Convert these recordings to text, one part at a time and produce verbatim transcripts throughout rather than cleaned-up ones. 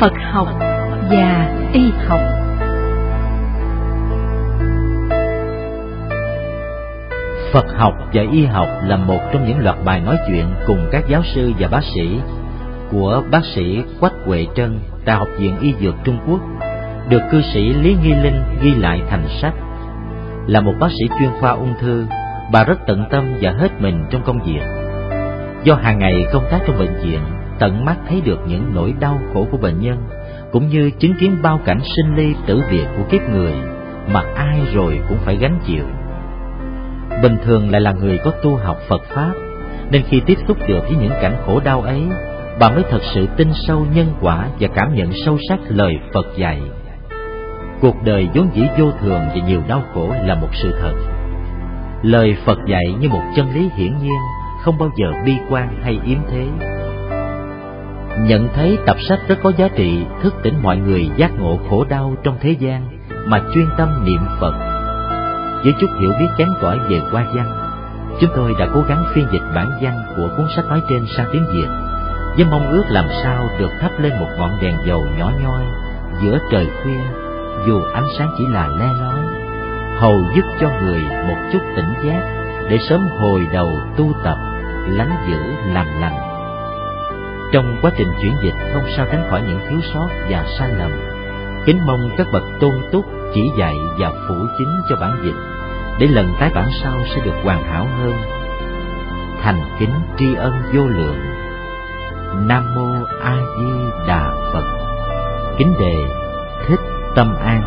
Phật học và y học. Phật học và y học là một trong những loạt bài nói chuyện cùng các giáo sư và bác sĩ của bác sĩ Quách Huệ Trân, tại Học viện Y Dược Trung Quốc, được cư sĩ Lý Nghi Linh ghi lại thành sách. Là một bác sĩ chuyên khoa ung thư, bà rất tận tâm và hết mình trong công việc. Do hàng ngày công tác trong bệnh viện, tận mắt thấy được những nỗi đau khổ của bệnh nhân, cũng như chứng kiến bao cảnh sinh ly tử biệt của kiếp người mà ai rồi cũng phải gánh chịu. Bình thường lại là người có tu học Phật Pháp, nên khi tiếp xúc được với những cảnh khổ đau ấy, bà mới thật sự tin sâu nhân quả và cảm nhận sâu sắc lời Phật dạy. Cuộc đời vốn dĩ vô thường và nhiều đau khổ là một sự thật. Lời Phật dạy như một chân lý hiển nhiên, không bao giờ bi quan hay yếm thế. Nhận thấy tập sách rất có giá trị, thức tỉnh mọi người giác ngộ khổ đau trong thế gian mà chuyên tâm niệm Phật. Với chút hiểu biết kém cỏi về hoa văn, chúng tôi đã cố gắng phiên dịch bản văn của cuốn sách nói trên sang tiếng Việt, với mong ước làm sao được thắp lên một ngọn đèn dầu nhỏ nhoi giữa trời khuya, dù ánh sáng chỉ là le lói, hầu giúp cho người một chút tỉnh giác để sớm hồi đầu tu tập, lánh giữ làm lành. Trong quá trình chuyển dịch không sao tránh khỏi những thiếu sót và sai lầm. Kính mong các bậc tôn túc chỉ dạy và phủ chính cho bản dịch, để lần tái bản sau sẽ được hoàn hảo hơn. Thành kính tri ân vô lượng. Nam mô A Di Đà Phật. Kính đề Thích Tâm An.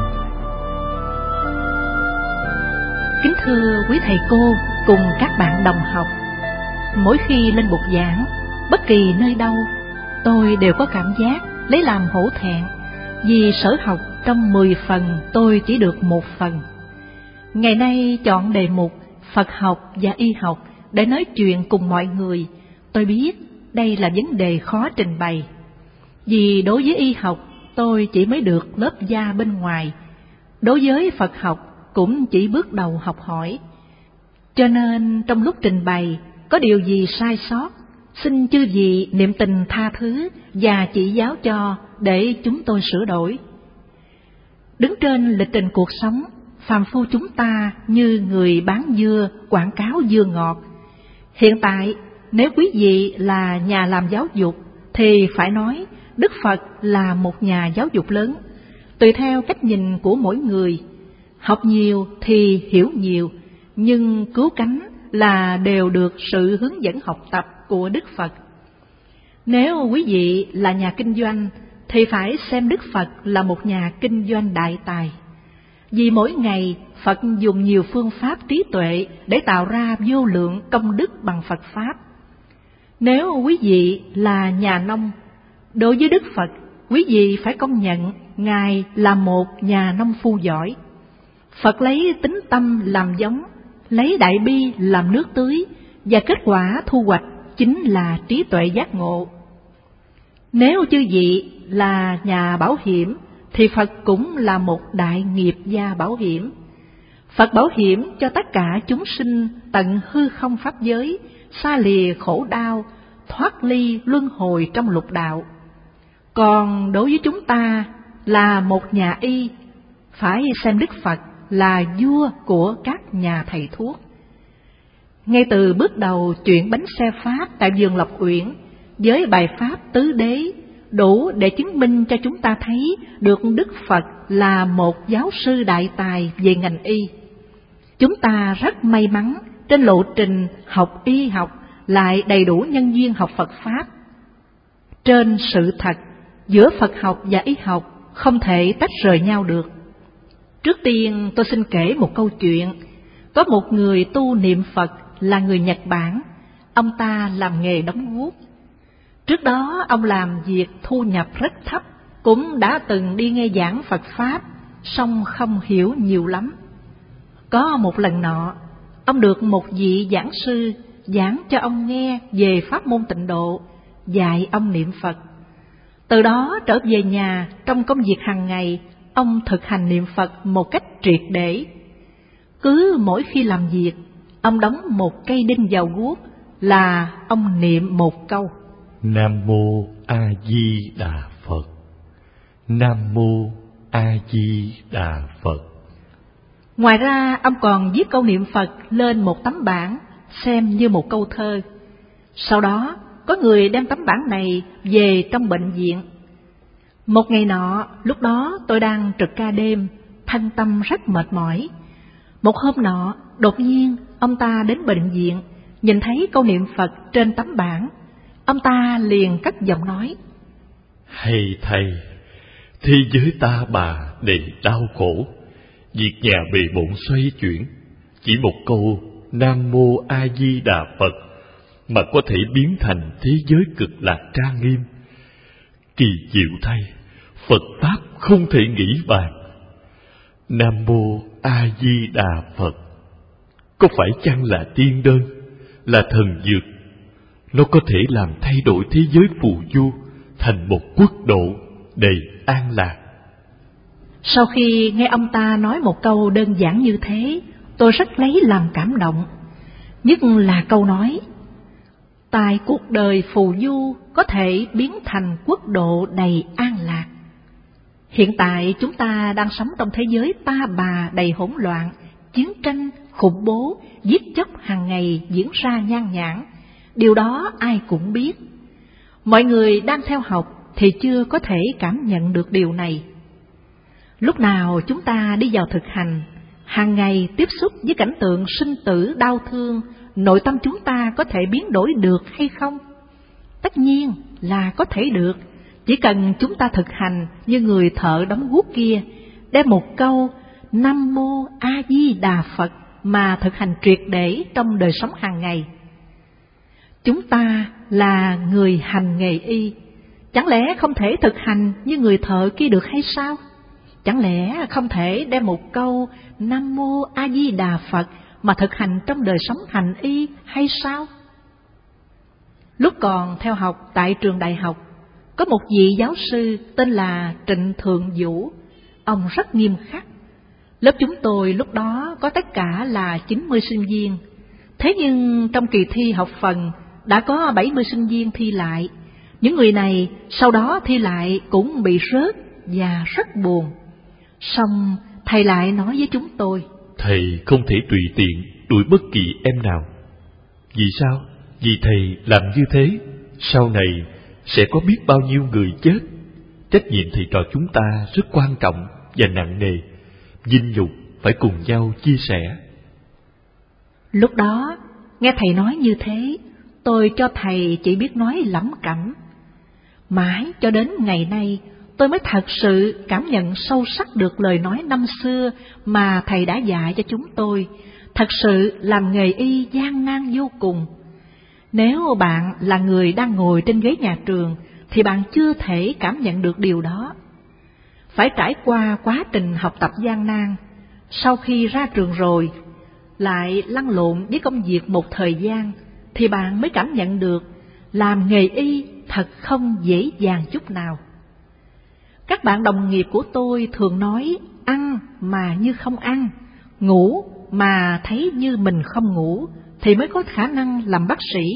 Kính thưa quý thầy cô cùng các bạn đồng học, mỗi khi lên bục giảng, bất kỳ nơi đâu, tôi đều có cảm giác lấy làm hổ thẹn, vì sở học trong mười phần tôi chỉ được một phần. Ngày nay chọn đề mục Phật học và y học để nói chuyện cùng mọi người, tôi biết đây là vấn đề khó trình bày. Vì đối với y học tôi chỉ mới được lớp da bên ngoài, đối với Phật học cũng chỉ bước đầu học hỏi. Cho nên trong lúc trình bày có điều gì sai sót, xin chư vị niệm tình tha thứ và chỉ giáo cho để chúng tôi sửa đổi. Đứng trên lịch trình cuộc sống, phàm phu chúng ta như người bán dưa quảng cáo dưa ngọt. Hiện tại nếu quý vị là nhà làm giáo dục thì phải nói Đức Phật là một nhà giáo dục lớn, tùy theo cách nhìn của mỗi người. Học nhiều thì hiểu nhiều, nhưng cứu cánh là đều được sự hướng dẫn học tập của Đức Phật. Nếu quý vị là nhà kinh doanh thì phải xem Đức Phật là một nhà kinh doanh đại tài. Vì mỗi ngày Phật dùng nhiều phương pháp trí tuệ để tạo ra vô lượng công đức bằng Phật Pháp. Nếu quý vị là nhà nông, đối với Đức Phật, quý vị phải công nhận Ngài là một nhà nông phu giỏi. Phật lấy tính tâm làm giống, lấy đại bi làm nước tưới, và kết quả thu hoạch chính là trí tuệ giác ngộ. Nếu chư vị là nhà bảo hiểm, thì Phật cũng là một đại nghiệp gia bảo hiểm. Phật bảo hiểm cho tất cả chúng sinh tận hư không pháp giới, xa lìa khổ đau, thoát ly luân hồi trong lục đạo. Còn đối với chúng ta là một nhà y, phải xem Đức Phật là vua của các nhà thầy thuốc. Ngay từ bước đầu chuyện bánh xe Pháp tại vườn Lộc Uyển với bài pháp tứ đế đủ để chứng minh cho chúng ta thấy được Đức Phật là một giáo sư đại tài về ngành y. Chúng ta rất may mắn trên lộ trình học y học lại đầy đủ nhân duyên học Phật Pháp. Trên sự thật, giữa Phật học và y học không thể tách rời nhau được. Trước tiên tôi xin kể một câu chuyện. Có một người tu niệm Phật là người Nhật Bản. Ông ta làm nghề đóng guốc. Trước đó ông làm việc thu nhập rất thấp, cũng đã từng đi nghe giảng Phật Pháp, song không hiểu nhiều lắm. Có một lần nọ, ông được một vị giảng sư giảng cho ông nghe về pháp môn tịnh độ, dạy ông niệm Phật. Từ đó trở về nhà, trong công việc hàng ngày, ông thực hành niệm Phật một cách triệt để. Cứ mỗi khi làm việc, ông đóng một cây đinh vào guốc là ông niệm một câu: Nam mô A Di Đà Phật. Nam Mô A Di Đà Phật. Ngoài ra, ông còn viết câu niệm Phật lên một tấm bảng, xem như một câu thơ. Sau đó, có người đem tấm bảng này về trong bệnh viện. Một ngày nọ, lúc đó tôi đang trực ca đêm, thân tâm rất mệt mỏi. Một hôm nọ, đột nhiên ông ta đến bệnh viện, nhìn thấy câu niệm Phật trên tấm bảng. Ông ta liền cất giọng nói: Hay thầy, thế giới ta bà đầy đau khổ, việc nhà bề bộn xoay chuyển, chỉ một câu Nam Mô A Di Đà Phật mà có thể biến thành thế giới cực lạc trang nghiêm. Kỳ diệu thay, Phật Pháp không thể nghĩ bàn. Nam Mô A Di Đà Phật có phải chăng là tiên đơn, là thần dược? Nó có thể làm thay đổi thế giới phù du thành một quốc độ đầy an lạc. Sau khi nghe ông ta nói một câu đơn giản như thế, tôi rất lấy làm cảm động. Nhất là câu nói: tại cuộc đời phù du có thể biến thành quốc độ đầy an lạc. Hiện tại chúng ta đang sống trong thế giới ta bà đầy hỗn loạn, chiến tranh, khủng bố, giết chóc hàng ngày diễn ra nhan nhản. Điều đó ai cũng biết. Mọi người đang theo học thì chưa có thể cảm nhận được điều này. Lúc nào chúng ta đi vào thực hành, hàng ngày tiếp xúc với cảnh tượng sinh tử đau thương, nội tâm chúng ta có thể biến đổi được hay không? Tất nhiên là có thể được, chỉ cần chúng ta thực hành như người thợ đóng guốc kia, đem một câu Nam Mô A Di Đà Phật mà thực hành triệt để trong đời sống hàng ngày. Chúng ta là người hành nghề y, chẳng lẽ không thể thực hành như người thợ kia được hay sao? Chẳng lẽ không thể đem một câu Nam Mô A Di Đà Phật mà thực hành trong đời sống hành y hay sao? Lúc còn theo học tại trường đại học, có một vị giáo sư tên là Trịnh Thượng Vũ. Ông rất nghiêm khắc. Lớp chúng tôi lúc đó có tất cả là chín mươi sinh viên. Thế nhưng trong kỳ thi học phần đã có bảy mươi sinh viên thi lại. Những người này sau đó thi lại cũng bị rớt và rất buồn. Xong thầy lại nói với chúng tôi: Thầy không thể tùy tiện đuổi bất kỳ em nào. Vì sao? Vì thầy làm như thế, sau này sẽ có biết bao nhiêu người chết. Trách nhiệm thầy trò chúng ta rất quan trọng và nặng nề. Vinh nhục phải cùng nhau chia sẻ. Lúc đó nghe thầy nói như thế, tôi cho thầy chỉ biết nói lẩm cẩm. Mãi cho đến ngày nay, tôi mới thật sự cảm nhận sâu sắc được lời nói năm xưa mà thầy đã dạy cho chúng tôi. Thật sự làm nghề y gian nan vô cùng. Nếu bạn là người đang ngồi trên ghế nhà trường thì bạn chưa thể cảm nhận được điều đó. Phải trải qua quá trình học tập gian nan, sau khi ra trường rồi, lại lăn lộn với công việc một thời gian, thì bạn mới cảm nhận được làm nghề y thật không dễ dàng chút nào. Các bạn đồng nghiệp của tôi thường nói ăn mà như không ăn, ngủ mà thấy như mình không ngủ thì mới có khả năng làm bác sĩ.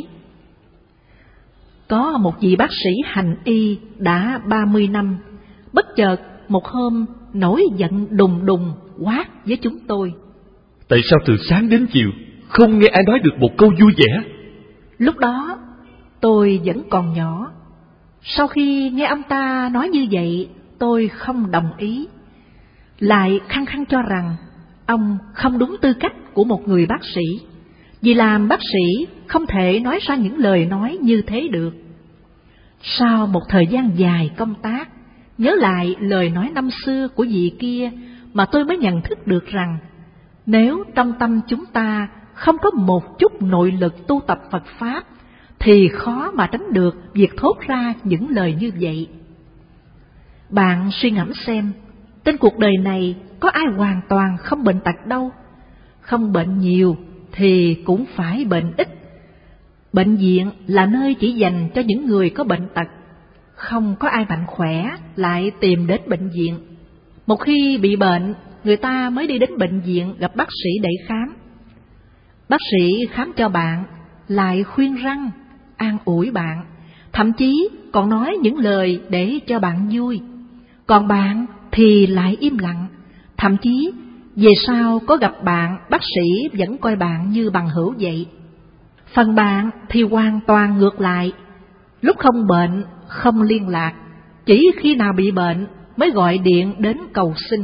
Có một vị bác sĩ hành y đã ba mươi năm, bất chợt một hôm nổi giận đùng đùng quát với chúng tôi: Tại sao từ sáng đến chiều không nghe ai nói được một câu vui vẻ? Lúc đó tôi vẫn còn nhỏ. Sau khi nghe ông ta nói như vậy, tôi không đồng ý, lại khăng khăng cho rằng ông không đúng tư cách của một người bác sĩ. Vì làm bác sĩ không thể nói ra những lời nói như thế được. Sau một thời gian dài công tác, nhớ lại lời nói năm xưa của vị kia mà tôi mới nhận thức được rằng nếu trong tâm chúng ta không có một chút nội lực tu tập Phật Pháp thì khó mà tránh được việc thốt ra những lời như vậy. Bạn suy ngẫm xem, trên cuộc đời này có ai hoàn toàn không bệnh tật đâu. Không bệnh nhiều thì cũng phải bệnh ít. Bệnh viện là nơi chỉ dành cho những người có bệnh tật. Không có ai mạnh khỏe lại tìm đến bệnh viện. Một khi bị bệnh, người ta mới đi đến bệnh viện gặp bác sĩ để khám. Bác sĩ khám cho bạn, lại khuyên răn, an ủi bạn, thậm chí còn nói những lời để cho bạn vui. Còn bạn thì lại im lặng, thậm chí về sau có gặp bạn, bác sĩ vẫn coi bạn như bằng hữu vậy. Phần bạn thì hoàn toàn ngược lại, lúc không bệnh không liên lạc, chỉ khi nào bị bệnh mới gọi điện đến cầu xin.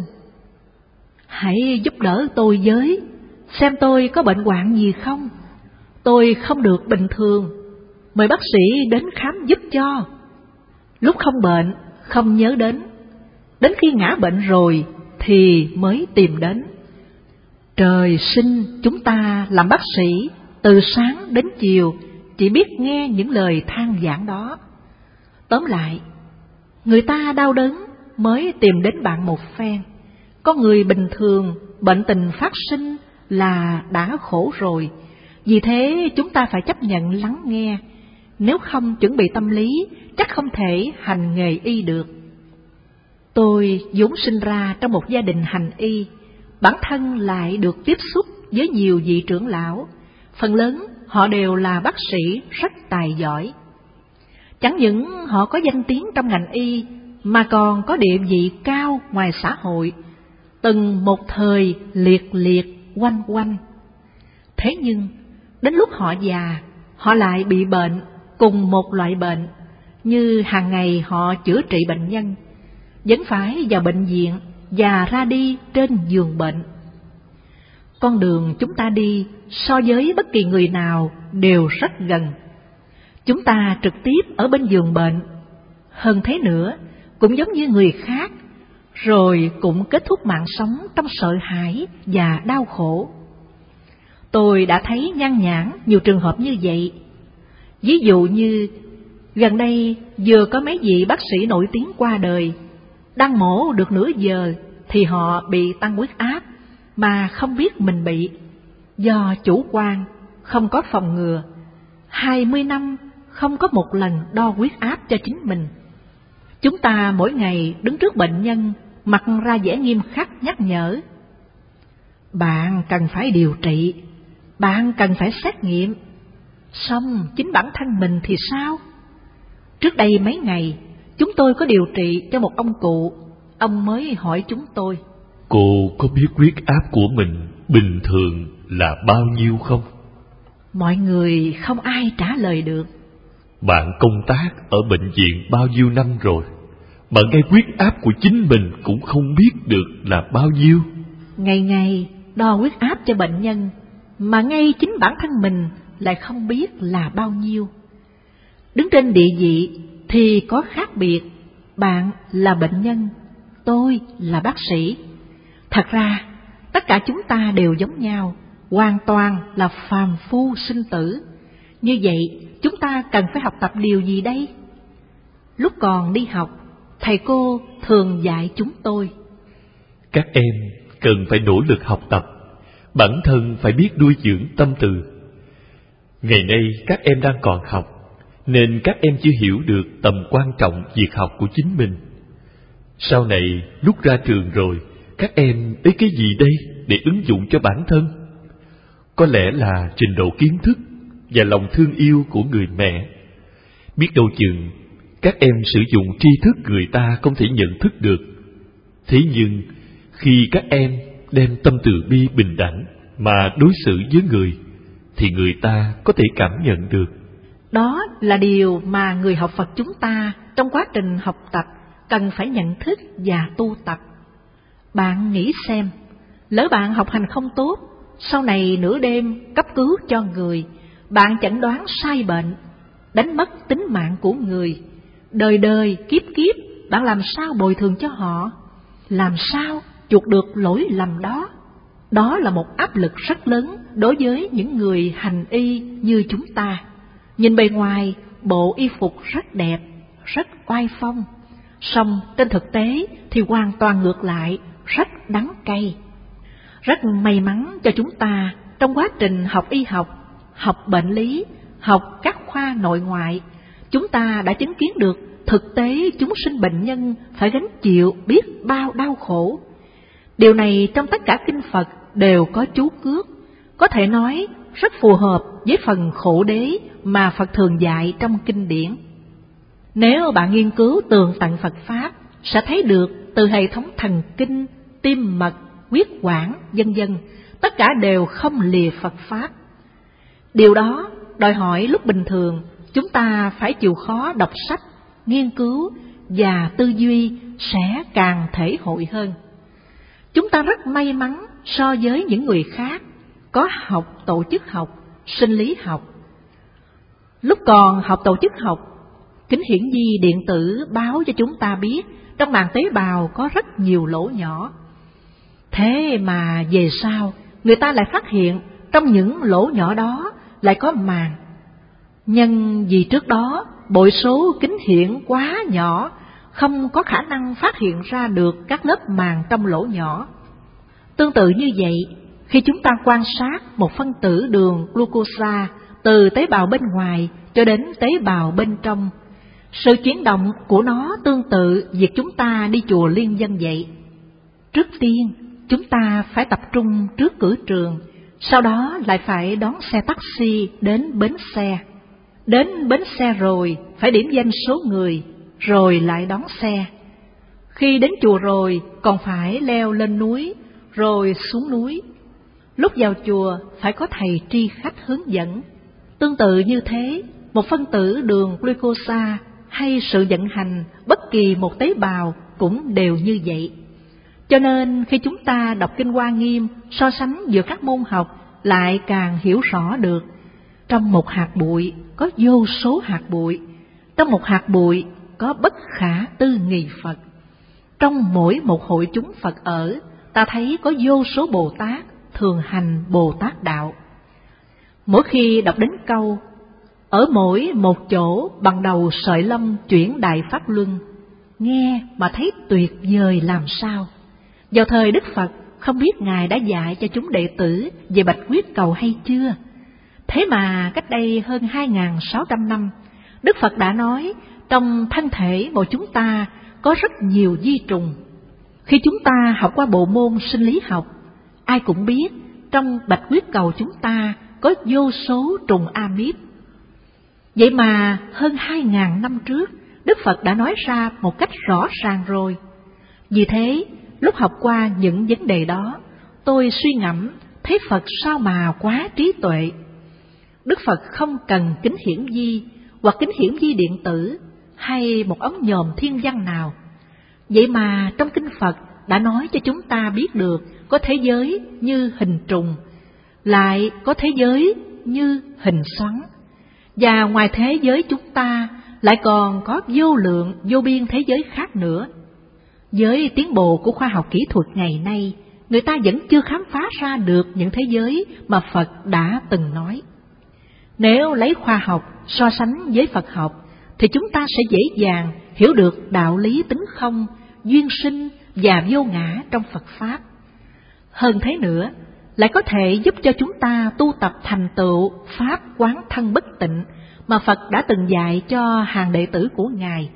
Hãy giúp đỡ tôi với, xem tôi có bệnh hoạn gì không, tôi không được bình thường, mời bác sĩ đến khám giúp cho. Lúc không bệnh không nhớ đến, đến khi ngã bệnh rồi thì mới tìm đến. Trời sinh chúng ta làm bác sĩ, từ sáng đến chiều chỉ biết nghe những lời than vãn đó. Tóm lại, người ta đau đớn mới tìm đến bạn một phen. Con người bình thường bệnh tình phát sinh là đã khổ rồi, vì thế chúng ta phải chấp nhận lắng nghe. Nếu không chuẩn bị tâm lý, chắc không thể hành nghề y được. Tôi vốn sinh ra trong một gia đình hành y, bản thân lại được tiếp xúc với nhiều vị trưởng lão, phần lớn họ đều là bác sĩ rất tài giỏi. Chẳng những họ có danh tiếng trong ngành y, mà còn có địa vị cao ngoài xã hội, từng một thời liệt liệt quanh quanh. Thế nhưng, đến lúc họ già, họ lại bị bệnh cùng một loại bệnh, như hàng ngày họ chữa trị bệnh nhân, vẫn phải vào bệnh viện và ra đi trên giường bệnh. Con đường chúng ta đi so với bất kỳ người nào đều rất gần. Chúng ta trực tiếp ở bên giường bệnh, hơn thế nữa cũng giống như người khác, rồi cũng kết thúc mạng sống trong sợ hãi và đau khổ. Tôi đã thấy nhan nhản nhiều trường hợp như vậy. Ví dụ như gần đây vừa có mấy vị bác sĩ nổi tiếng qua đời, đang mổ được nửa giờ thì họ bị tăng huyết áp mà không biết mình bị, do chủ quan, không có phòng ngừa, hai mươi năm không có một lần đo huyết áp cho chính mình. Chúng ta mỗi ngày đứng trước bệnh nhân, mặt ra vẻ nghiêm khắc nhắc nhở: bạn cần phải điều trị, bạn cần phải xét nghiệm. Xong chính bản thân mình thì sao? Trước đây mấy ngày, chúng tôi có điều trị cho một ông cụ. Ông mới hỏi chúng tôi: cô có biết huyết áp của mình bình thường là bao nhiêu không? Mọi người không ai trả lời được. Bạn công tác ở bệnh viện bao nhiêu năm rồi, bạn ngay huyết áp của chính mình cũng không biết được là bao nhiêu. Ngày ngày đo huyết áp cho bệnh nhân, mà ngay chính bản thân mình lại không biết là bao nhiêu. Đứng trên địa vị thì có khác biệt, bạn là bệnh nhân, tôi là bác sĩ. Thật ra, tất cả chúng ta đều giống nhau, hoàn toàn là phàm phu sinh tử. Như vậy, chúng ta cần phải học tập điều gì đây? Lúc còn đi học, thầy cô thường dạy chúng tôi: các em cần phải nỗ lực học tập, bản thân phải biết nuôi dưỡng tâm từ. Ngày nay các em đang còn học, nên các em chưa hiểu được tầm quan trọng việc học của chính mình. Sau này, lúc ra trường rồi, các em lấy cái gì đây để ứng dụng cho bản thân? Có lẽ là trình độ kiến thức và lòng thương yêu của người mẹ. Biết đâu chừng, các em sử dụng tri thức người ta không thể nhận thức được. Thế nhưng, khi các em đem tâm từ bi bình đẳng mà đối xử với người, thì người ta có thể cảm nhận được. Đó là điều mà người học Phật chúng ta trong quá trình học tập cần phải nhận thức và tu tập. Bạn nghĩ xem, lỡ bạn học hành không tốt, sau này nửa đêm cấp cứu cho người, bạn chẩn đoán sai bệnh, đánh mất tính mạng của người, đời đời kiếp kiếp bạn làm sao bồi thường cho họ? Làm sao chuộc được lỗi lầm đó? Đó là một áp lực rất lớn đối với những người hành y như chúng ta. Nhìn bề ngoài, bộ y phục rất đẹp, rất oai phong, song trên thực tế thì hoàn toàn ngược lại, rất đắng cay. Rất may mắn cho chúng ta trong quá trình học y học, học bệnh lý, học các khoa nội ngoại, chúng ta đã chứng kiến được thực tế chúng sinh bệnh nhân phải gánh chịu biết bao đau khổ. Điều này trong tất cả kinh Phật đều có chú cước, có thể nói rất phù hợp với phần khổ đế mà Phật thường dạy trong kinh điển. Nếu bạn nghiên cứu tường tận Phật Pháp, sẽ thấy được từ hệ thống thần kinh, tim mật, huyết quản, vân vân, tất cả đều không lìa Phật Pháp. Điều đó đòi hỏi lúc bình thường chúng ta phải chịu khó đọc sách, nghiên cứu và tư duy sẽ càng thể hội hơn. Chúng ta rất may mắn so với những người khác có học tổ chức học, sinh lý học. Lúc còn học tổ chức học, kính hiển vi điện tử báo cho chúng ta biết trong màng tế bào có rất nhiều lỗ nhỏ. Thế mà về sau, người ta lại phát hiện trong những lỗ nhỏ đó lại có màng. Nhưng vì trước đó bội số kính hiển quá nhỏ, không có khả năng phát hiện ra được các lớp màng trong lỗ nhỏ. Tương tự như vậy, khi chúng ta quan sát một phân tử đường glucosa từ tế bào bên ngoài cho đến tế bào bên trong, sự chuyển động của nó tương tự việc chúng ta đi chùa Liên Dân vậy. Trước tiên, chúng ta phải tập trung trước cửa trường, sau đó lại phải đón xe taxi đến bến xe. Đến bến xe rồi, phải điểm danh số người, rồi lại đón xe. Khi đến chùa rồi, còn phải leo lên núi, rồi xuống núi. Lúc vào chùa, phải có thầy tri khách hướng dẫn. Tương tự như thế, một phân tử đường glucosa hay sự vận hành bất kỳ một tế bào cũng đều như vậy. Cho nên khi chúng ta đọc Kinh Hoa Nghiêm, so sánh giữa các môn học lại càng hiểu rõ được. Trong một hạt bụi có vô số hạt bụi, trong một hạt bụi có bất khả tư nghị Phật. Trong mỗi một hội chúng Phật ở, ta thấy có vô số Bồ Tát thường hành Bồ Tát đạo. Mỗi khi đọc đến câu ở mỗi một chỗ bằng đầu sợi lông chuyển Đại Pháp Luân, nghe mà thấy tuyệt vời làm sao. Vào thời Đức Phật, không biết Ngài đã dạy cho chúng đệ tử về bạch huyết cầu hay chưa? Thế mà cách đây hơn hai nghìn sáu trăm năm, Đức Phật đã nói trong thân thể mỗi chúng ta có rất nhiều vi trùng. Khi chúng ta học qua bộ môn sinh lý học, ai cũng biết trong bạch huyết cầu chúng ta có vô số trùng amip. Vậy mà hơn hai nghìn năm trước, Đức Phật đã nói ra một cách rõ ràng rồi. Vì thế, lúc học qua những vấn đề đó, tôi suy ngẫm thấy Phật sao mà quá trí tuệ. Đức Phật không cần kính hiển vi hoặc kính hiển vi điện tử hay một ống nhòm thiên văn nào. Vậy mà trong kinh Phật đã nói cho chúng ta biết được có thế giới như hình trùng, lại có thế giới như hình xoắn. Và ngoài thế giới chúng ta lại còn có vô lượng vô biên thế giới khác nữa. Với tiến bộ của khoa học kỹ thuật ngày nay, người ta vẫn chưa khám phá ra được những thế giới mà Phật đã từng nói. Nếu lấy khoa học so sánh với Phật học, thì chúng ta sẽ dễ dàng hiểu được đạo lý tính không, duyên sinh và vô ngã trong Phật Pháp. Hơn thế nữa, lại có thể giúp cho chúng ta tu tập thành tựu Pháp quán thân bất tịnh mà Phật đã từng dạy cho hàng đệ tử của Ngài.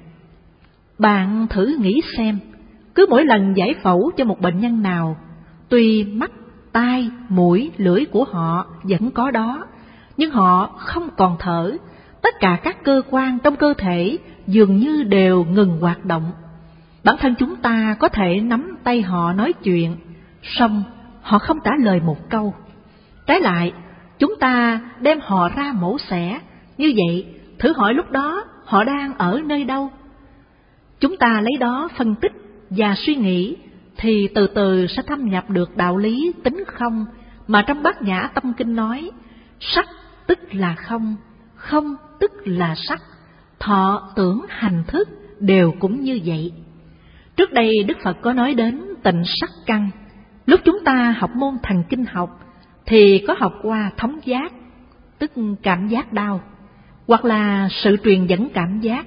Bạn thử nghĩ xem, cứ mỗi lần giải phẫu cho một bệnh nhân nào, tuy mắt, tai, mũi, lưỡi của họ vẫn có đó, nhưng họ không còn thở, tất cả các cơ quan trong cơ thể dường như đều ngừng hoạt động. Bản thân chúng ta có thể nắm tay họ nói chuyện, song họ không trả lời một câu. Trái lại, chúng ta đem họ ra mổ xẻ, như vậy thử hỏi lúc đó họ đang ở nơi đâu. Chúng ta lấy đó phân tích và suy nghĩ, thì từ từ sẽ thâm nhập được đạo lý tính không mà trong Bát Nhã Tâm Kinh nói: sắc tức là không, không tức là sắc, thọ tưởng hành thức đều cũng như vậy. Trước đây Đức Phật có nói đến tịnh sắc căn. Lúc chúng ta học môn thần kinh học thì có học qua thống giác, tức cảm giác đau, hoặc là sự truyền dẫn cảm giác.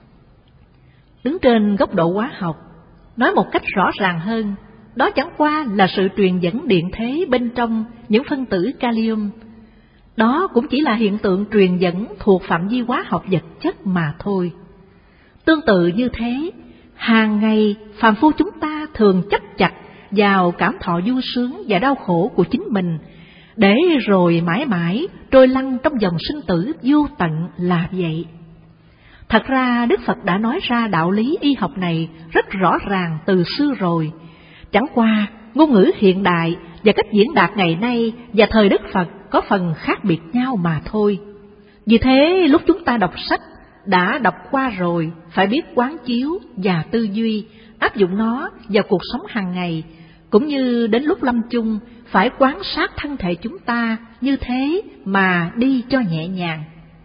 Đứng trên góc độ hóa học, nói một cách rõ ràng hơn, đó chẳng qua là sự truyền dẫn điện thế bên trong những phân tử kalium. Đó cũng chỉ là hiện tượng truyền dẫn thuộc phạm vi hóa học vật chất mà thôi. Tương tự như thế, hàng ngày phàm phu chúng ta thường chấp chặt vào cảm thọ vui sướng và đau khổ của chính mình, để rồi mãi mãi trôi lăn trong dòng sinh tử vô tận là vậy. Thật ra Đức Phật đã nói ra đạo lý y học này rất rõ ràng từ xưa rồi. Chẳng qua ngôn ngữ hiện đại và cách diễn đạt ngày nay và thời Đức Phật có phần khác biệt nhau mà thôi. Vì thế lúc chúng ta đọc sách đã đọc qua rồi, phải biết quán chiếu và tư duy, áp dụng nó vào cuộc sống hàng ngày, cũng như đến lúc lâm chung phải quan sát thân thể chúng ta như thế mà đi cho nhẹ nhàng.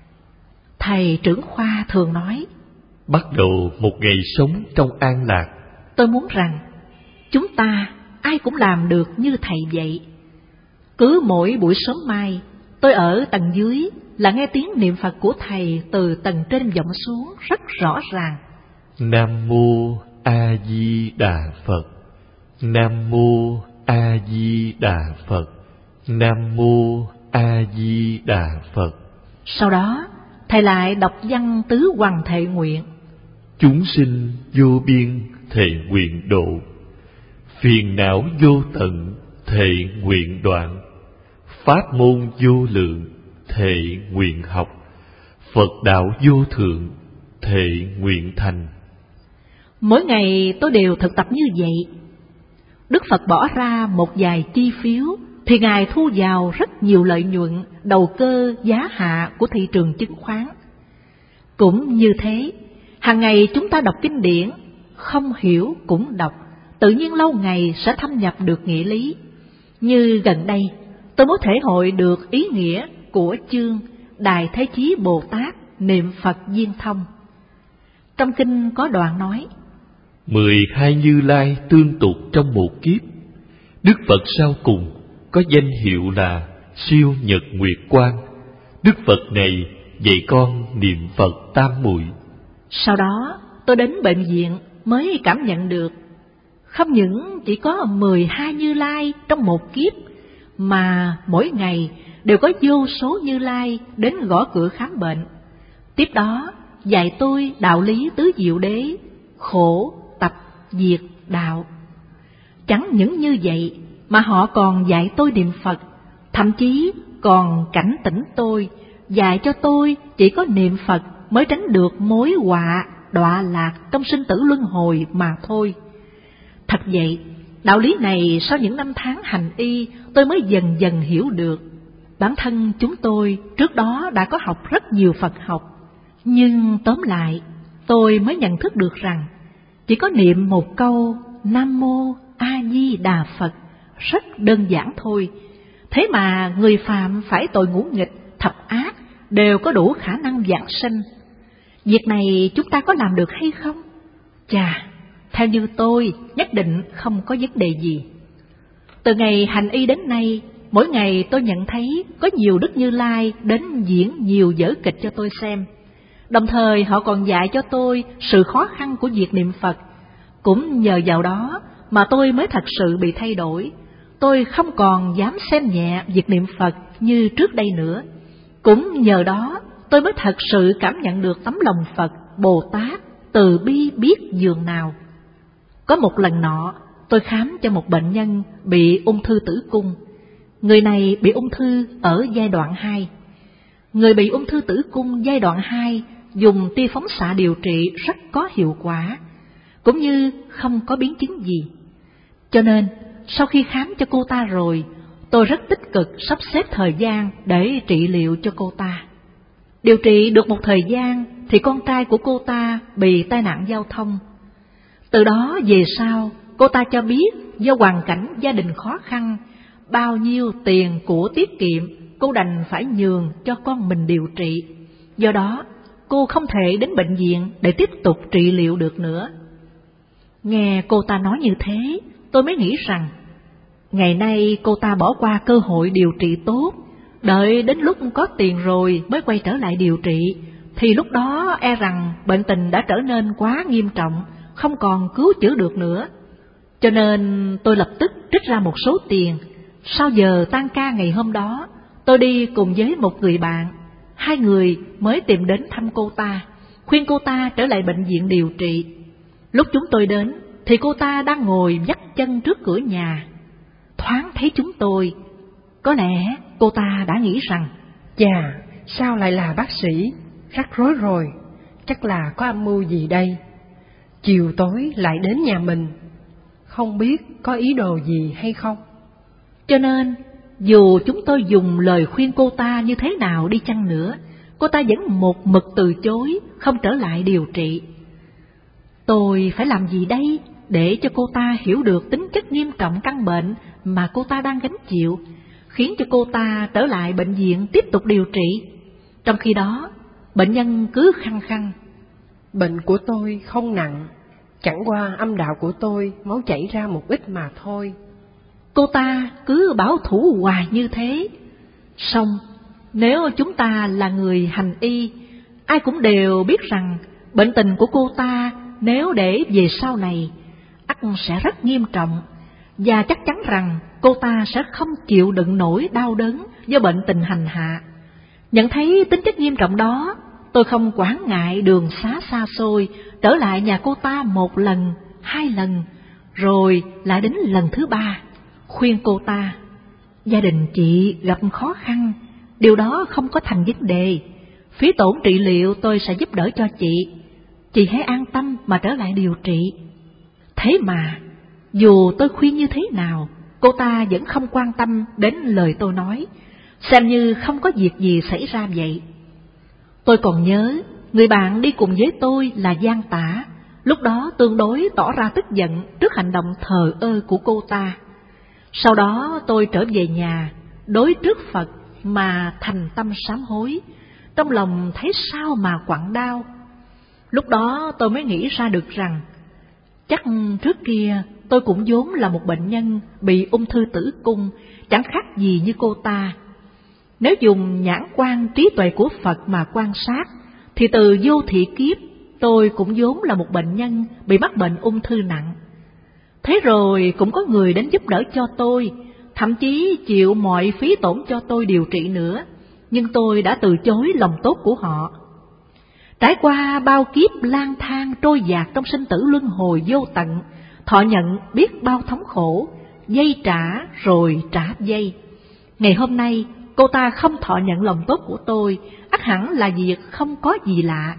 Thầy trưởng khoa thường nói, bắt đầu một ngày sống trong an lạc. Tôi muốn rằng chúng ta ai cũng làm được như thầy vậy. Cứ mỗi buổi sớm mai, tôi ở tầng dưới là nghe tiếng niệm Phật của thầy từ tầng trên vọng xuống rất rõ ràng. Nam Mô A Di Đà Phật. Nam Mô A Di Đà Phật. Nam Mô A Di Đà Phật. Sau đó, thầy lại đọc văn tứ hoằng thệ nguyện. Chúng sinh vô biên thệ nguyện độ, phiền não vô tận thệ nguyện đoạn, pháp môn vô lượng thệ nguyện học, Phật đạo vô thượng thệ nguyện thành. Mỗi ngày tôi đều thực tập như vậy. Đức Phật bỏ ra một vài chi phiếu thì Ngài thu vào rất nhiều lợi nhuận đầu cơ giá hạ của thị trường chứng khoán. Cũng như thế, hàng ngày chúng ta đọc kinh điển, không hiểu cũng đọc, tự nhiên lâu ngày sẽ thâm nhập được nghĩa lý. Như gần đây, tôi mới thể hội được ý nghĩa của chương Đại Thế Chí Bồ Tát niệm Phật viên thông. Trong kinh có đoạn nói, Mười hai Như Lai tương tục trong một kiếp, Đức Phật sau cùng có danh hiệu là Siêu Nhật Nguyệt Quang. Đức Phật này dạy con niệm Phật tam muội. Sau đó tôi đến bệnh viện mới cảm nhận được, không những chỉ có mười hai Như Lai trong một kiếp, mà mỗi ngày đều có vô số Như Lai đến gõ cửa khám bệnh. Tiếp đó dạy tôi đạo lý tứ diệu đế, khổ, tập, diệt, đạo. Chẳng những như vậy mà họ còn dạy tôi niệm Phật, thậm chí còn cảnh tỉnh tôi, dạy cho tôi chỉ có niệm Phật mới tránh được mối họa đọa lạc trong sinh tử luân hồi mà thôi. Thật vậy, đạo lý này sau những năm tháng hành y tôi mới dần dần hiểu được. Bản thân chúng tôi trước đó đã có học rất nhiều Phật học, nhưng tóm lại tôi mới nhận thức được rằng chỉ có niệm một câu Nam Mô A Di Đà Phật rất đơn giản thôi. Thế mà người phàm phải tội ngũ nghịch, thập ác đều có đủ khả năng vãng sanh. Việc này chúng ta có làm được hay không? Chà, theo như tôi nhất định không có vấn đề gì. Từ ngày hành y đến nay, mỗi ngày tôi nhận thấy có nhiều Đức Như Lai đến diễn nhiều vở kịch cho tôi xem. Đồng thời họ còn dạy cho tôi sự khó khăn của việc niệm Phật. Cũng nhờ vào đó mà tôi mới thật sự bị thay đổi. Tôi không còn dám xem nhẹ việc niệm Phật như trước đây nữa. Cũng nhờ đó tôi mới thật sự cảm nhận được tấm lòng Phật, Bồ Tát, từ bi biết dường nào. Có một lần nọ, tôi khám cho một bệnh nhân bị ung thư tử cung. Người này bị ung thư ở giai đoạn hai. Người bị ung thư tử cung giai đoạn hai dùng tia phóng xạ điều trị rất có hiệu quả, cũng như không có biến chứng gì. Cho nên, sau khi khám cho cô ta rồi, tôi rất tích cực sắp xếp thời gian để trị liệu cho cô ta. Điều trị được một thời gian thì con trai của cô ta bị tai nạn giao thông. Từ đó về sau, cô ta cho biết do hoàn cảnh gia đình khó khăn, bao nhiêu tiền của tiết kiệm cô đành phải nhường cho con mình điều trị. Do đó, cô không thể đến bệnh viện để tiếp tục trị liệu được nữa. Nghe cô ta nói như thế, tôi mới nghĩ rằng ngày nay cô ta bỏ qua cơ hội điều trị tốt, đợi đến lúc có tiền rồi mới quay trở lại điều trị, thì lúc đó e rằng bệnh tình đã trở nên quá nghiêm trọng, không còn cứu chữa được nữa. Cho nên tôi lập tức trích ra một số tiền. Sau giờ tan ca ngày hôm đó, tôi đi cùng với một người bạn. Hai người mới tìm đến thăm cô ta, khuyên cô ta trở lại bệnh viện điều trị. Lúc chúng tôi đến thì cô ta đang ngồi vắt chân trước cửa nhà. Thoáng thấy chúng tôi, có lẽ cô ta đã nghĩ rằng, chà, sao lại là bác sĩ? Rắc rối rồi. chắc là có âm mưu gì đây. Chiều tối lại đến nhà mình, không biết có ý đồ gì hay không. Cho nên, dù chúng tôi dùng lời khuyên cô ta như thế nào đi chăng nữa, cô ta vẫn một mực từ chối, không trở lại điều trị. Tôi phải làm gì đây để cho cô ta hiểu được tính chất nghiêm trọng căn bệnh mà cô ta đang gánh chịu, khiến cho cô ta trở lại bệnh viện tiếp tục điều trị? Trong khi đó, bệnh nhân cứ khăng khăng: Bệnh của tôi không nặng, chẳng qua âm đạo của tôi máu chảy ra một ít mà thôi. Cô ta cứ bảo thủ hoài như thế. Song nếu chúng ta là người hành y, ai cũng đều biết rằng bệnh tình của cô ta nếu để về sau này ắt sẽ rất nghiêm trọng, và chắc chắn rằng cô ta sẽ không chịu đựng nổi đau đớn do bệnh tình hành hạ. Nhận thấy tính chất nghiêm trọng đó, tôi không quản ngại đường xá xa xôi trở lại nhà cô ta một lần, hai lần, rồi lại đến lần thứ ba, khuyên cô ta: gia đình chị gặp khó khăn, điều đó không có thành vấn đề, phí tổn trị liệu tôi sẽ giúp đỡ cho chị, chị hãy an tâm mà trở lại điều trị. Thế mà, dù tôi khuyên như thế nào, cô ta vẫn không quan tâm đến lời tôi nói, xem như không có việc gì xảy ra vậy. Tôi còn nhớ, người bạn đi cùng với tôi là Giang Tả, lúc đó tương đối tỏ ra tức giận trước hành động thờ ơ của cô ta. Sau đó tôi trở về nhà, đối trước Phật mà thành tâm sám hối, trong lòng thấy sao mà quặn đau. Lúc đó tôi mới nghĩ ra được rằng, chắc trước kia tôi cũng vốn là một bệnh nhân bị ung thư tử cung, chẳng khác gì như cô ta. Nếu dùng nhãn quan trí tuệ của Phật mà quan sát, thì từ vô thị kiếp tôi cũng vốn là một bệnh nhân bị mắc bệnh ung thư nặng. Thế rồi cũng có người đến giúp đỡ cho tôi, thậm chí chịu mọi phí tổn cho tôi điều trị nữa, nhưng tôi đã từ chối lòng tốt của họ. Trải qua bao kiếp lang thang trôi dạt trong sinh tử luân hồi vô tận, thọ nhận biết bao thống khổ, dây trả rồi trả dây. Ngày hôm nay, cô ta không thọ nhận lòng tốt của tôi, ắt hẳn là việc không có gì lạ.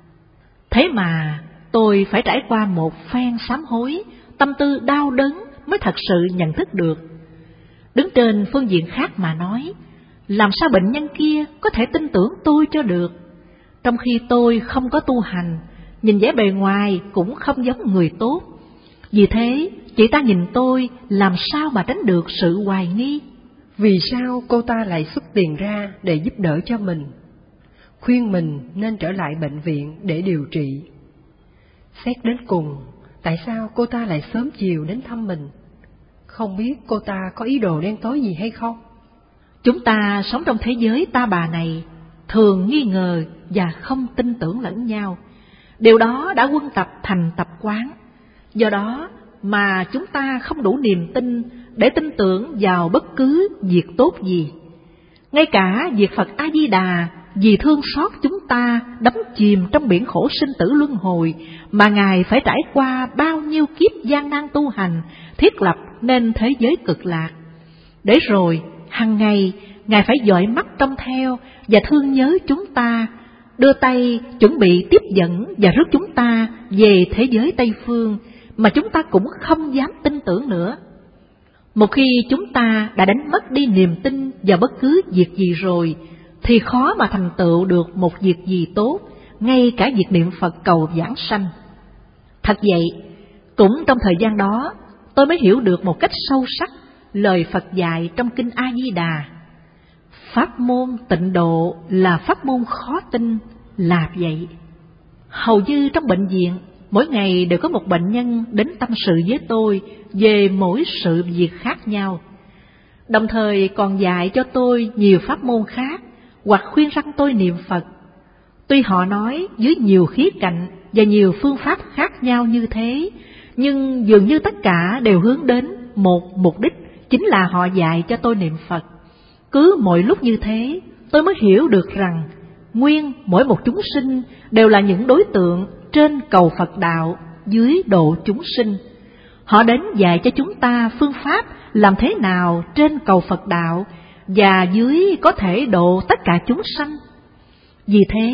Thế mà tôi phải trải qua một phen sám hối, tâm tư đau đớn mới thật sự nhận thức được. Đứng trên phương diện khác mà nói, làm sao bệnh nhân kia có thể tin tưởng tôi cho được, trong khi tôi không có tu hành, nhìn vẻ bề ngoài cũng không giống người tốt. Vì thế, chị ta nhìn tôi làm sao mà tránh được sự hoài nghi. Vì sao cô ta lại xuất tiền ra để giúp đỡ cho mình, khuyên mình nên trở lại bệnh viện để điều trị? Xét đến cùng, tại sao cô ta lại sớm chiều đến thăm mình? Không biết cô ta có ý đồ đen tối gì hay không? Chúng ta sống trong thế giới ta bà này, thường nghi ngờ và không tin tưởng lẫn nhau. Điều đó đã quân tập thành tập quán. Do đó mà chúng ta không đủ niềm tin để tin tưởng vào bất cứ việc tốt gì. Ngay cả việc Phật A-di-đà vì thương xót chúng ta đắm chìm trong biển khổ sinh tử luân hồi mà Ngài phải trải qua bao nhiêu kiếp gian nan tu hành, thiết lập nên thế giới cực lạc. Để rồi hằng ngày Ngài phải dõi mắt trông theo và thương nhớ chúng ta, đưa tay chuẩn bị tiếp dẫn và rước chúng ta về thế giới Tây Phương mà chúng ta cũng không dám tin tưởng nữa. Một khi chúng ta đã đánh mất đi niềm tin vào bất cứ việc gì rồi, thì khó mà thành tựu được một việc gì tốt, ngay cả việc niệm Phật cầu vãng sanh. Thật vậy, cũng trong thời gian đó, tôi mới hiểu được một cách sâu sắc lời Phật dạy trong Kinh A-di-đà. Pháp môn tịnh độ là pháp môn khó tin, là vậy. Hầu như trong bệnh viện, mỗi ngày đều có một bệnh nhân đến tâm sự với tôi về mỗi sự việc khác nhau, đồng thời còn dạy cho tôi nhiều pháp môn khác, hoặc khuyên răn tôi niệm Phật. Tuy họ nói dưới nhiều khía cạnh và nhiều phương pháp khác nhau như thế, nhưng dường như tất cả đều hướng đến một mục đích, chính là họ dạy cho tôi niệm Phật. Cứ mỗi lúc như thế, tôi mới hiểu được rằng nguyên mỗi một chúng sinh đều là những đối tượng trên cầu Phật đạo, dưới độ chúng sinh. Họ đến dạy cho chúng ta phương pháp làm thế nào trên cầu Phật đạo và dưới có thể độ tất cả chúng sanh. Vì thế,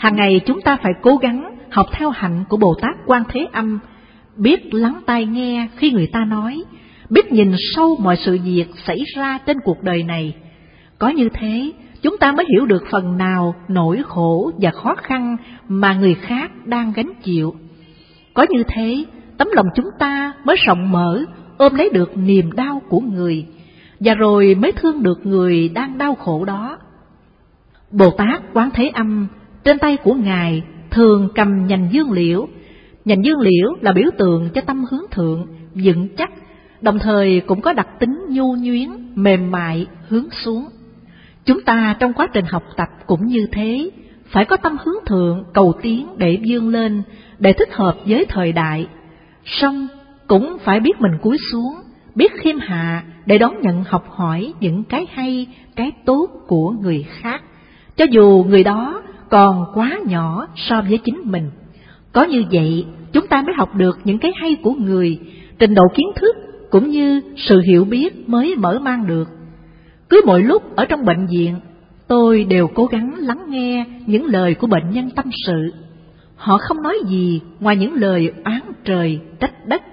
Hàng ngày chúng ta phải cố gắng học theo hạnh của Bồ Tát Quan Thế Âm, biết lắng tai nghe khi người ta nói, biết nhìn sâu mọi sự việc xảy ra trên cuộc đời này. Có như thế, chúng ta mới hiểu được phần nào nỗi khổ và khó khăn mà người khác đang gánh chịu. Có như thế, tấm lòng chúng ta mới rộng mở, ôm lấy được niềm đau của người, và rồi mới thương được người đang đau khổ đó. Bồ Tát Quán Thế Âm, trên tay của Ngài thường cầm nhành dương liễu. Nhành dương liễu là biểu tượng cho tâm hướng thượng, vững chắc, đồng thời cũng có đặc tính nhu nhuyến, mềm mại, hướng xuống. Chúng ta trong quá trình học tập cũng như thế, phải có tâm hướng thượng, cầu tiến để vươn lên, để thích hợp với thời đại. Song cũng phải biết mình cúi xuống, biết khiêm hạ để đón nhận học hỏi những cái hay, cái tốt của người khác, cho dù người đó còn quá nhỏ so với chính mình. Có như vậy, chúng ta mới học được những cái hay của người, trình độ kiến thức cũng như sự hiểu biết mới mở mang được. Cứ mỗi lúc ở trong bệnh viện, tôi đều cố gắng lắng nghe những lời của bệnh nhân tâm sự. Họ không nói gì ngoài những lời oán trời trách đất.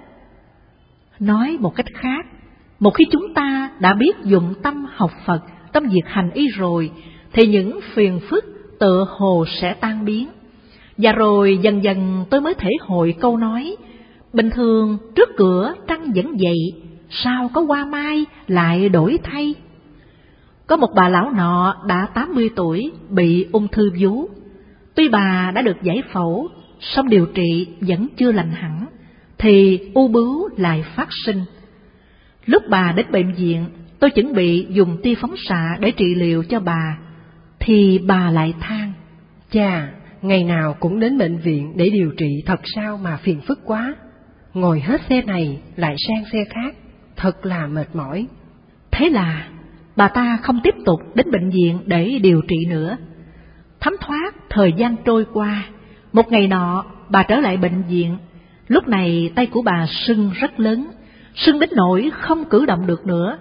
Nói một cách khác, một khi chúng ta đã biết dụng tâm học Phật trong việc hành y rồi, thì những phiền phức tựa hồ sẽ tan biến. Và rồi dần dần tôi mới thể hội câu nói, bình thường trước cửa trăng vẫn dậy, sao có hoa mai lại đổi thay. Có một bà lão nọ đã tám mươi tuổi, bị ung thư vú. Tuy bà đã được giải phẫu, song điều trị vẫn chưa lành hẳn, thì u bướu lại phát sinh. Lúc bà đến bệnh viện, tôi chuẩn bị dùng tia phóng xạ để trị liệu cho bà, thì bà lại than: Chà, ngày nào cũng đến bệnh viện để điều trị, thật sao mà phiền phức quá. Ngồi hết xe này lại sang xe khác, thật là mệt mỏi. Thế là bà ta không tiếp tục đến bệnh viện để điều trị nữa. Thấm thoát thời gian trôi qua, một ngày nọ bà trở lại bệnh viện. Lúc này tay của bà sưng rất lớn, sưng đến nỗi không cử động được nữa.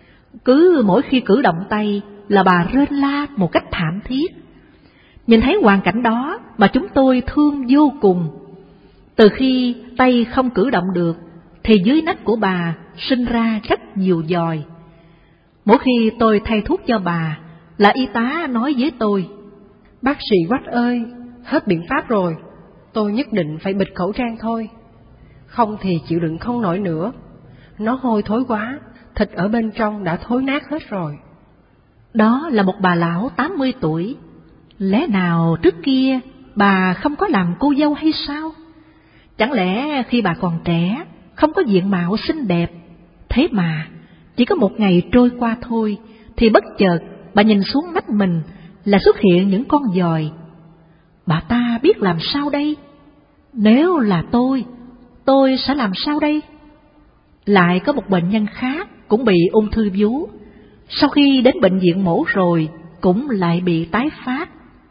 Cứ mỗi khi cử động tay là bà rên la một cách thảm thiết. Nhìn thấy hoàn cảnh đó mà chúng tôi thương vô cùng. Từ khi tay không cử động được, thì dưới nách của bà sinh ra rất nhiều giòi. Mỗi khi tôi thay thuốc cho bà, là y tá nói với tôi: Bác sĩ Quách ơi, hết biện pháp rồi, tôi nhất định phải bịt khẩu trang thôi, không thì chịu đựng không nổi nữa. Nó hôi thối quá, thịt ở bên trong đã thối nát hết rồi. Đó là một bà lão tám mươi tuổi. Lẽ nào trước kia bà không có làm cô dâu hay sao? Chẳng lẽ khi bà còn trẻ, không có diện mạo xinh đẹp? Thế mà chỉ có một ngày trôi qua thôi, thì bất chợt bà nhìn xuống nách mình là xuất hiện những con giòi. Bà ta biết làm sao đây? Nếu là tôi, tôi sẽ làm sao đây? Lại có một bệnh nhân khác cũng bị ung thư vú. Sau khi đến bệnh viện mổ rồi, cũng lại bị tái phát.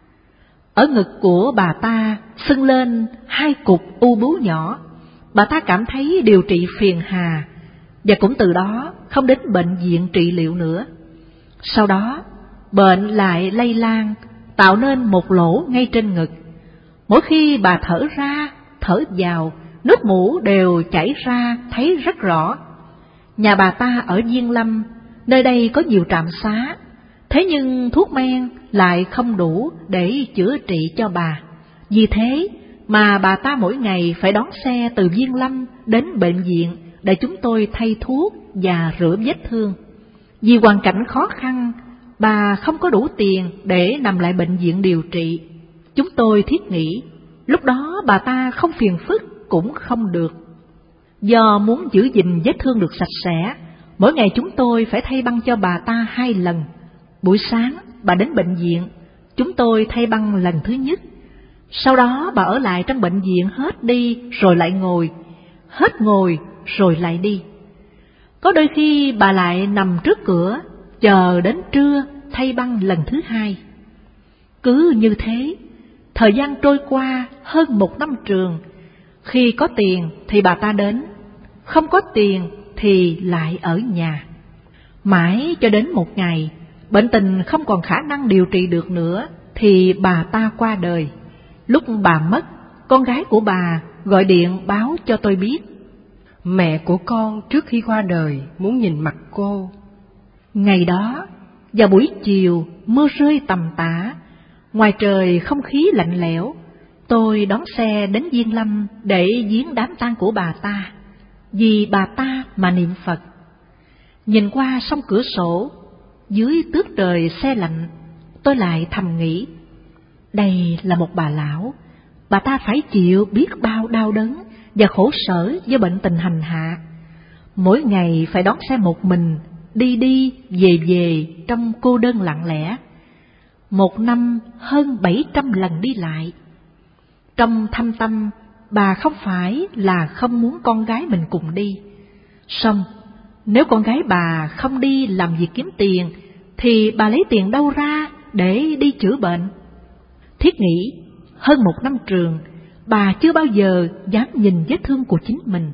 Ở ngực của bà ta sưng lên hai cục u bướu nhỏ. Bà ta cảm thấy điều trị phiền hà, và cũng từ đó không đến bệnh viện trị liệu nữa. Sau đó, bệnh lại lây lan, tạo nên một lỗ ngay trên ngực. Mỗi khi bà thở ra, thở vào, nước mủ đều chảy ra thấy rất rõ. Nhà bà ta ở Diên Lâm, nơi đây có nhiều trạm xá, thế nhưng thuốc men lại không đủ để chữa trị cho bà. Vì thế mà bà ta mỗi ngày phải đón xe từ Diên Lâm đến bệnh viện để chúng tôi thay thuốc và rửa vết thương. Vì hoàn cảnh khó khăn, bà không có đủ tiền để nằm lại bệnh viện điều trị. Chúng tôi thiết nghĩ, lúc đó bà ta không phiền phức cũng không được. Do muốn giữ gìn vết thương được sạch sẽ, mỗi ngày chúng tôi phải thay băng cho bà ta hai lần. Buổi sáng bà đến bệnh viện, chúng tôi thay băng lần thứ nhất. Sau đó bà ở lại trong bệnh viện hết đi rồi lại ngồi, hết ngồi rồi lại đi. Có đôi khi bà lại nằm trước cửa, chờ đến trưa thay băng lần thứ hai. Cứ như thế, thời gian trôi qua hơn một năm trường. Khi có tiền thì bà ta đến, không có tiền thì lại ở nhà. Mãi cho đến một ngày, bệnh tình không còn khả năng điều trị được nữa, thì bà ta qua đời. Lúc bà mất, con gái của bà gọi điện báo cho tôi biết. Mẹ của con trước khi qua đời muốn nhìn mặt cô. Ngày đó, vào buổi chiều, mưa rơi tầm tã, ngoài trời không khí lạnh lẽo. Tôi đón xe đến Diên Lâm để viếng đám tang của bà ta, vì bà ta mà niệm Phật. Nhìn qua song cửa sổ, dưới tước trời se lạnh, tôi lại thầm nghĩ, đây là một bà lão, bà ta phải chịu biết bao đau đớn và khổ sở do bệnh tình hành hạ. Mỗi ngày phải đón xe một mình, đi đi về về trong cô đơn lặng lẽ. Một năm hơn bảy trăm lần đi lại. Trong thâm tâm, bà không phải là không muốn con gái mình cùng đi. Song nếu con gái bà không đi làm việc kiếm tiền, thì bà lấy tiền đâu ra để đi chữa bệnh? Thiết nghĩ, hơn một năm trường, bà chưa bao giờ dám nhìn vết thương của chính mình.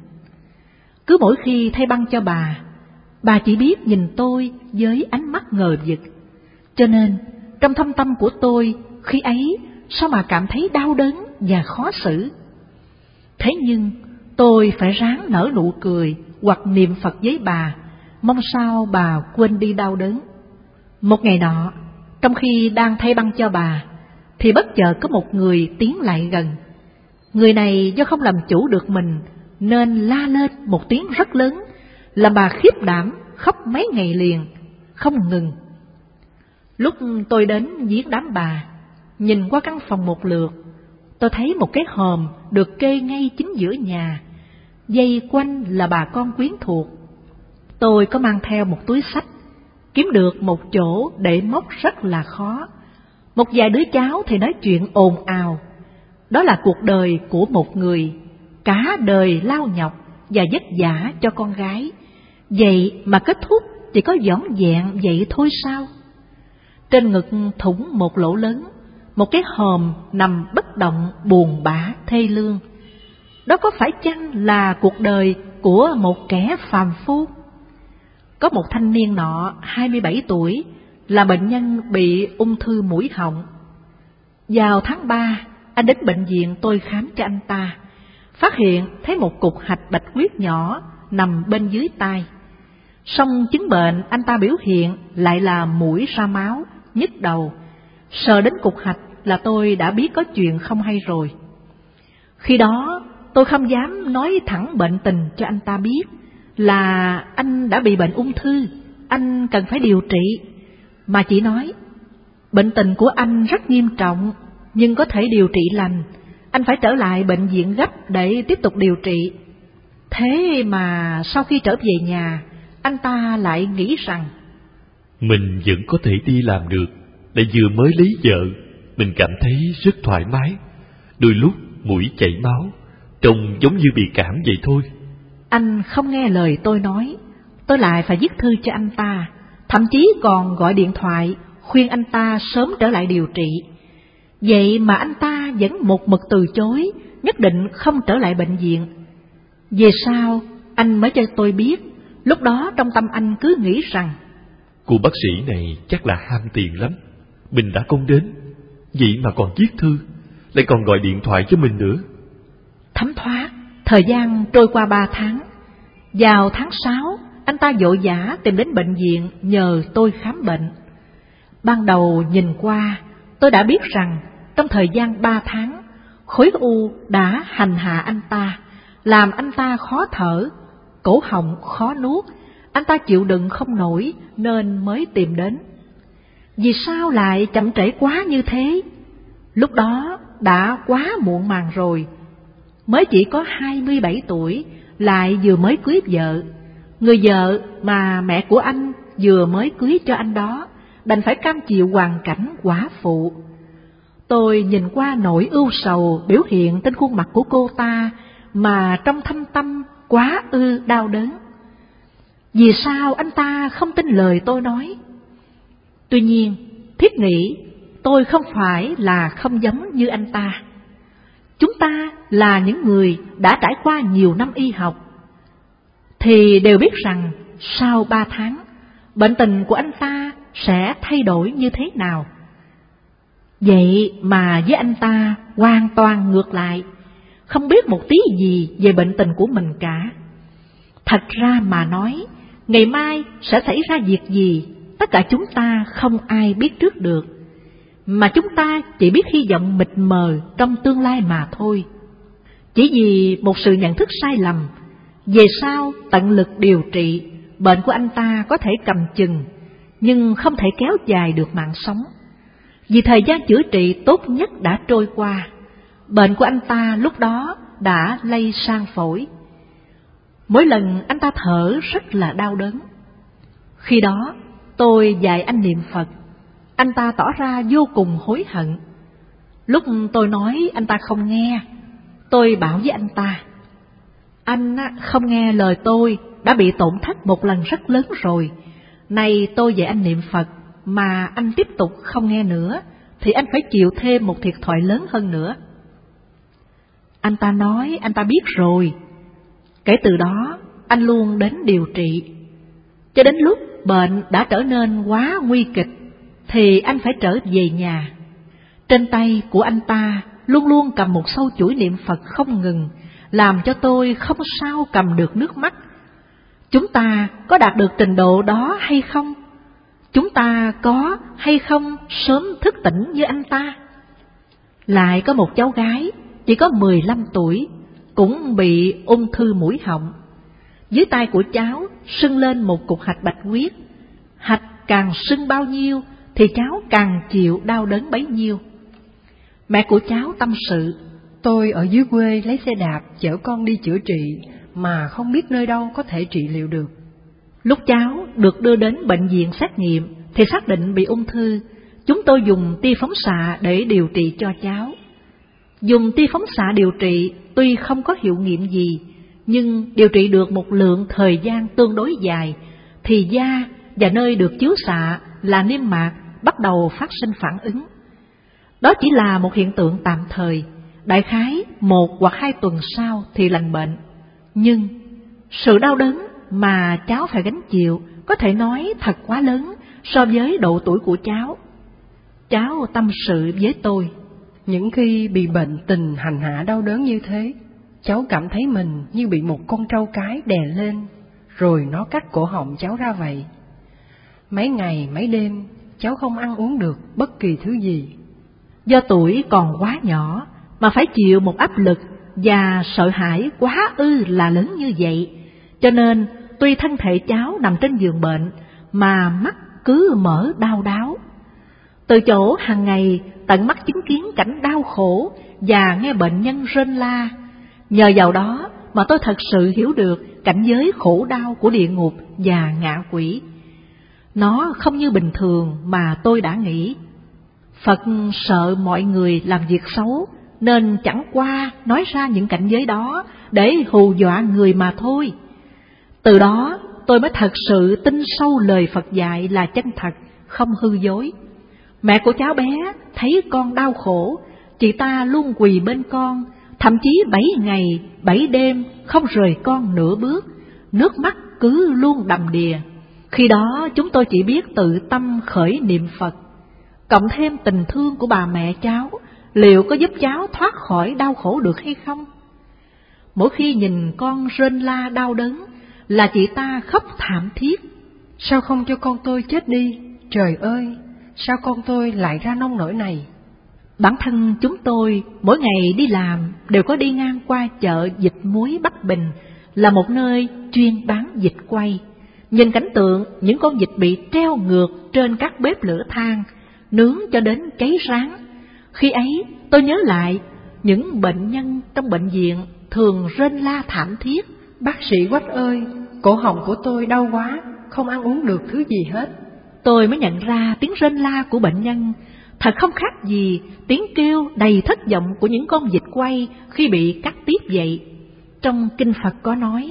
Cứ mỗi khi thay băng cho bà, bà chỉ biết nhìn tôi với ánh mắt ngờ vực. Cho nên, trong thâm tâm của tôi, khi ấy, sao mà cảm thấy đau đớn và khó xử. Thế nhưng, tôi phải ráng nở nụ cười hoặc niệm Phật với bà, mong sao bà quên đi đau đớn. Một ngày nọ, trong khi đang thay băng cho bà, thì bất chợt có một người tiến lại gần. Người này do không làm chủ được mình nên la lên một tiếng rất lớn, làm bà khiếp đảm khóc mấy ngày liền, không ngừng. Lúc tôi đến viếng đám bà, nhìn qua căn phòng một lượt, tôi thấy một cái hòm được kê ngay chính giữa nhà, dây quanh là bà con quyến thuộc. Tôi có mang theo một túi xách, kiếm được một chỗ để móc rất là khó. Một vài đứa cháu thì nói chuyện ồn ào. Đó là cuộc đời của một người, cả đời lao nhọc và vất vả cho con gái. Vậy mà kết thúc chỉ có vỏn vẹn vậy thôi sao? Trên ngực thủng một lỗ lớn, một cái hòm nằm bất động buồn bã thê lương. Đó có phải chăng là cuộc đời của một kẻ phàm phu? Có một thanh niên nọ hai mươi bảy tuổi, là bệnh nhân bị ung thư mũi họng. Vào tháng ba, anh đến bệnh viện tôi khám cho anh ta, phát hiện thấy một cục hạch bạch huyết nhỏ nằm bên dưới tai. Song chứng bệnh anh ta biểu hiện lại là mũi ra máu, nhức đầu. Sờ đến cục hạch là tôi đã biết có chuyện không hay rồi. Khi đó tôi không dám nói thẳng bệnh tình cho anh ta biết là anh đã bị bệnh ung thư, anh cần phải điều trị, mà chỉ nói bệnh tình của anh rất nghiêm trọng nhưng có thể điều trị lành, anh phải trở lại bệnh viện gấp để tiếp tục điều trị. Thế mà sau khi trở về nhà, anh ta lại nghĩ rằng mình vẫn có thể đi làm được, để vừa mới lấy vợ, mình cảm thấy rất thoải mái. Đôi lúc mũi chảy máu, trông giống như bị cảm vậy thôi. Anh không nghe lời tôi nói, tôi lại phải viết thư cho anh ta, thậm chí còn gọi điện thoại khuyên anh ta sớm trở lại điều trị. Vậy mà anh ta vẫn một mực từ chối, nhất định không trở lại bệnh viện. Về sau, anh mới cho tôi biết, lúc đó trong tâm anh cứ nghĩ rằng cô bác sĩ này chắc là ham tiền lắm. Mình đã không đến, vậy mà còn viết thư, lại còn gọi điện thoại cho mình nữa. Thấm thoát, thời gian trôi qua ba tháng. Vào tháng sáu, anh ta vội vã tìm đến bệnh viện nhờ tôi khám bệnh. Ban đầu nhìn qua, tôi đã biết rằng trong thời gian ba tháng, khối u đã hành hạ anh ta, làm anh ta khó thở, cổ họng khó nuốt, anh ta chịu đựng không nổi nên mới tìm đến. Vì sao lại chậm trễ quá như thế? Lúc đó đã quá muộn màng rồi. Mới chỉ có hai mươi bảy tuổi, lại vừa mới cưới vợ. Người vợ mà mẹ của anh vừa mới cưới cho anh đó, đành phải cam chịu hoàn cảnh quả phụ. Tôi nhìn qua nỗi ưu sầu biểu hiện trên khuôn mặt của cô ta, mà trong thâm tâm quá ư đau đớn. Vì sao anh ta không tin lời tôi nói? Tuy nhiên, thiết nghĩ tôi không phải là không giống như anh ta. Chúng ta là những người đã trải qua nhiều năm y học, thì đều biết rằng sau ba tháng, bệnh tình của anh ta sẽ thay đổi như thế nào. Vậy mà với anh ta hoàn toàn ngược lại, không biết một tí gì về bệnh tình của mình cả. Thật ra mà nói, ngày mai sẽ xảy ra việc gì, tất cả chúng ta không ai biết trước được, mà chúng ta chỉ biết hy vọng mịt mờ trong tương lai mà thôi. Chỉ vì một sự nhận thức sai lầm, về sau tận lực điều trị, bệnh của anh ta có thể cầm chừng, nhưng không thể kéo dài được mạng sống. Vì thời gian chữa trị tốt nhất đã trôi qua, bệnh của anh ta lúc đó đã lây sang phổi. Mỗi lần anh ta thở rất là đau đớn. Khi đó tôi dạy anh niệm Phật, anh ta tỏ ra vô cùng hối hận. Lúc tôi nói anh ta không nghe, tôi bảo với anh ta: anh không nghe lời tôi đã bị tổn thất một lần rất lớn rồi. Nay tôi dạy anh niệm Phật mà anh tiếp tục không nghe nữa, thì anh phải chịu thêm một thiệt thòi lớn hơn nữa. Anh ta nói anh ta biết rồi. Kể từ đó anh luôn đến điều trị, cho đến lúc bệnh đã trở nên quá nguy kịch thì anh phải trở về nhà. Trên tay của anh ta luôn luôn cầm một sâu chuỗi niệm Phật không ngừng, làm cho tôi không sao cầm được nước mắt. Chúng ta có đạt được trình độ đó hay không? Chúng ta có hay không sớm thức tỉnh như anh ta? Lại có một cháu gái chỉ có mười lăm tuổi, cũng bị ung thư mũi họng. Dưới tay của cháu sưng lên một cục hạch bạch huyết. Hạch càng sưng bao nhiêu thì cháu càng chịu đau đớn bấy nhiêu. Mẹ của cháu tâm sự: tôi ở dưới quê lấy xe đạp chở con đi chữa trị, mà không biết nơi đâu có thể trị liệu được. Lúc cháu được đưa đến bệnh viện xét nghiệm thì xác định bị ung thư. Chúng tôi dùng tia phóng xạ để điều trị cho cháu. Dùng tia phóng xạ điều trị tuy không có hiệu nghiệm gì, nhưng điều trị được một lượng thời gian tương đối dài, thì da và nơi được chiếu xạ là niêm mạc bắt đầu phát sinh phản ứng. Đó chỉ là một hiện tượng tạm thời, đại khái một hoặc hai tuần sau thì lành bệnh. Nhưng sự đau đớn mà cháu phải gánh chịu có thể nói thật quá lớn so với độ tuổi của cháu. Cháu tâm sự với tôi: những khi bị bệnh tình hành hạ đau đớn như thế, cháu cảm thấy mình như bị một con trâu cái đè lên, rồi nó cắt cổ họng cháu ra vậy. Mấy ngày mấy đêm cháu không ăn uống được bất kỳ thứ gì. Do tuổi còn quá nhỏ mà phải chịu một áp lực và sợ hãi quá ư là lớn như vậy, cho nên tuy thân thể cháu nằm trên giường bệnh mà mắt cứ mở đau đáo. Từ chỗ hàng ngày tận mắt chứng kiến cảnh đau khổ và nghe bệnh nhân rên la, nhờ vào đó mà tôi thật sự hiểu được cảnh giới khổ đau của địa ngục và ngạ quỷ. Nó không như bình thường mà tôi đã nghĩ. Phật sợ mọi người làm việc xấu nên chẳng qua nói ra những cảnh giới đó để hù dọa người mà thôi. Từ đó tôi mới thật sự tin sâu lời Phật dạy là chân thật, không hư dối. Mẹ của cháu bé thấy con đau khổ, chị ta luôn quỳ bên con, thậm chí bảy ngày bảy đêm không rời con nửa bước, nước mắt cứ luôn đầm đìa. Khi đó chúng tôi chỉ biết tự tâm khởi niệm Phật, cộng thêm tình thương của bà mẹ cháu, liệu có giúp cháu thoát khỏi đau khổ được hay không? Mỗi khi nhìn con rên la đau đớn là chị ta khóc thảm thiết: sao không cho con tôi chết đi? Trời ơi, sao con tôi lại ra nông nỗi này? Bản thân chúng tôi mỗi ngày đi làm đều có đi ngang qua chợ vịt muối Bắc Bình, là một nơi chuyên bán vịt quay. Nhìn cảnh tượng những con vịt bị treo ngược trên các bếp lửa than, nướng cho đến cháy rán, khi ấy tôi nhớ lại những bệnh nhân trong bệnh viện thường rên la thảm thiết: bác sĩ Quách ơi, cổ họng của tôi đau quá, không ăn uống được thứ gì hết. Tôi mới nhận ra tiếng rên la của bệnh nhân thật không khác gì tiếng kêu đầy thất vọng của những con vịt quay khi bị cắt tiếp vậy. Trong kinh Phật có nói: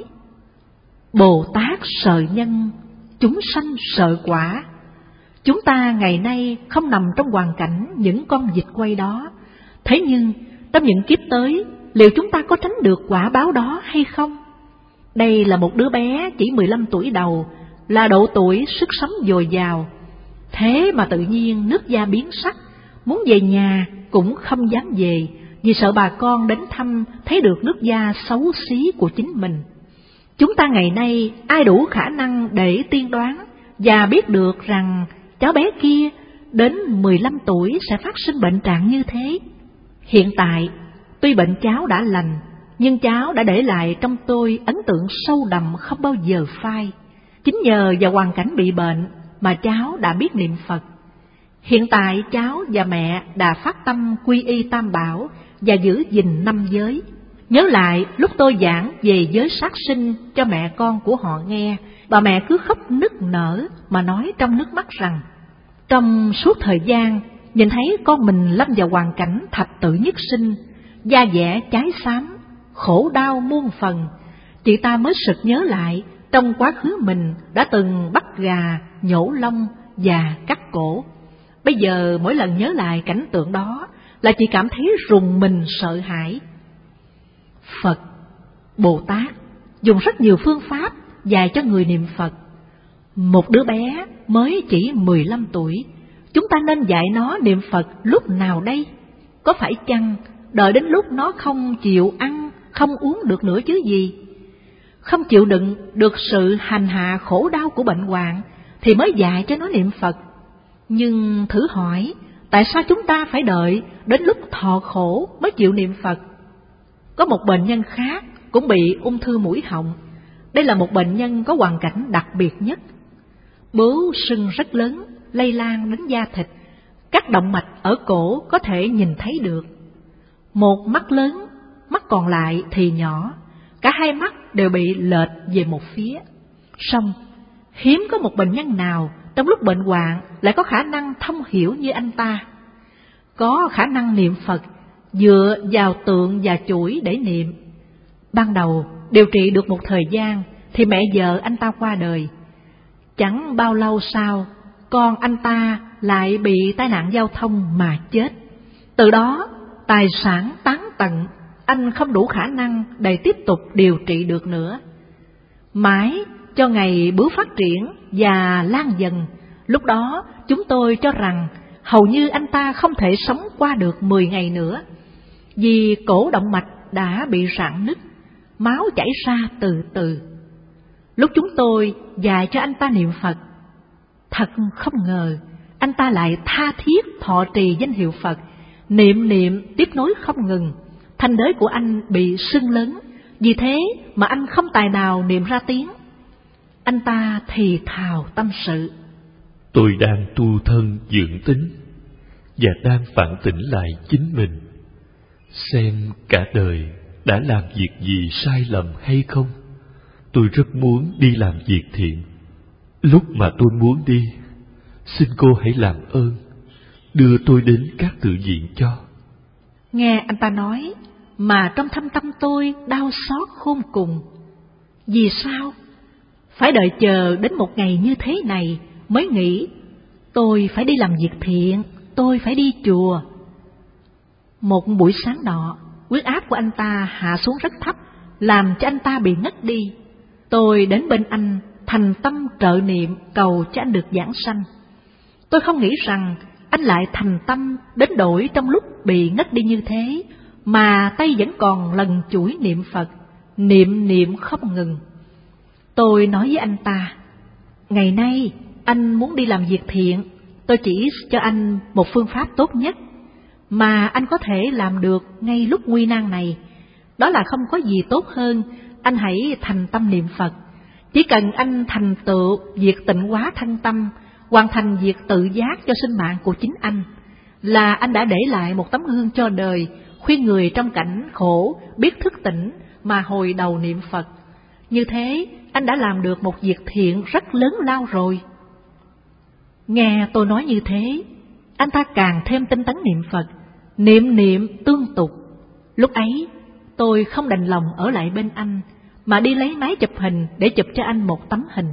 Bồ Tát sợ nhân, chúng sanh sợ quả. Chúng ta ngày nay không nằm trong hoàn cảnh những con vịt quay đó, thế nhưng trong những kiếp tới, liệu chúng ta có tránh được quả báo đó hay không? Đây là một đứa bé chỉ mười lăm tuổi đầu, là độ tuổi sức sống dồi dào. Thế mà tự nhiên nước da biến sắc, muốn về nhà cũng không dám về, vì sợ bà con đến thăm thấy được nước da xấu xí của chính mình. Chúng ta ngày nay ai đủ khả năng để tiên đoán và biết được rằng cháu bé kia đến mười lăm tuổi sẽ phát sinh bệnh trạng như thế. Hiện tại, tuy bệnh cháu đã lành, nhưng cháu đã để lại trong tôi ấn tượng sâu đậm không bao giờ phai. Chính nhờ vào hoàn cảnh bị bệnh mà cháu đã biết niệm Phật. Hiện tại cháu và mẹ đã phát tâm quy y Tam Bảo và giữ gìn năm giới. Nhớ lại lúc tôi giảng về giới sát sinh cho mẹ con của họ nghe, bà mẹ cứ khóc nức nở mà nói trong nước mắt rằng trong suốt thời gian nhìn thấy con mình lâm vào hoàn cảnh thập tử nhất sinh, da dẻ cháy xám, khổ đau muôn phần, chị ta mới sực nhớ lại trong quá khứ mình đã từng bắt gà, nhổ lông và cắt cổ. Bây giờ mỗi lần nhớ lại cảnh tượng đó là chị cảm thấy rùng mình sợ hãi. Phật, Bồ Tát dùng rất nhiều phương pháp dạy cho người niệm Phật. Một đứa bé mới chỉ mười lăm tuổi, chúng ta nên dạy nó niệm Phật lúc nào đây? Có phải chăng đợi đến lúc nó không chịu ăn, không uống được nữa chứ gì? Không chịu đựng được sự hành hạ khổ đau của bệnh hoạn thì mới dạy cho nó niệm Phật. Nhưng thử hỏi, tại sao chúng ta phải đợi đến lúc thọ khổ mới chịu niệm Phật? Có một bệnh nhân khác cũng bị ung thư mũi họng. Đây là một bệnh nhân có hoàn cảnh đặc biệt nhất. Bướu sưng rất lớn, lây lan đến da thịt, các động mạch ở cổ có thể nhìn thấy được. Một mắt lớn, mắt còn lại thì nhỏ, cả hai mắt đều bị lệch về một phía. Song hiếm có một bệnh nhân nào trong lúc bệnh hoạn lại có khả năng thông hiểu như anh ta. Có khả năng niệm Phật, dựa vào tượng và chuỗi để niệm. Ban đầu điều trị được một thời gian thì mẹ vợ anh ta qua đời. Chẳng bao lâu sau, con anh ta lại bị tai nạn giao thông mà chết. Từ đó, tài sản tán tận, anh không đủ khả năng để tiếp tục điều trị được nữa. Mãi cho ngày bướu phát triển và lan dần, lúc đó chúng tôi cho rằng hầu như anh ta không thể sống qua được mười ngày nữa, vì cổ động mạch đã bị rạn nứt, máu chảy ra từ từ. Lúc chúng tôi dạy cho anh ta niệm Phật, thật không ngờ anh ta lại tha thiết thọ trì danh hiệu Phật, niệm niệm tiếp nối không ngừng. Thanh đới của anh bị sưng lớn, vì thế mà anh không tài nào niệm ra tiếng. Anh ta thì thào tâm sự: Tôi đang tu thân dưỡng tính và đang phản tỉnh lại chính mình, xem cả đời đã làm việc gì sai lầm hay không. Tôi rất muốn đi làm việc thiện. Lúc mà tôi muốn đi, xin cô hãy làm ơn đưa tôi đến các tự viện cho. Nghe anh ta nói mà trong thâm tâm tôi đau xót khôn cùng. Vì sao? Phải đợi chờ đến một ngày như thế này mới nghĩ tôi phải đi làm việc thiện, tôi phải đi chùa. Một buổi sáng nọ, huyết áp của anh ta hạ xuống rất thấp, làm cho anh ta bị ngất đi. Tôi đến bên anh, thành tâm trợ niệm cầu cho anh được giảng sanh. Tôi không nghĩ rằng anh lại thành tâm đến đổi trong lúc bị ngất đi như thế, mà tay vẫn còn lần chuỗi niệm Phật, niệm niệm không ngừng. Tôi nói với anh ta: ngày nay anh muốn đi làm việc thiện, tôi chỉ cho anh một phương pháp tốt nhất mà anh có thể làm được ngay lúc nguy nan này. Đó là không có gì tốt hơn anh hãy thành tâm niệm Phật. Chỉ cần anh thành tựu việc tịnh hóa thân tâm, hoàn thành việc tự giác cho sinh mạng của chính anh, là anh đã để lại một tấm gương cho đời, khuyên người trong cảnh khổ biết thức tỉnh mà hồi đầu niệm Phật. Như thế, anh đã làm được một việc thiện rất lớn lao rồi. Nghe tôi nói như thế, anh ta càng thêm tinh tấn niệm Phật, niệm niệm tương tục. Lúc ấy, tôi không đành lòng ở lại bên anh, mà đi lấy máy chụp hình để chụp cho anh một tấm hình.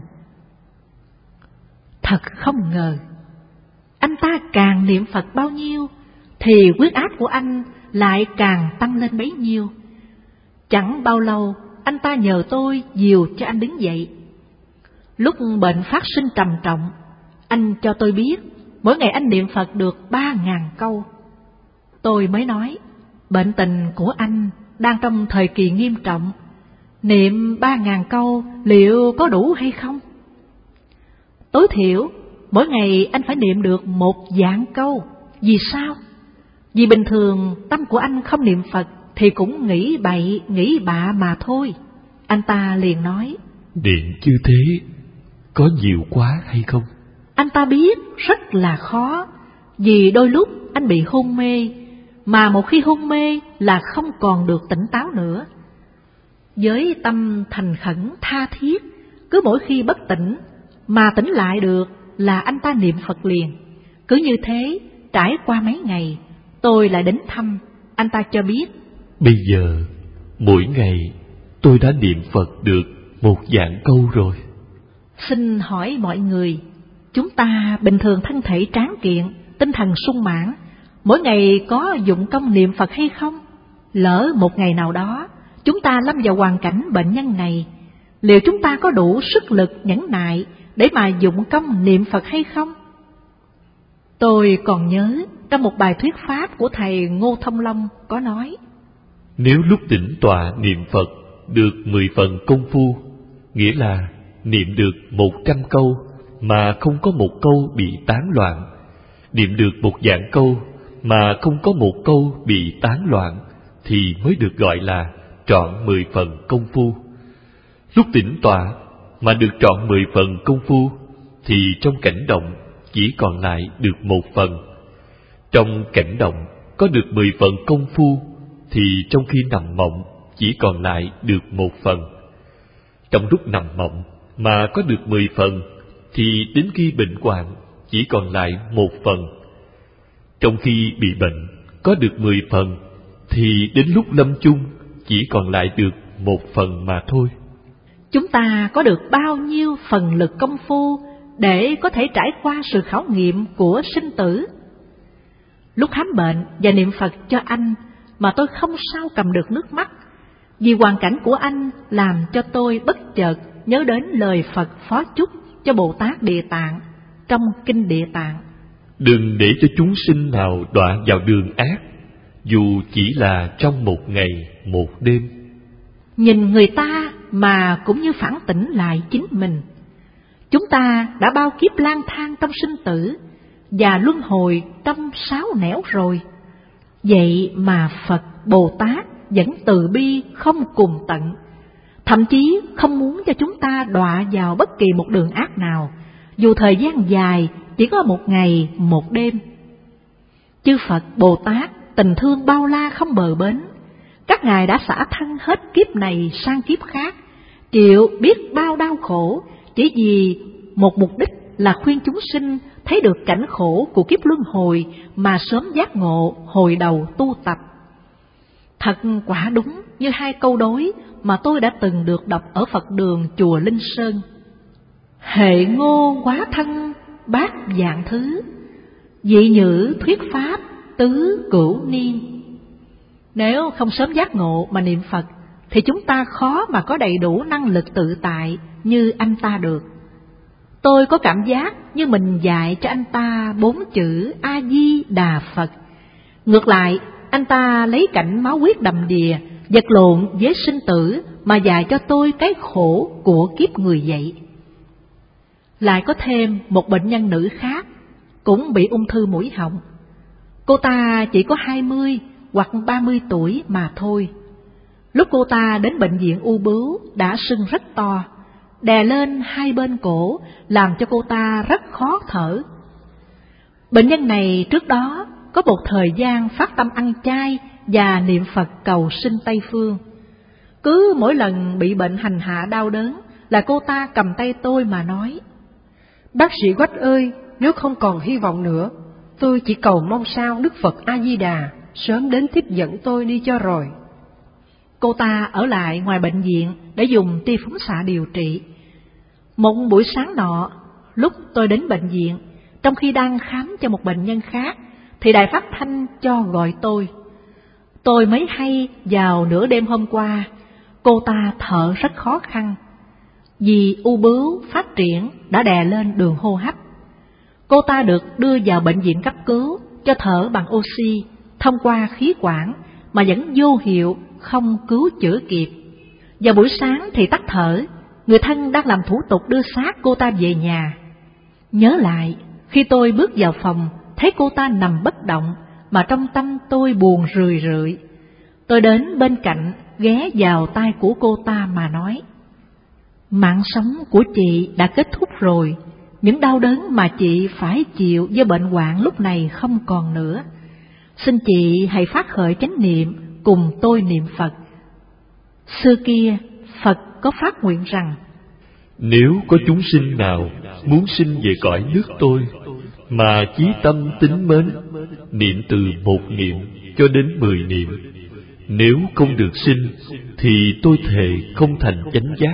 Thật không ngờ, anh ta càng niệm Phật bao nhiêu, thì huyết áp của anh lại càng tăng lên bấy nhiêu. Chẳng bao lâu, anh ta nhờ tôi dìu cho anh đứng dậy. Lúc bệnh phát sinh trầm trọng, anh cho tôi biết mỗi ngày anh niệm Phật được ba ngàn câu. Tôi mới nói, bệnh tình của anh đang trong thời kỳ nghiêm trọng, niệm ba ngàn câu liệu có đủ hay không? Tối thiểu, mỗi ngày anh phải niệm được một vạn câu. Vì sao? Vì bình thường tâm của anh không niệm Phật thì cũng nghĩ bậy, nghĩ bạ mà thôi. Anh ta liền nói, niệm như thế có nhiều quá hay không? Anh ta biết rất là khó, vì đôi lúc anh bị hôn mê, mà một khi hôn mê là không còn được tỉnh táo nữa. Với tâm thành khẩn tha thiết, cứ mỗi khi bất tỉnh mà tỉnh lại được là anh ta niệm Phật liền. Cứ như thế, trải qua mấy ngày, tôi lại đến thăm, anh ta cho biết, bây giờ mỗi ngày tôi đã niệm Phật được một vạn câu rồi. Xin hỏi mọi người, chúng ta bình thường thân thể tráng kiện, tinh thần sung mãn, mỗi ngày có dụng công niệm Phật hay không? Lỡ một ngày nào đó chúng ta lâm vào hoàn cảnh bệnh nhân này, liệu chúng ta có đủ sức lực nhẫn nại để mà dụng công niệm Phật hay không? Tôi còn nhớ trong một bài thuyết pháp của thầy Ngô Thông Long có nói, nếu lúc tĩnh tọa niệm Phật được mười phần công phu, nghĩa là niệm được một trăm câu mà không có một câu bị tán loạn, niệm được một vạn câu mà không có một câu bị tán loạn, thì mới được gọi là trọn mười phần công phu. Lúc tĩnh tọa mà được trọn mười phần công phu, thì trong cảnh động chỉ còn lại được một phần. Trong cảnh động có được mười phần công phu, thì trong khi nằm mộng chỉ còn lại được một phần. Trong lúc nằm mộng mà có được mười phần, thì đến khi bệnh hoạn chỉ còn lại một phần. Trong khi bị bệnh có được mười phần, thì đến lúc lâm chung chỉ còn lại được một phần mà thôi. Chúng ta có được bao nhiêu phần lực công phu để có thể trải qua sự khảo nghiệm của sinh tử? Lúc khám bệnh và niệm Phật cho anh mà tôi không sao cầm được nước mắt, vì hoàn cảnh của anh làm cho tôi bất chợt nhớ đến lời Phật phó chúc cho Bồ Tát Địa Tạng trong Kinh Địa Tạng. Đừng để cho chúng sinh nào đọa vào đường ác, dù chỉ là trong một ngày một đêm. Nhìn người ta mà cũng như phản tỉnh lại chính mình. Chúng ta đã bao kiếp lang thang trong sinh tử và luân hồi trong sáu nẻo rồi. Vậy mà Phật Bồ Tát vẫn từ bi không cùng tận, thậm chí không muốn cho chúng ta đọa vào bất kỳ một đường ác nào, dù thời gian dài chỉ có một ngày một đêm. Chư Phật Bồ Tát tình thương bao la không bờ bến, các ngài đã xả thân hết kiếp này sang kiếp khác, chịu biết bao đau khổ chỉ vì một mục đích là khuyên chúng sinh thấy được cảnh khổ của kiếp luân hồi mà sớm giác ngộ hồi đầu tu tập. Thật quả đúng như hai câu đối mà tôi đã từng được đọc ở Phật đường chùa Linh Sơn. Hệ ngô quá thân bát vạn thứ, dị nhữ thuyết pháp tứ cửu niên. Nếu không sớm giác ngộ mà niệm Phật thì chúng ta khó mà có đầy đủ năng lực tự tại như anh ta được. Tôi có cảm giác như mình dạy cho anh ta bốn chữ A Di Đà Phật. Ngược lại, anh ta lấy cảnh máu huyết đầm đìa, vật lộn với sinh tử mà dạy cho tôi cái khổ của kiếp người vậy. Lại có thêm một bệnh nhân nữ khác, cũng bị ung thư mũi họng. Cô ta chỉ có hai mươi hoặc ba mươi tuổi mà thôi. Lúc cô ta đến bệnh viện u bướu đã sưng rất to, đè lên hai bên cổ, làm cho cô ta rất khó thở. Bệnh nhân này trước đó có một thời gian phát tâm ăn chay và niệm Phật cầu sinh Tây Phương. Cứ mỗi lần bị bệnh hành hạ đau đớn là cô ta cầm tay tôi mà nói: Bác sĩ Quách ơi, nếu không còn hy vọng nữa, tôi chỉ cầu mong sao Đức Phật A-di-đà sớm đến tiếp dẫn tôi đi cho rồi. Cô ta ở lại ngoài bệnh viện để dùng tia phóng xạ điều trị. Một buổi sáng nọ, lúc tôi đến bệnh viện, trong khi đang khám cho một bệnh nhân khác, thì đài phát thanh cho gọi tôi. Tôi mới hay vào nửa đêm hôm qua, cô ta thở rất khó khăn, vì u bướu phát triển đã đè lên đường hô hấp. cô ta được đưa vào bệnh viện cấp cứu cho thở bằng oxy thông qua khí quản mà vẫn vô hiệu, không cứu chữa kịp. Vào buổi sáng thì tắt thở, người thân đang làm thủ tục đưa xác cô ta về nhà. Nhớ lại, khi tôi bước vào phòng, thấy cô ta nằm bất động, mà trong tâm tôi buồn rười rượi. Tôi đến bên cạnh, ghé vào tai của cô ta mà nói: mạng sống của chị đã kết thúc rồi, những đau đớn mà chị phải chịu do bệnh hoạn lúc này không còn nữa. Xin chị hãy phát khởi chánh niệm cùng tôi niệm Phật. Xưa kia, Phật có phát nguyện rằng: nếu có chúng sinh nào muốn sinh về cõi nước tôi, mà chí tâm tín mến, niệm từ một niệm cho đến mười niệm, nếu không được sinh, thì tôi thề không thành chánh giác.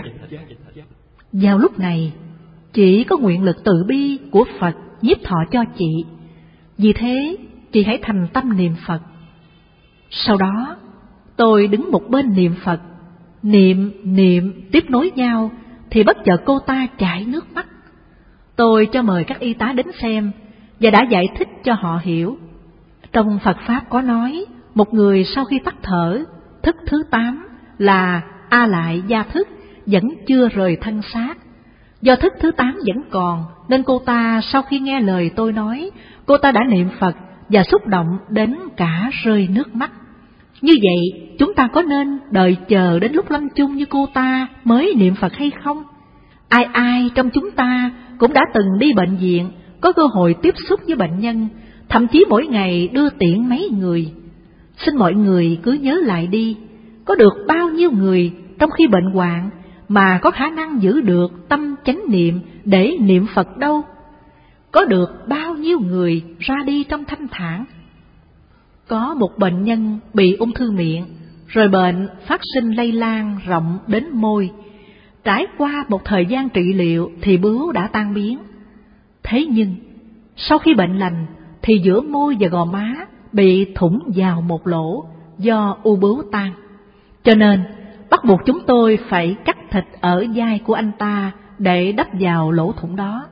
Vào lúc này, chỉ có nguyện lực từ bi của Phật nhiếp thọ cho chị. Vì thế, chị hãy thành tâm niệm Phật. Sau đó, tôi đứng một bên niệm Phật, niệm niệm tiếp nối nhau, thì bất chợt cô ta chảy nước mắt. Tôi cho mời các y tá đến xem và đã giải thích cho họ hiểu. Trong Phật Pháp có nói, một người sau khi tắt thở, thức thứ tám là A Lại Gia thức vẫn chưa rời thân xác. Do thức thứ tám vẫn còn, nên cô ta sau khi nghe lời tôi nói, cô ta đã niệm Phật và xúc động đến cả rơi nước mắt. Như vậy, chúng ta có nên đợi chờ đến lúc lâm chung như cô ta mới niệm Phật hay không? Ai ai trong chúng ta cũng đã từng đi bệnh viện, có cơ hội tiếp xúc với bệnh nhân, thậm chí mỗi ngày đưa tiễn mấy người. Xin mọi người cứ nhớ lại đi, có được bao nhiêu người trong khi bệnh hoạn mà có khả năng giữ được tâm chánh niệm để niệm Phật đâu? Có được bao nhiêu người ra đi trong thanh thản? Có một bệnh nhân bị ung thư miệng, rồi bệnh phát sinh lây lan rộng đến môi. Trải qua một thời gian trị liệu thì bướu đã tan biến. Thế nhưng, sau khi bệnh lành thì giữa môi và gò má bị thủng vào một lỗ do u bướu tan. Cho nên, bắt buộc chúng tôi phải cắt thịt ở vai của anh ta để đắp vào lỗ thủng đó.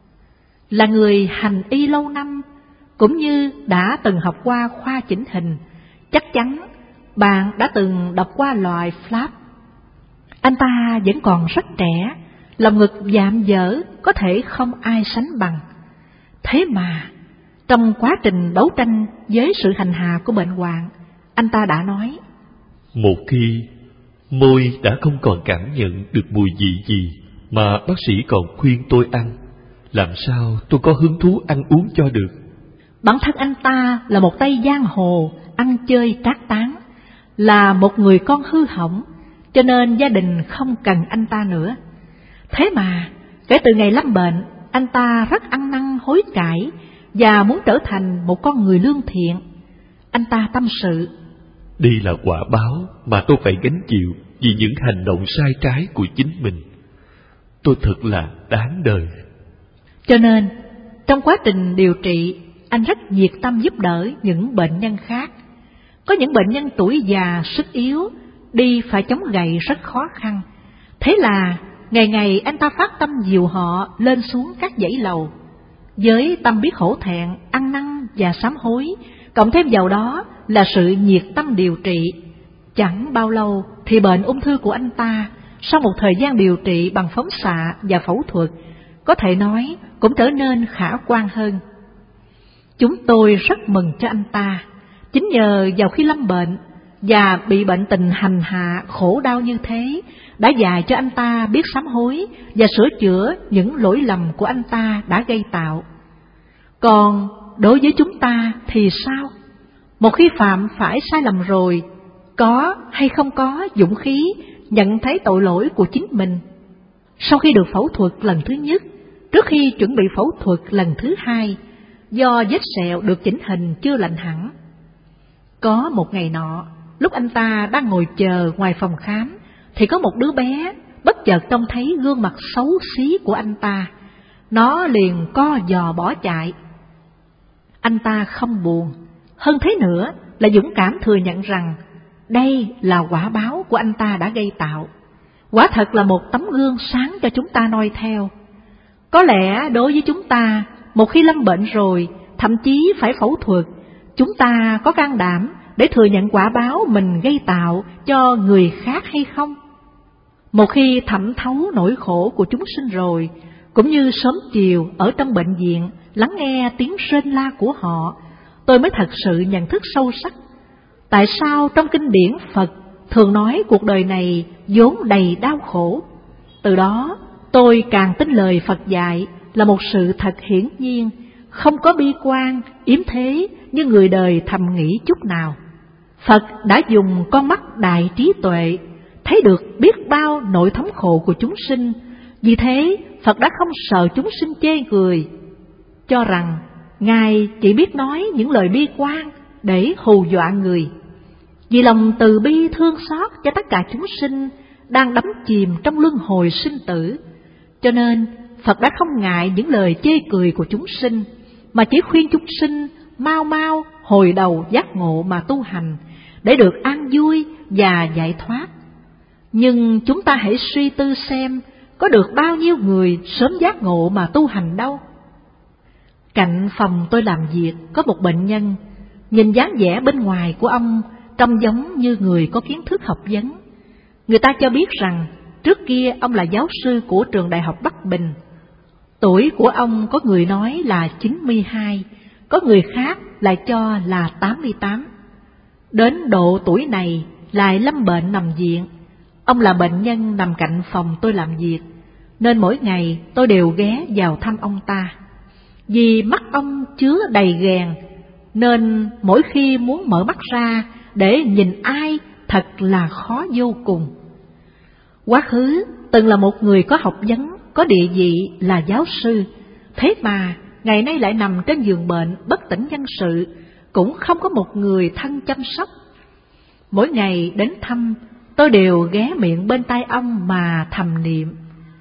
Là người hành y lâu năm, cũng như đã từng học qua khoa chỉnh hình, chắc chắn bạn đã từng đọc qua loại flap. Anh ta vẫn còn rất trẻ, lòng ngực dạn dở có thể không ai sánh bằng. Thế mà, trong quá trình đấu tranh với sự hành hạ của bệnh hoạn, anh ta đã nói: một khi môi đã không còn cảm nhận được mùi vị gì mà bác sĩ còn khuyên tôi ăn, làm sao tôi có hứng thú ăn uống cho được? Bản thân anh ta là một tay giang hồ, ăn chơi trác tán, là một người con hư hỏng, cho nên gia đình không cần anh ta nữa. Thế mà, kể từ ngày lâm bệnh, anh ta rất ăn năn hối cải và muốn trở thành một con người lương thiện. Anh ta tâm sự: đây là quả báo mà tôi phải gánh chịu vì những hành động sai trái của chính mình. Tôi thật là đáng đời. Cho nên, trong quá trình điều trị, anh rất nhiệt tâm giúp đỡ những bệnh nhân khác. Có những bệnh nhân tuổi già, sức yếu, đi phải chống gậy rất khó khăn. Thế là, ngày ngày anh ta phát tâm dìu họ lên xuống các dãy lầu. Với tâm biết hổ thẹn, ăn năn và sám hối, cộng thêm vào đó là sự nhiệt tâm điều trị, chẳng bao lâu thì bệnh ung thư của anh ta, sau một thời gian điều trị bằng phóng xạ và phẫu thuật, có thể nói cũng trở nên khả quan hơn. Chúng tôi rất mừng cho anh ta. Chính nhờ vào khi lâm bệnh và bị bệnh tình hành hạ khổ đau như thế, đã dạy cho anh ta biết sám hối và sửa chữa những lỗi lầm của anh ta đã gây tạo. Còn đối với chúng ta thì sao? Một khi phạm phải sai lầm rồi, có hay không có dũng khí nhận thấy tội lỗi của chính mình? Sau khi được phẫu thuật lần thứ nhất, trước khi chuẩn bị phẫu thuật lần thứ hai, do vết sẹo được chỉnh hình chưa lành hẳn, có một ngày nọ, lúc anh ta đang ngồi chờ ngoài phòng khám, thì có một đứa bé bất chợt trông thấy gương mặt xấu xí của anh ta. Nó liền co giò bỏ chạy. Anh ta không buồn, hơn thế nữa là dũng cảm thừa nhận rằng đây là quả báo của anh ta đã gây tạo. Quả thật là một tấm gương sáng cho chúng ta noi theo. Có lẽ đối với chúng ta, một khi lâm bệnh rồi, thậm chí phải phẫu thuật, chúng ta có can đảm để thừa nhận quả báo mình gây tạo cho người khác hay không? Một khi thẩm thấu nỗi khổ của chúng sinh rồi, cũng như sớm chiều ở trong bệnh viện lắng nghe tiếng rên la của họ, tôi mới thật sự nhận thức sâu sắc tại sao trong kinh điển Phật thường nói cuộc đời này vốn đầy đau khổ. Từ đó tôi càng tin lời Phật dạy là một sự thật hiển nhiên, không có bi quan, yếm thế như người đời thầm nghĩ chút nào. Phật đã dùng con mắt đại trí tuệ thấy được biết bao nỗi thống khổ của chúng sinh, vì thế Phật đã không sợ chúng sinh chê cười, cho rằng Ngài chỉ biết nói những lời bi quan để hù dọa người. Vì lòng từ bi thương xót cho tất cả chúng sinh đang đắm chìm trong luân hồi sinh tử, cho nên Phật đã không ngại những lời chê cười của chúng sinh, mà chỉ khuyên chúng sinh mau mau hồi đầu giác ngộ mà tu hành, để được an vui và giải thoát. Nhưng chúng ta hãy suy tư xem, có được bao nhiêu người sớm giác ngộ mà tu hành đâu. Cạnh phòng tôi làm việc có một bệnh nhân, nhìn dáng vẻ bên ngoài của ông trông giống như người có kiến thức học vấn. Người ta cho biết rằng trước kia ông là giáo sư của trường Đại học Bắc Bình. Tuổi của ông có người nói là chín mươi hai, có người khác lại cho là tám mươi tám. Đến độ tuổi này lại lâm bệnh nằm viện. Ông là bệnh nhân nằm cạnh phòng tôi làm việc, nên mỗi ngày tôi đều ghé vào thăm ông ta. Vì mắt ông chứa đầy ghèn, nên mỗi khi muốn mở mắt ra để nhìn ai thật là khó vô cùng. Quá khứ từng là một người có học vấn, có địa vị là giáo sư, thế mà ngày nay lại nằm trên giường bệnh bất tỉnh nhân sự, cũng không có một người thân chăm sóc. Mỗi ngày đến thăm, tôi đều ghé miệng bên tai ông mà thầm niệm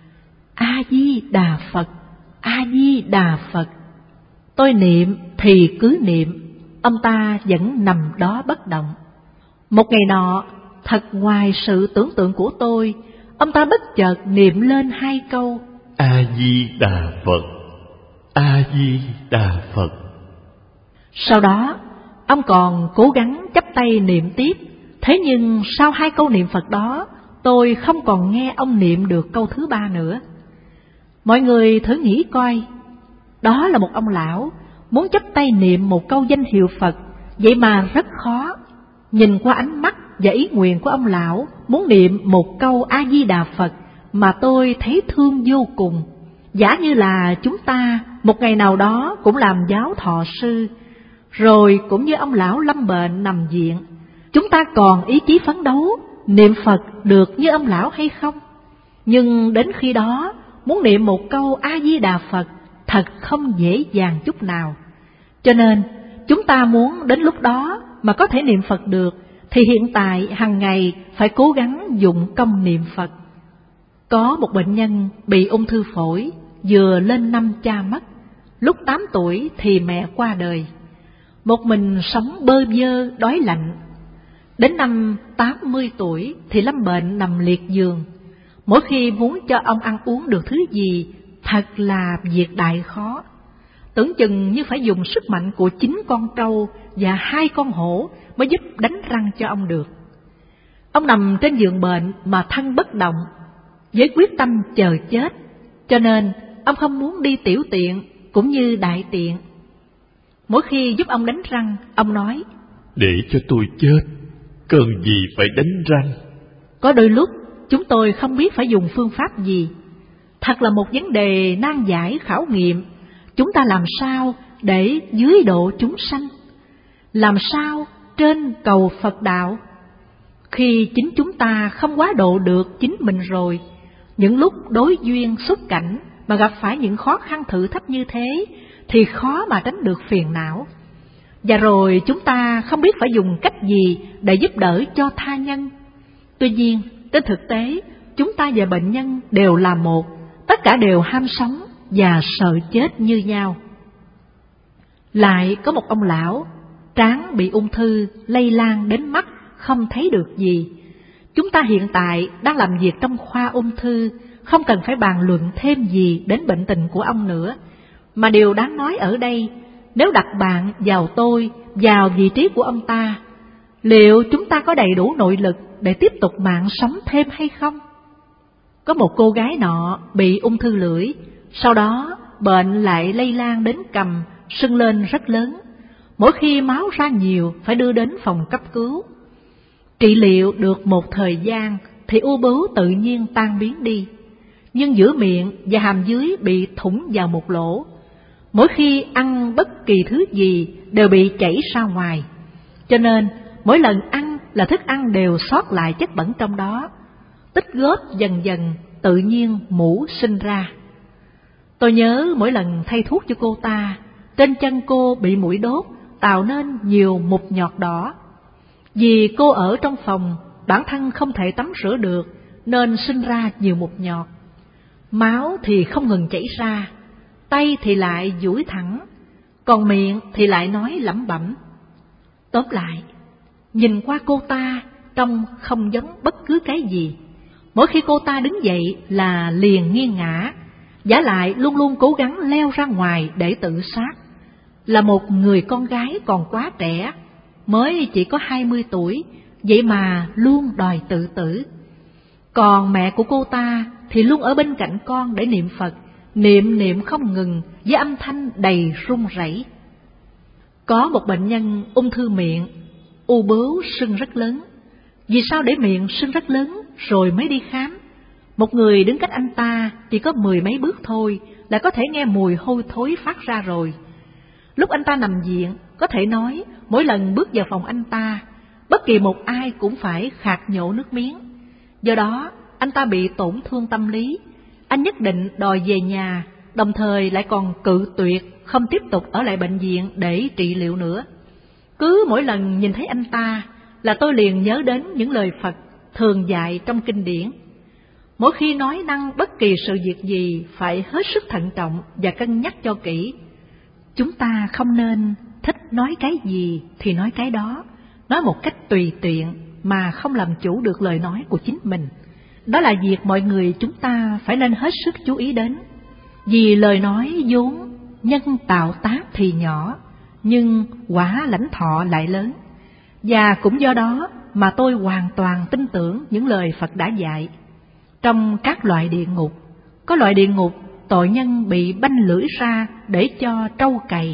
A Di Đà Phật, A Di Đà Phật. Tôi niệm thì cứ niệm, ông ta vẫn nằm đó bất động. Một ngày nọ, thật ngoài sự tưởng tượng của tôi, ông ta bất chợt niệm lên hai câu A Di Đà Phật, A Di Đà Phật. Sau đó, ông còn cố gắng chắp tay niệm tiếp. Thế nhưng sau hai câu niệm Phật đó, tôi không còn nghe ông niệm được câu thứ ba nữa. Mọi người thử nghĩ coi, đó là một ông lão muốn chắp tay niệm một câu danh hiệu Phật, vậy mà rất khó. Nhìn qua ánh mắt và ý nguyện của ông lão muốn niệm một câu A Di Đà Phật mà tôi thấy thương vô cùng. Giả như là chúng ta một ngày nào đó cũng làm giáo thọ sư, rồi cũng như ông lão lâm bệnh nằm viện, chúng ta còn ý chí phấn đấu niệm Phật được như ông lão hay không? Nhưng đến khi đó, muốn niệm một câu A Di Đà Phật thật không dễ dàng chút nào. Cho nên, chúng ta muốn đến lúc đó mà có thể niệm Phật được, thì hiện tại hàng ngày phải cố gắng dụng công niệm Phật. Có một bệnh nhân bị ung thư phổi, vừa lên năm cha mất, lúc tám tuổi thì mẹ qua đời. Một mình sống bơ vơ đói lạnh. Đến năm tám mươi tuổi thì lâm bệnh nằm liệt giường. Mỗi khi muốn cho ông ăn uống được thứ gì, thật là việc đại khó. Tưởng chừng như phải dùng sức mạnh của chín con trâu và hai con hổ mới giúp đánh răng cho ông được. Ông nằm trên giường bệnh mà thân bất động, với quyết tâm chờ chết, cho nên ông không muốn đi tiểu tiện cũng như đại tiện. Mỗi khi giúp ông đánh răng, ông nói: Để cho tôi chết, cần gì phải đánh răng. Có đôi lúc chúng tôi không biết phải dùng phương pháp gì. Thật là một vấn đề nan giải khảo nghiệm. Chúng ta làm sao để dưới độ chúng sanh? Làm sao trên cầu Phật đạo? Khi chính chúng ta không quá độ được chính mình rồi, những lúc đối duyên xuất cảnh mà gặp phải những khó khăn thử thách như thế, thì khó mà tránh được phiền não. Và rồi chúng ta không biết phải dùng cách gì để giúp đỡ cho tha nhân. Tuy nhiên, trên thực tế, chúng ta và bệnh nhân đều là một, tất cả đều ham sống và sợ chết như nhau. Lại có một ông lão, trán bị ung thư lây lan đến mắt, không thấy được gì. Chúng ta hiện tại đang làm việc trong khoa ung thư, không cần phải bàn luận thêm gì đến bệnh tình của ông nữa. Mà điều đáng nói ở đây, nếu đặt bạn vào tôi, vào vị trí của ông ta, liệu chúng ta có đầy đủ nội lực để tiếp tục mạng sống thêm hay không? Có một cô gái nọ bị ung thư lưỡi, sau đó bệnh lại lây lan đến cằm, sưng lên rất lớn. Mỗi khi máu ra nhiều phải đưa đến phòng cấp cứu. Trị liệu được một thời gian thì u bướu tự nhiên tan biến đi, nhưng giữa miệng và hàm dưới bị thủng vào một lỗ. Mỗi khi ăn bất kỳ thứ gì đều bị chảy ra ngoài, cho nên mỗi lần ăn là thức ăn đều sót lại chất bẩn trong đó, tích góp dần dần tự nhiên mủ sinh ra. Tôi nhớ mỗi lần thay thuốc cho cô ta, trên chân cô bị muỗi đốt, tạo nên nhiều mụn nhọt đỏ. Vì cô ở trong phòng, bản thân không thể tắm rửa được, nên sinh ra nhiều mụn nhọt. Máu thì không ngừng chảy ra, tay thì lại duỗi thẳng, còn miệng thì lại nói lẩm bẩm. Tóm lại, nhìn qua cô ta trông không giống bất cứ cái gì. Mỗi khi cô ta đứng dậy là liền nghiêng ngã, vả lại luôn luôn cố gắng leo ra ngoài để tự sát. Là một người con gái còn quá trẻ, mới chỉ có hai mươi tuổi, vậy mà luôn đòi tự tử. Còn mẹ của cô ta thì luôn ở bên cạnh con để niệm Phật, niệm niệm không ngừng với âm thanh đầy run rẩy. Có một bệnh nhân ung thư miệng, u bướu sưng rất lớn. Vì sao để miệng sưng rất lớn rồi mới đi khám? Một người đứng cách anh ta chỉ có mười mấy bước thôi là có thể nghe mùi hôi thối phát ra rồi. Lúc anh ta nằm viện, có thể nói mỗi lần bước vào phòng anh ta, bất kỳ một ai cũng phải khạc nhổ nước miếng. Do đó, anh ta bị tổn thương tâm lý. Anh nhất định đòi về nhà, đồng thời lại còn cự tuyệt không tiếp tục ở lại bệnh viện để trị liệu nữa. Cứ mỗi lần nhìn thấy anh ta là tôi liền nhớ đến những lời Phật thường dạy trong kinh điển. Mỗi khi nói năng bất kỳ sự việc gì phải hết sức thận trọng và cân nhắc cho kỹ. Chúng ta không nên thích nói cái gì thì nói cái đó, nói một cách tùy tiện mà không làm chủ được lời nói của chính mình. Đó là việc mọi người chúng ta phải nên hết sức chú ý đến. Vì lời nói vốn nhân tạo tác thì nhỏ, nhưng quả lãnh thọ lại lớn. Và cũng do đó mà tôi hoàn toàn tin tưởng những lời Phật đã dạy. Trong các loại địa ngục, có loại địa ngục tội nhân bị banh lưỡi ra để cho trâu cày.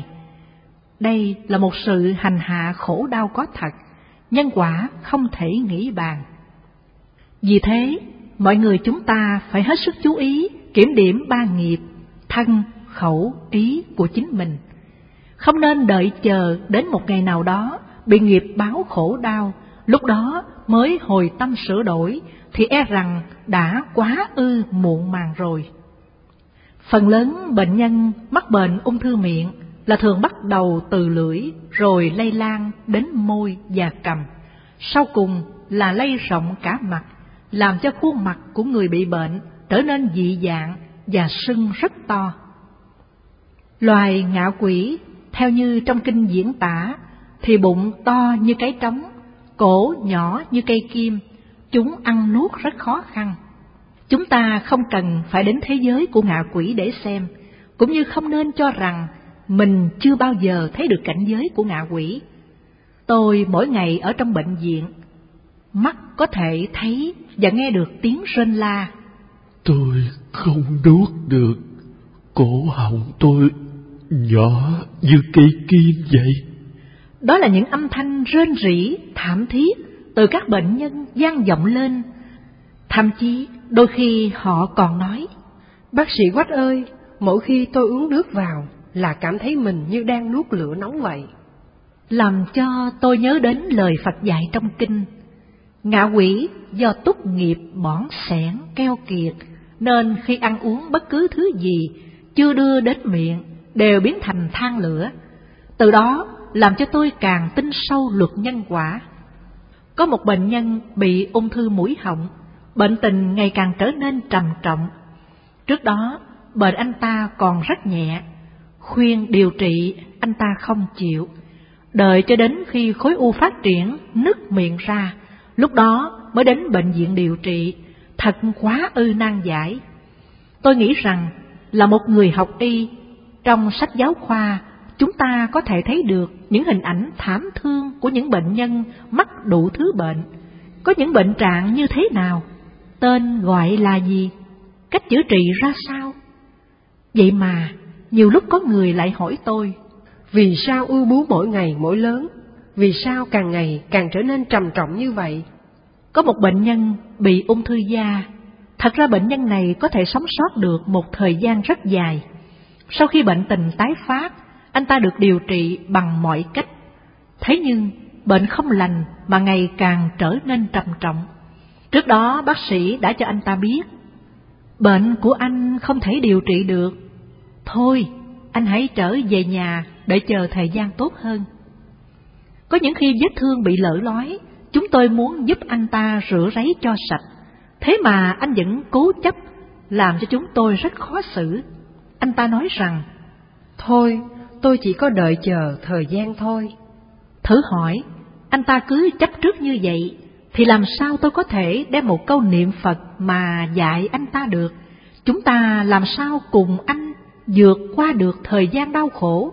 Đây là một sự hành hạ khổ đau có thật, nhân quả không thể nghĩ bàn. Vì thế, mọi người chúng ta phải hết sức chú ý kiểm điểm ba nghiệp, thân, khẩu, ý của chính mình. Không nên đợi chờ đến một ngày nào đó bị nghiệp báo khổ đau, lúc đó mới hồi tâm sửa đổi, thì e rằng đã quá ư muộn màng rồi. Phần lớn bệnh nhân mắc bệnh ung thư miệng là thường bắt đầu từ lưỡi rồi lây lan đến môi và cằm, sau cùng là lây rộng cả mặt, làm cho khuôn mặt của người bị bệnh trở nên dị dạng và sưng rất to. Loài ngạ quỷ, theo như trong kinh diễn tả, thì bụng to như cái trống, cổ nhỏ như cây kim, chúng ăn nuốt rất khó khăn. Chúng ta không cần phải đến thế giới của ngạ quỷ để xem, cũng như không nên cho rằng mình chưa bao giờ thấy được cảnh giới của ngạ quỷ. Tôi mỗi ngày ở trong bệnh viện, mắt có thể thấy và nghe được tiếng rên la. Tôi không nuốt được, cổ họng tôi nhỏ như cây kim vậy. Đó là những âm thanh rên rỉ, thảm thiết từ các bệnh nhân vang vọng lên. Thậm chí đôi khi họ còn nói: Bác sĩ Quách ơi, mỗi khi tôi uống nước vào là cảm thấy mình như đang nuốt lửa nóng vậy. Làm cho tôi nhớ đến lời Phật dạy trong kinh: ngạ quỷ do túc nghiệp bỏng sẻn keo kiệt, nên khi ăn uống bất cứ thứ gì chưa đưa đến miệng đều biến thành than lửa. Từ đó làm cho tôi càng tin sâu luật nhân quả. Có một bệnh nhân bị ung thư mũi họng, bệnh tình ngày càng trở nên trầm trọng. Trước đó, bệnh anh ta còn rất nhẹ, khuyên điều trị anh ta không chịu. Đợi cho đến khi khối u phát triển, nứt miệng ra, lúc đó mới đến bệnh viện điều trị, thật quá ư nan giải. Tôi nghĩ rằng là một người học y, Trong sách giáo khoa, chúng ta có thể thấy được những hình ảnh thảm thương của những bệnh nhân mắc đủ thứ bệnh. Có những bệnh trạng như thế nào? Tên gọi là gì? Cách chữa trị ra sao? Vậy mà, nhiều lúc có người lại hỏi tôi, vì sao ưu bướu mỗi ngày mỗi lớn? Vì sao càng ngày càng trở nên trầm trọng như vậy? Có một bệnh nhân bị ung thư da. Thật ra bệnh nhân này có thể sống sót được một thời gian rất dài. Sau khi bệnh tình tái phát, anh ta được điều trị bằng mọi cách. Thế nhưng, bệnh không lành mà ngày càng trở nên trầm trọng. Trước đó bác sĩ đã cho anh ta biết, bệnh của anh không thể điều trị được. Thôi, anh hãy trở về nhà để chờ thời gian tốt hơn. Có những khi vết thương bị lở lói, chúng tôi muốn giúp anh ta rửa ráy cho sạch. Thế mà anh vẫn cố chấp, làm cho chúng tôi rất khó xử. Anh ta nói rằng, thôi, tôi chỉ có đợi chờ thời gian thôi. Thử hỏi, anh ta cứ chấp trước như vậy, thì làm sao tôi có thể đem một câu niệm Phật mà dạy anh ta được? Chúng ta làm sao cùng anh vượt qua được thời gian đau khổ?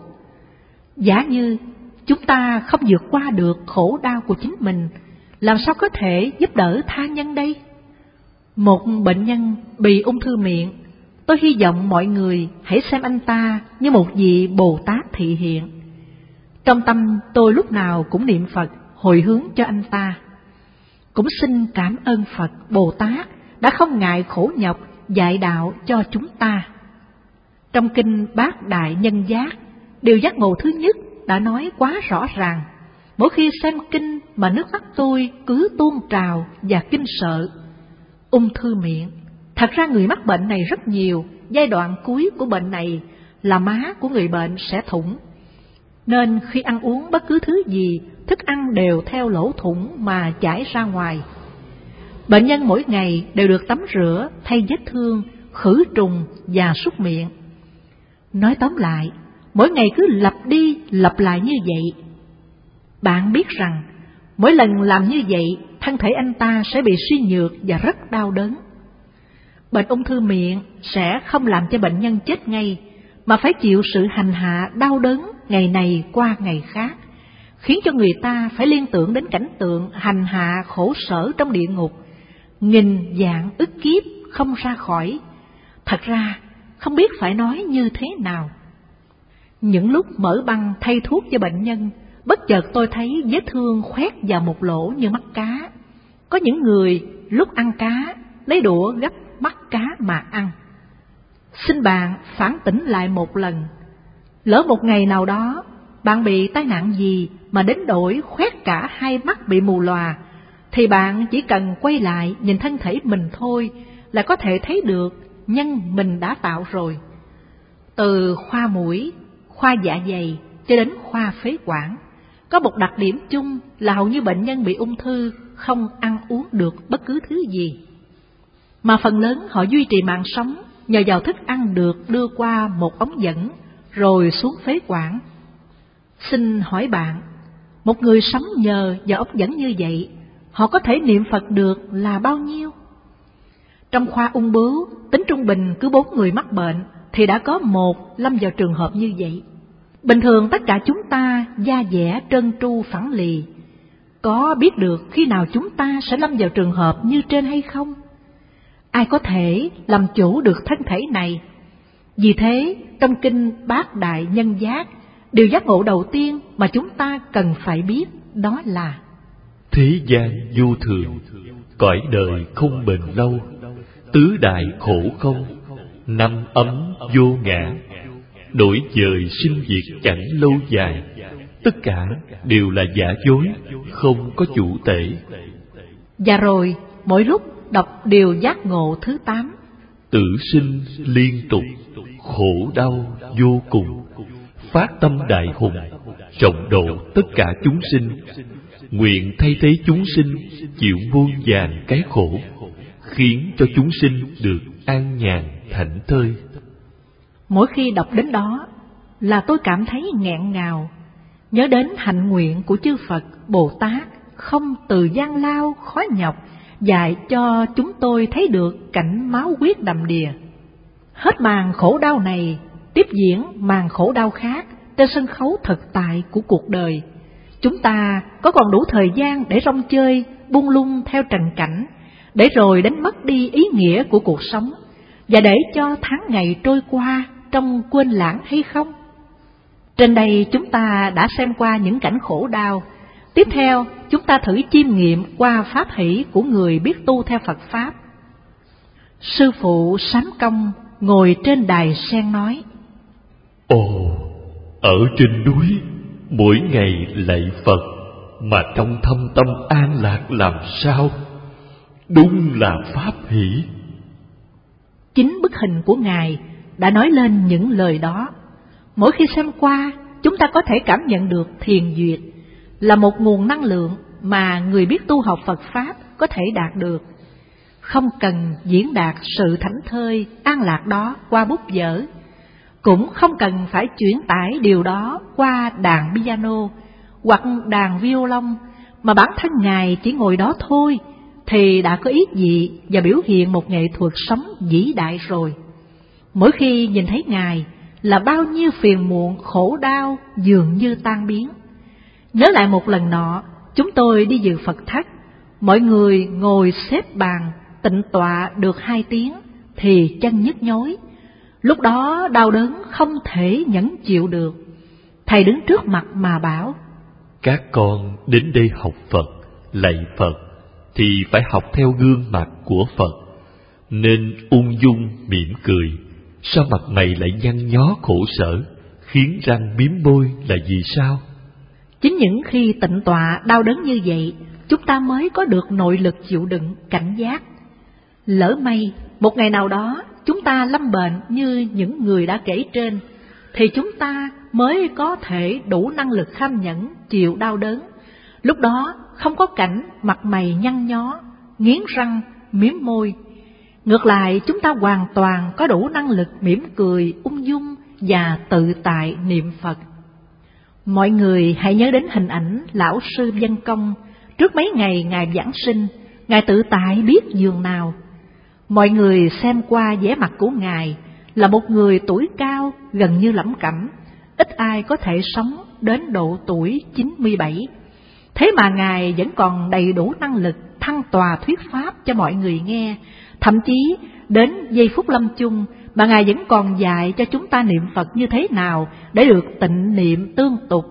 Giả như chúng ta không vượt qua được khổ đau của chính mình, làm sao có thể giúp đỡ tha nhân đây? Một bệnh nhân bị ung thư miệng, tôi hy vọng mọi người hãy xem anh ta như một vị Bồ Tát thị hiện. Trong tâm tôi lúc nào cũng niệm Phật hồi hướng cho anh ta. Cũng xin cảm ơn Phật Bồ Tát đã không ngại khổ nhọc dạy đạo cho chúng ta. Trong kinh Bát Đại Nhân Giác, điều giác ngộ thứ nhất đã nói quá rõ ràng. Mỗi khi xem kinh mà nước mắt tôi cứ tuôn trào và kinh sợ. Ung thư miệng, thật ra người mắc bệnh này rất nhiều. Giai đoạn cuối của bệnh này là má của người bệnh sẽ thủng, nên khi ăn uống bất cứ thứ gì, thức ăn đều theo lỗ thủng mà chảy ra ngoài. Bệnh nhân mỗi ngày đều được tắm rửa, thay vết thương, khử trùng và súc miệng. Nói tóm lại, mỗi ngày cứ lặp đi lặp lại như vậy. Bạn biết rằng, mỗi lần làm như vậy, thân thể anh ta sẽ bị suy nhược và rất đau đớn. Bệnh ung thư miệng sẽ không làm cho bệnh nhân chết ngay, mà phải chịu sự hành hạ đau đớn ngày này qua ngày khác, khiến cho người ta phải liên tưởng đến cảnh tượng hành hạ khổ sở trong địa ngục, nghìn vạn ức kiếp không ra khỏi. Thật ra, không biết phải nói như thế nào. Những lúc mở băng thay thuốc cho bệnh nhân, bất chợt tôi thấy vết thương khoét vào một lỗ như mắt cá. Có những người lúc ăn cá, lấy đũa gắp mắt cá mà ăn. Xin bạn phản tỉnh lại một lần. Lỡ một ngày nào đó, bạn bị tai nạn gì mà đến nỗi khoét cả hai mắt bị mù lòa, thì bạn chỉ cần quay lại nhìn thân thể mình thôi là có thể thấy được nhân mình đã tạo rồi. Từ khoa mũi, khoa dạ dày cho đến khoa phế quản, có một đặc điểm chung là hầu như bệnh nhân bị ung thư không ăn uống được bất cứ thứ gì, mà phần lớn họ duy trì mạng sống nhờ vào thức ăn được đưa qua một ống dẫn rồi xuống phế quản. Xin hỏi bạn, một người sống nhờ vào ống dẫn như vậy, họ có thể niệm Phật được là bao nhiêu? Trong khoa ung bướu, tính trung bình cứ bốn người mắc bệnh thì đã có một lâm vào trường hợp như vậy. Bình thường tất cả chúng ta da dẻ trơn tru phẳng lì, có biết được khi nào chúng ta sẽ lâm vào trường hợp như trên hay không? Ai có thể làm chủ được thân thể này? Vì thế, trong kinh Bát Đại Nhân Giác, điều giác ngộ đầu tiên mà chúng ta cần phải biết đó là: thế gian vô thường, cõi đời không bền lâu, tứ đại khổ không, năm ấm vô ngã, đổi dời sinh diệt chẳng lâu dài, tất cả đều là giả dối, không có chủ tể. Và rồi, mỗi lúc đọc điều giác ngộ thứ tám: tử sinh liên tục, khổ đau vô cùng, phát tâm đại hùng, trọng độ tất cả chúng sinh, nguyện thay thế chúng sinh chịu muôn vàn cái khổ, khiến cho chúng sinh được an nhàn thảnh thơi. Mỗi khi đọc đến đó là tôi cảm thấy nghẹn ngào, nhớ đến hạnh nguyện của chư Phật Bồ Tát không từ gian lao khó nhọc dạy cho chúng tôi thấy được cảnh máu huyết đầm đìa. Hết màn khổ đau này, tiếp diễn màn khổ đau khác trên sân khấu thực tại của cuộc đời. Chúng ta có còn đủ thời gian để rong chơi, buông lung theo trần cảnh, để rồi đánh mất đi ý nghĩa của cuộc sống, và để cho tháng ngày trôi qua trong quên lãng hay không? Trên đây chúng ta đã xem qua những cảnh khổ đau. Tiếp theo, chúng ta thử chiêm nghiệm qua pháp hỷ của người biết tu theo Phật Pháp. Sư phụ Sám Công ngồi trên đài sen nói: Ồ, ở trên núi, mỗi ngày lạy Phật, mà trong thâm tâm an lạc làm sao? Đúng là pháp hỷ. Chính bức hình của Ngài đã nói lên những lời đó. Mỗi khi xem qua, chúng ta có thể cảm nhận được thiền duyệt là một nguồn năng lượng mà người biết tu học Phật Pháp có thể đạt được. Không cần diễn đạt sự thảnh thơi, an lạc đó qua bút vở, cũng không cần phải chuyển tải điều đó qua đàn piano hoặc đàn violon, mà bản thân Ngài chỉ ngồi đó thôi thì đã có ý gì và biểu hiện một nghệ thuật sống vĩ đại rồi. Mỗi khi nhìn thấy Ngài là bao nhiêu phiền muộn, khổ đau dường như tan biến. Nhớ lại một lần nọ, chúng tôi đi dự Phật thất, mọi người ngồi xếp bàn tịnh tọa được hai tiếng thì chân nhức nhối. Lúc đó đau đớn không thể nhẫn chịu được. Thầy đứng trước mặt mà bảo: Các con đến đây học Phật, lạy Phật, thì phải học theo gương mặt của Phật, nên ung dung mỉm cười. Sao mặt mày lại nhăn nhó khổ sở, khiến răng miếm môi là vì sao? Chính những khi tịnh tọa đau đớn như vậy, chúng ta mới có được nội lực chịu đựng, cảnh giác. Lỡ may một ngày nào đó chúng ta lâm bệnh như những người đã kể trên, thì chúng ta mới có thể đủ năng lực kham nhẫn chịu đau đớn. Lúc đó không có cảnh mặt mày nhăn nhó, nghiến răng, miếm môi. Ngược lại, chúng ta hoàn toàn có đủ năng lực mỉm cười, ung dung và tự tại niệm Phật. Mọi người hãy nhớ đến hình ảnh Lão sư Văn Công trước mấy ngày Ngài giảng sinh. Ngài tự tại biết dường nào. Mọi người xem qua vẻ mặt của Ngài là một người tuổi cao, gần như lẩm cẩm, ít ai có thể sống đến độ tuổi chín mươi bảy. Thế mà Ngài vẫn còn đầy đủ năng lực thăng tòa thuyết pháp cho mọi người nghe. Thậm chí đến giây phút lâm chung mà Ngài vẫn còn dạy cho chúng ta niệm Phật như thế nào để được tịnh niệm tương tục.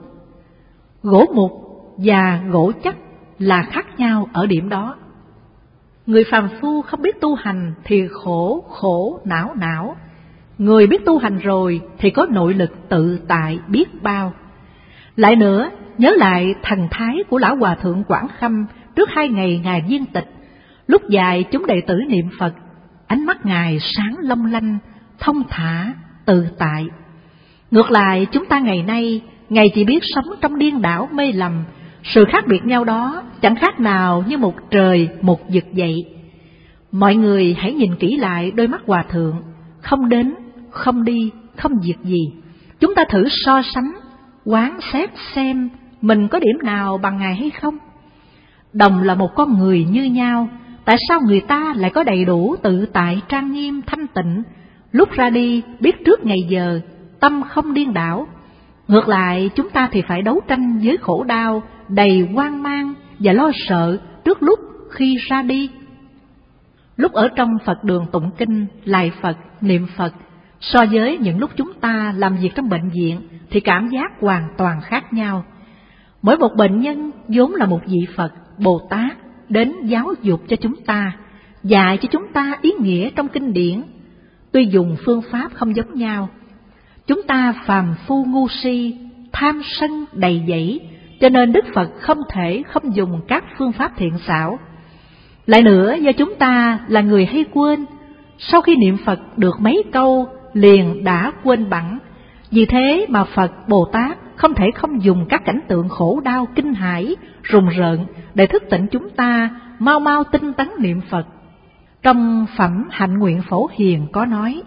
Gỗ mục và gỗ chắc là khác nhau ở điểm đó. Người phàm phu không biết tu hành thì khổ, khổ, não não. Người biết tu hành rồi thì có nội lực tự tại biết bao. Lại nữa, nhớ lại thần thái của Lão Hòa Thượng Quảng Khâm trước hai ngày Ngài viên tịch. Lúc dạy chúng đệ tử niệm Phật, ánh mắt Ngài sáng long lanh, thông thả, tự tại. Ngược lại, chúng ta ngày nay, Ngài chỉ biết sống trong điên đảo mê lầm. Sự khác biệt nhau đó chẳng khác nào như một trời, một vực vậy. Mọi người hãy nhìn kỹ lại đôi mắt Hòa Thượng, không đến, không đi, không việc gì. Chúng ta thử so sánh, quán xét xem mình có điểm nào bằng Ngài hay không. Đồng là một con người như nhau, tại sao người ta lại có đầy đủ tự tại, trang nghiêm, thanh tịnh, lúc ra đi biết trước ngày giờ, tâm không điên đảo? Ngược lại, chúng ta thì phải đấu tranh với khổ đau, đầy hoang mang và lo sợ trước lúc khi ra đi. Lúc ở trong Phật đường tụng kinh, lạy Phật, niệm Phật, so với những lúc chúng ta làm việc trong bệnh viện thì cảm giác hoàn toàn khác nhau. Mỗi một bệnh nhân vốn là một vị Phật, Bồ Tát đến giáo dục cho chúng ta, dạy cho chúng ta ý nghĩa trong kinh điển. Tuy dùng phương pháp không giống nhau, chúng ta phàm phu ngu si, tham sân đầy dẫy, cho nên Đức Phật không thể không dùng các phương pháp thiện xảo. Lại nữa, do chúng ta là người hay quên, sau khi niệm Phật được mấy câu liền đã quên bẵng. Vì thế mà Phật, Bồ Tát không thể không dùng các cảnh tượng khổ đau kinh hãi, rùng rợn để thức tỉnh chúng ta mau mau tinh tấn niệm Phật. Trong phẩm Hạnh Nguyện Phổ Hiền có nói: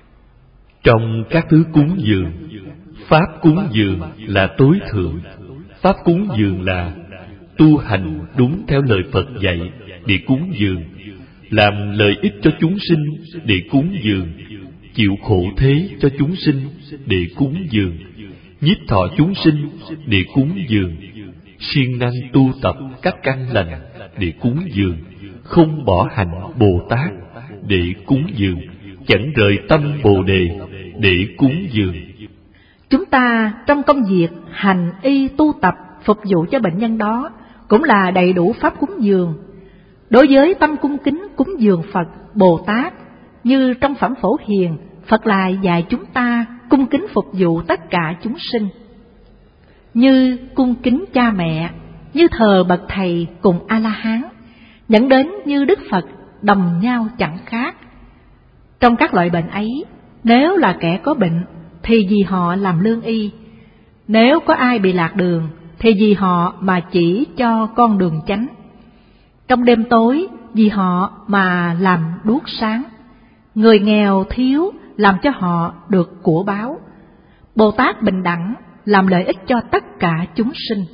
Trong các thứ cúng dường, pháp cúng dường là tối thượng. Pháp cúng dường là tu hành đúng theo lời Phật dạy để cúng dường, làm lợi ích cho chúng sinh để cúng dường, chịu khổ thế cho chúng sinh để cúng dường, nhiếp thọ chúng sinh để cúng dường, siêng năng tu tập các căn lành để cúng dường, không bỏ hạnh Bồ Tát để cúng dường, chẳng rời tâm Bồ Đề để cúng dường. Chúng ta trong công việc hành y tu tập phục vụ cho bệnh nhân đó cũng là đầy đủ pháp cúng dường. Đối với tâm cung kính cúng dường Phật, Bồ Tát, như trong phẩm Phổ Hiền, Phật lại dạy chúng ta cung kính phục vụ tất cả chúng sinh. Như cung kính cha mẹ, như thờ bậc thầy cùng A-la-hán, dẫn đến như Đức Phật đồng nhau chẳng khác. Trong các loại bệnh ấy, nếu là kẻ có bệnh thì vì họ làm lương y, nếu có ai bị lạc đường thì vì họ mà chỉ cho con đường chánh, trong đêm tối vì họ mà làm đuốc sáng, người nghèo thiếu làm cho họ được của báo, Bồ Tát bình đẳng làm lợi ích cho tất cả chúng sinh.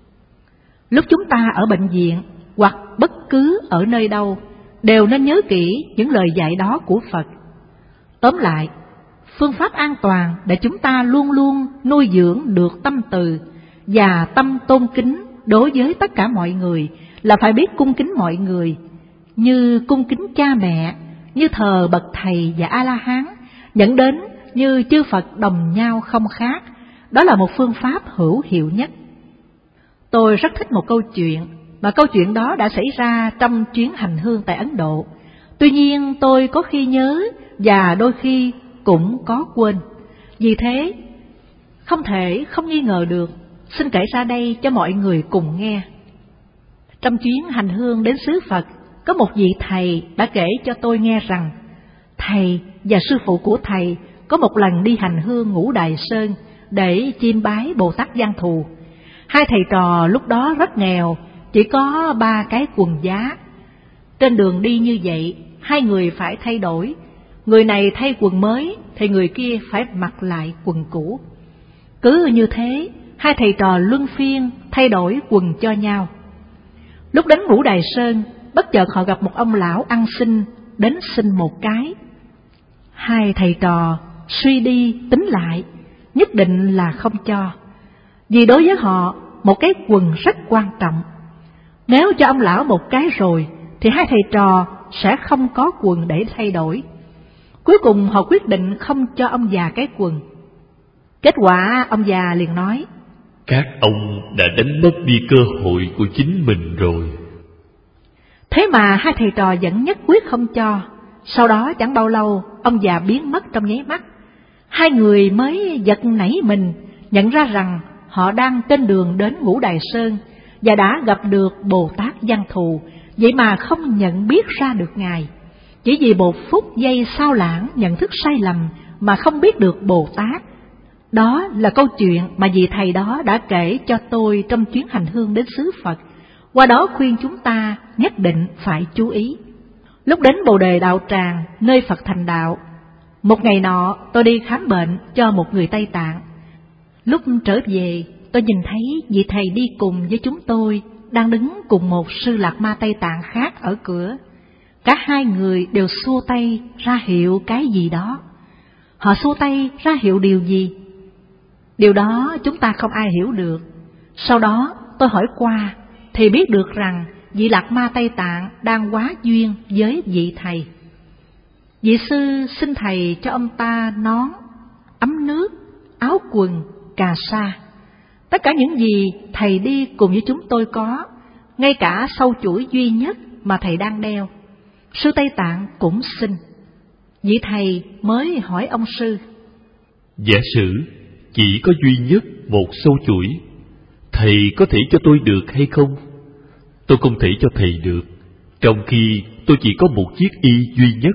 Lúc chúng ta ở bệnh viện hoặc bất cứ ở nơi đâu đều nên nhớ kỹ những lời dạy đó của Phật. Tóm lại, phương pháp an toàn để chúng ta luôn luôn nuôi dưỡng được tâm từ và tâm tôn kính đối với tất cả mọi người là phải biết cung kính mọi người, như cung kính cha mẹ, như thờ bậc thầy và A-la-hán, dẫn đến như chư Phật đồng nhau không khác. Đó là một phương pháp hữu hiệu nhất. Tôi rất thích một câu chuyện, mà câu chuyện đó đã xảy ra trong chuyến hành hương tại Ấn Độ. Tuy nhiên tôi có khi nhớ và đôi khi cũng có quên. Vì thế, không thể không nghi ngờ được, xin kể ra đây cho mọi người cùng nghe. Trong chuyến hành hương đến xứ Phật, có một vị thầy đã kể cho tôi nghe rằng thầy và sư phụ của thầy có một lần đi hành hương Ngũ Đài Sơn để chiêm bái Bồ Tát Văn Thù. Hai thầy trò lúc đó rất nghèo, chỉ có ba cái quần giá. Trên đường đi như vậy, hai người phải thay đổi. Người này thay quần mới thì người kia phải mặc lại quần cũ. Cứ như thế, hai thầy trò luân phiên thay đổi quần cho nhau. Lúc đến Ngũ Đài Sơn, bất chợt họ gặp một ông lão ăn xin đến xin một cái. Hai thầy trò suy đi tính lại, nhất định là không cho. Vì đối với họ, một cái quần rất quan trọng. Nếu cho ông lão một cái rồi, thì hai thầy trò sẽ không có quần để thay đổi. Cuối cùng họ quyết định không cho ông già cái quần. Kết quả ông già liền nói: các ông đã đánh mất đi cơ hội của chính mình rồi. Thế mà hai thầy trò vẫn nhất quyết không cho. Sau đó chẳng bao lâu, ông già biến mất trong nháy mắt. Hai người mới giật nảy mình, nhận ra rằng họ đang trên đường đến Ngũ Đài Sơn và đã gặp được Bồ Tát Văn Thù, vậy mà không nhận biết ra được Ngài. Chỉ vì một phút giây sao lãng nhận thức sai lầm mà không biết được Bồ Tát. Đó là câu chuyện mà vị thầy đó đã kể cho tôi trong chuyến hành hương đến xứ Phật, qua đó khuyên chúng ta nhất định phải chú ý. Lúc đến Bồ Đề Đạo Tràng, nơi Phật thành đạo, một ngày nọ tôi đi khám bệnh cho một người Tây Tạng. Lúc trở về, tôi nhìn thấy vị thầy đi cùng với chúng tôi đang đứng cùng một sư Lạc Ma Tây Tạng khác ở cửa. Cả hai người đều xua tay ra hiệu cái gì đó. Họ xua tay ra hiệu điều gì? Điều đó chúng ta không ai hiểu được. Sau đó tôi hỏi qua thì biết được rằng vị Lạc Ma Tây Tạng đang quá duyên với vị thầy. Vị sư xin thầy cho ông ta nón, ấm nước, áo quần, cà sa. Tất cả những gì thầy đi cùng với chúng tôi có, ngay cả sâu chuỗi duy nhất mà thầy đang đeo, sư Tây Tạng cũng xin. Vị thầy mới hỏi ông sư: giả sử chỉ có duy nhất một sâu chuỗi, thầy có thể cho tôi được hay không? Tôi không thể cho thầy được, trong khi tôi chỉ có một chiếc y duy nhất.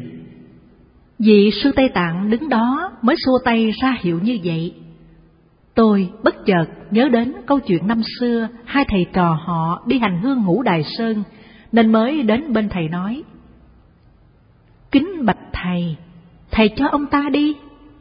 Vị sư Tây Tạng đứng đó mới xua tay ra hiệu như vậy. Tôi bất chợt nhớ đến câu chuyện năm xưa hai thầy trò họ đi hành hương Ngũ Đài Sơn, nên mới đến bên thầy nói: kính bạch thầy, thầy cho ông ta đi.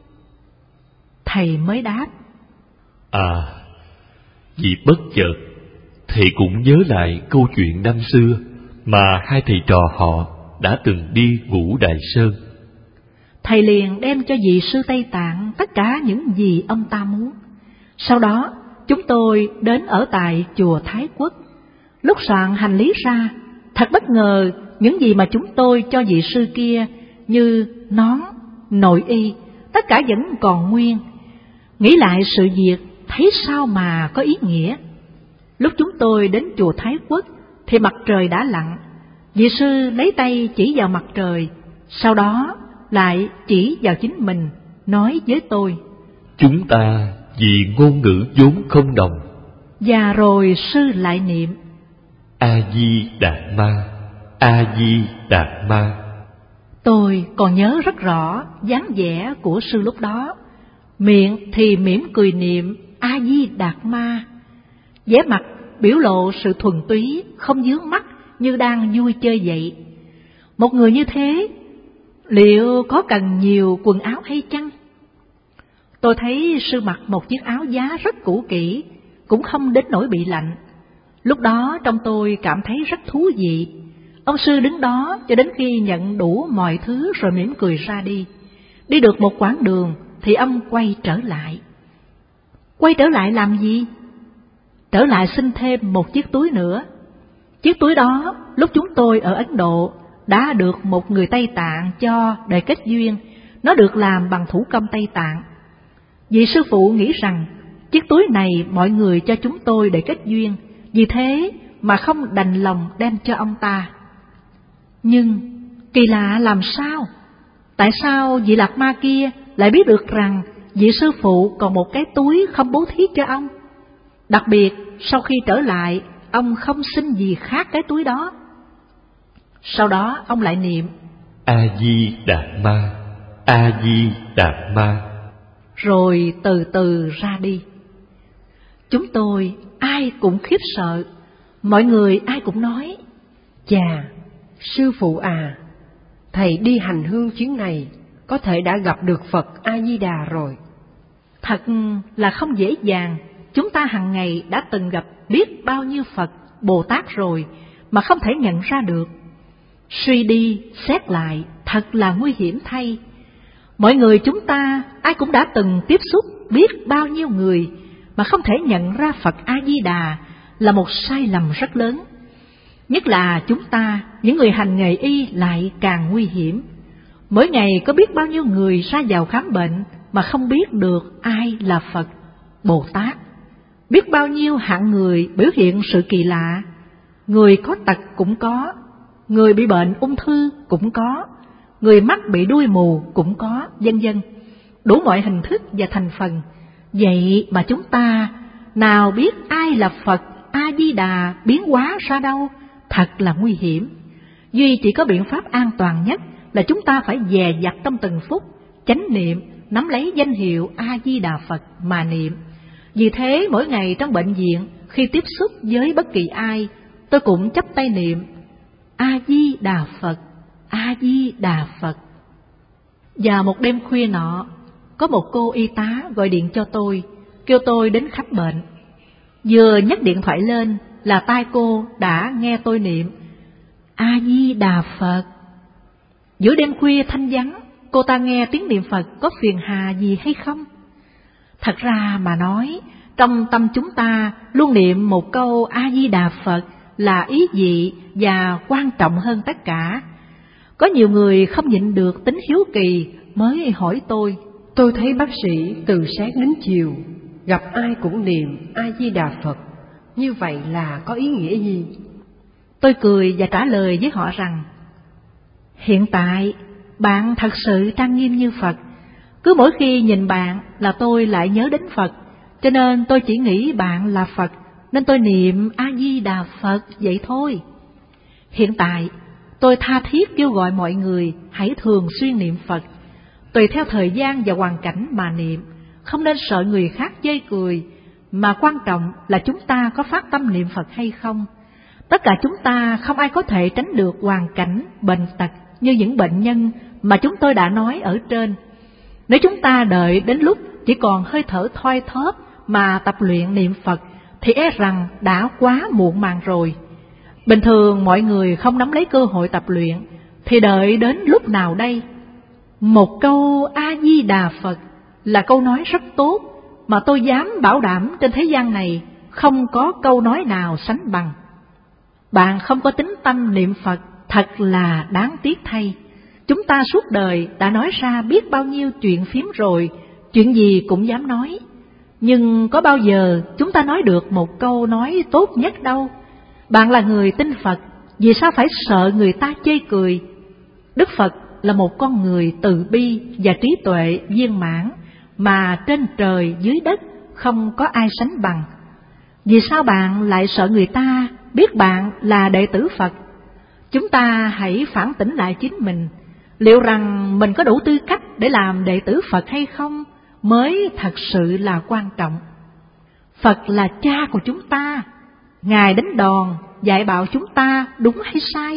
Thầy mới đáp: à, vì bất chợt thầy cũng nhớ lại câu chuyện năm xưa mà hai thầy trò họ đã từng đi Ngũ Đài Sơn. thầy liền đem cho vị sư Tây Tạng tất cả những gì ông ta muốn. Sau đó, chúng tôi đến ở tại chùa Thái Quốc. Lúc soạn hành lý ra, thật bất ngờ những gì mà chúng tôi cho vị sư kia như nón, nội y, tất cả vẫn còn nguyên. Nghĩ lại sự việc, thấy sao mà có ý nghĩa. Lúc chúng tôi đến chùa Thái Quốc thì mặt trời đã lặn. Vị sư lấy tay chỉ vào mặt trời, sau đó lại chỉ vào chính mình, nói với tôi: Chúng ta vì ngôn ngữ vốn không đồng. Và rồi sư lại niệm: A-di-đà ma, A-di-đà ma. Tôi còn nhớ rất rõ dáng vẻ của sư lúc đó, miệng thì mỉm cười niệm A-di-đà ma, vẻ mặt biểu lộ sự thuần túy, không vướng mắc như đang vui chơi vậy. Một người như thế, liệu có cần nhiều quần áo hay chăng? Tôi thấy sư mặc một chiếc áo giá rất cũ kỹ, cũng không đến nỗi bị lạnh. Lúc đó trong tôi cảm thấy rất thú vị. Ông sư đứng đó cho đến khi nhận đủ mọi thứ rồi mỉm cười ra đi. Đi được một quãng đường thì ông quay trở lại. Quay trở lại làm gì? Trở lại xin thêm một chiếc túi nữa. Chiếc túi đó lúc chúng tôi ở Ấn Độ đã được một người Tây Tạng cho để kết duyên. Nó được làm bằng thủ công Tây Tạng. Vị sư phụ nghĩ rằng chiếc túi này mọi người cho chúng tôi để kết duyên, vì thế mà không đành lòng đem cho ông ta. Nhưng kỳ lạ làm sao? Tại sao vị Lạc Ma kia lại biết được rằng vị sư phụ còn một cái túi không bố thí cho ông? Đặc biệt sau khi trở lại, ông không xin gì khác cái túi đó. Sau đó ông lại niệm A-di-đà ma, A-di-đà ma, rồi từ từ ra đi. Chúng tôi ai cũng khiếp sợ, mọi người ai cũng nói: Chà, sư phụ à, thầy đi hành hương chuyến này có thể đã gặp được Phật A-di-đà rồi. Thật là không dễ dàng. Chúng ta hàng ngày đã từng gặp biết bao nhiêu Phật, Bồ Tát rồi mà không thể nhận ra được. Suy đi, xét lại, thật là nguy hiểm thay. Mọi người chúng ta ai cũng đã từng tiếp xúc biết bao nhiêu người mà không thể nhận ra Phật A-di-đà là một sai lầm rất lớn. Nhất là chúng ta, những người hành nghề y lại càng nguy hiểm. Mỗi ngày có biết bao nhiêu người ra vào khám bệnh mà không biết được ai là Phật, Bồ Tát. Biết bao nhiêu hạng người biểu hiện sự kỳ lạ. Người có tật cũng có, người bị bệnh ung thư cũng có, người mắt bị đuôi mù cũng có, vân vân. Đủ mọi hình thức và thành phần. Vậy mà chúng ta nào biết ai là Phật A-di-đà biến hóa ra đâu, thật là nguy hiểm. Duy chỉ có biện pháp an toàn nhất là chúng ta phải dè dặt trong từng phút, chánh niệm, nắm lấy danh hiệu A-di-đà Phật mà niệm. Vì thế mỗi ngày trong bệnh viện, khi tiếp xúc với bất kỳ ai, tôi cũng chắp tay niệm A-di-đà Phật, A-di-đà Phật. Và một đêm khuya nọ, có một cô y tá gọi điện cho tôi, kêu tôi đến khám bệnh. Vừa nhấc điện thoại lên là tai cô đã nghe tôi niệm A-di-đà Phật. Giữa đêm khuya thanh vắng, cô ta nghe tiếng niệm Phật có phiền hà gì hay không? Thật ra mà nói, trong tâm chúng ta luôn niệm một câu A-di-đà Phật là ý dị và quan trọng hơn tất cả. Có nhiều người không nhịn được tính hiếu kỳ mới hỏi tôi: Tôi thấy bác sĩ từ sáng đến chiều gặp ai cũng niệm A-di-đà Phật, như vậy là có ý nghĩa gì? Tôi cười và trả lời với họ rằng: Hiện tại bạn thật sự trang nghiêm như Phật. Cứ mỗi khi nhìn bạn là tôi lại nhớ đến Phật, cho nên tôi chỉ nghĩ bạn là Phật, nên tôi niệm A-di-đà Phật vậy thôi. Hiện tại tôi tha thiết kêu gọi mọi người hãy thường xuyên niệm Phật, tùy theo thời gian và hoàn cảnh mà niệm, không nên sợ người khác chê cười, mà quan trọng là chúng ta có phát tâm niệm Phật hay không. Tất cả chúng ta không ai có thể tránh được hoàn cảnh, bệnh tật như những bệnh nhân mà chúng tôi đã nói ở trên. Nếu chúng ta đợi đến lúc chỉ còn hơi thở thoi thóp mà tập luyện niệm Phật thì e rằng đã quá muộn màng rồi. Bình thường mọi người không nắm lấy cơ hội tập luyện thì đợi đến lúc nào đây? Một câu A-di-đà Phật là câu nói rất tốt, mà tôi dám bảo đảm trên thế gian này không có câu nói nào sánh bằng. Bạn không có tín tâm niệm Phật thật là đáng tiếc thay. Chúng ta suốt đời đã nói ra biết bao nhiêu chuyện phiếm rồi, chuyện gì cũng dám nói. Nhưng có bao giờ chúng ta nói được một câu nói tốt nhất đâu. Bạn là người tin Phật, vì sao phải sợ người ta chê cười? Đức Phật là một con người từ bi và trí tuệ viên mãn, mà trên trời dưới đất không có ai sánh bằng. Vì sao bạn lại sợ người ta biết bạn là đệ tử Phật? Chúng ta hãy phản tỉnh lại chính mình, liệu rằng mình có đủ tư cách để làm đệ tử Phật hay không mới thật sự là quan trọng. Phật là cha của chúng ta, Ngài đánh đòn dạy bảo chúng ta đúng hay sai.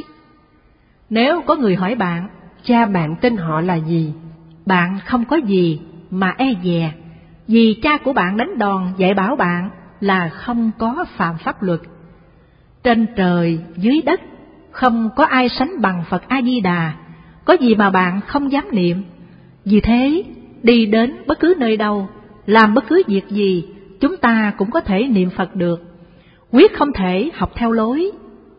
Nếu có người hỏi bạn, cha bạn tên họ là gì? Bạn không có gì mà e dè, vì cha của bạn đánh đòn dạy bảo bạn là không có phạm pháp luật. Trên trời dưới đất không có ai sánh bằng Phật A-di-đà, có gì mà bạn không dám niệm. Vì thế, đi đến bất cứ nơi đâu, làm bất cứ việc gì, chúng ta cũng có thể niệm Phật được, quyết không thể học theo lối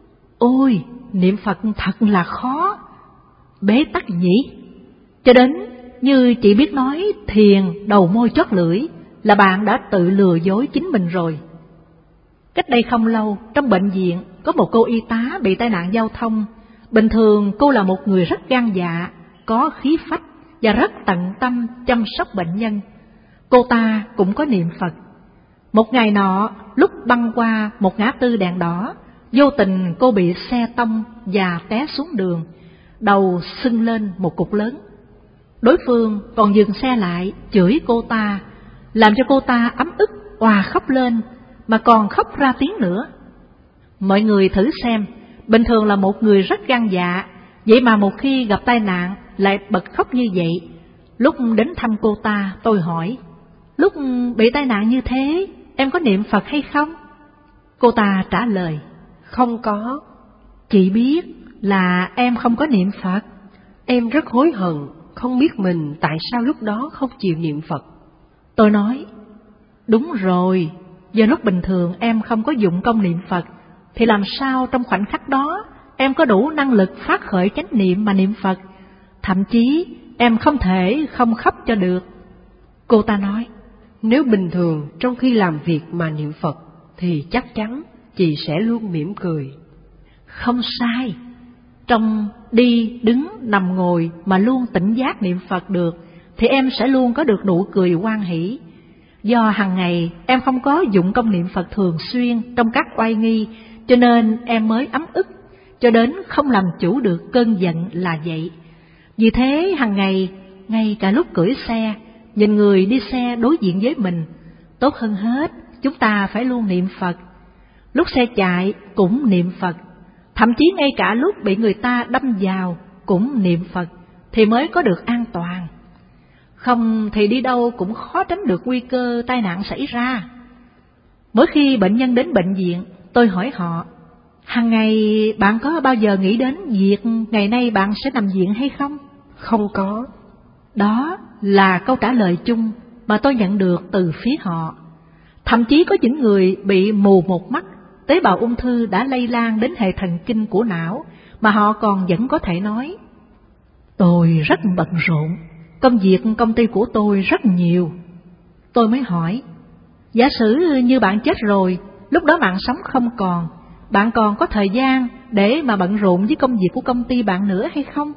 ôi, niệm Phật thật là khó, bế tắc nhỉ. Cho đến như chỉ biết nói thiền đầu môi chót lưỡi là bạn đã tự lừa dối chính mình rồi. Cách đây không lâu, trong bệnh viện có một cô y tá bị tai nạn giao thông. Bình thường cô là một người rất gan dạ, có khí phách và rất tận tâm chăm sóc bệnh nhân. Cô ta cũng có niệm Phật. Một ngày nọ, lúc băng qua một ngã tư đèn đỏ, vô tình cô bị xe tông và té xuống đường, đầu sưng lên một cục lớn. Đối phương còn dừng xe lại chửi cô ta, làm cho cô ta ấm ức òa khóc lên, mà còn khóc ra tiếng nữa. Mọi người thử xem, bình thường là một người rất gan dạ, vậy mà một khi gặp tai nạn lại bật khóc như vậy. Lúc đến thăm cô ta, tôi hỏi, lúc bị tai nạn như thế, em có niệm Phật hay không? Cô ta trả lời, không có. Chị biết là em không có niệm Phật. Em rất hối hận, không biết mình tại sao lúc đó không chịu niệm Phật. Tôi nói, đúng rồi, giờ lúc bình thường em không có dụng công niệm Phật, thì làm sao trong khoảnh khắc đó em có đủ năng lực phát khởi chánh niệm mà niệm Phật? Thậm chí em không thể không khóc cho được. Cô ta nói, nếu bình thường trong khi làm việc mà niệm Phật thì chắc chắn chị sẽ luôn mỉm cười. Không sai, trong đi, đứng, nằm, ngồi mà luôn tỉnh giác niệm Phật được, thì em sẽ luôn có được nụ cười hoan hỷ. Do hàng ngày em không có dụng công niệm Phật thường xuyên trong các oai nghi, cho nên em mới ấm ức, cho đến không làm chủ được cơn giận là vậy. Vì thế hàng ngày, ngay cả lúc cưỡi xe, nhìn người đi xe đối diện với mình, tốt hơn hết chúng ta phải luôn niệm Phật. Lúc xe chạy cũng niệm Phật, thậm chí ngay cả lúc bị người ta đâm vào cũng niệm Phật, thì mới có được an toàn. Không thì đi đâu cũng khó tránh được nguy cơ tai nạn xảy ra. Mỗi khi bệnh nhân đến bệnh viện, tôi hỏi họ, hàng ngày bạn có bao giờ nghĩ đến việc ngày nay bạn sẽ nằm viện hay không? Không có. Đó là câu trả lời chung mà tôi nhận được từ phía họ. Thậm chí có những người bị mù một mắt, tế bào ung thư đã lây lan đến hệ thần kinh của não, mà họ còn vẫn có thể nói, tôi rất bận rộn, công việc công ty của tôi rất nhiều. Tôi mới hỏi, giả sử như bạn chết rồi, lúc đó mạng sống không còn, bạn còn có thời gian để mà bận rộn với công việc của công ty bạn nữa hay không?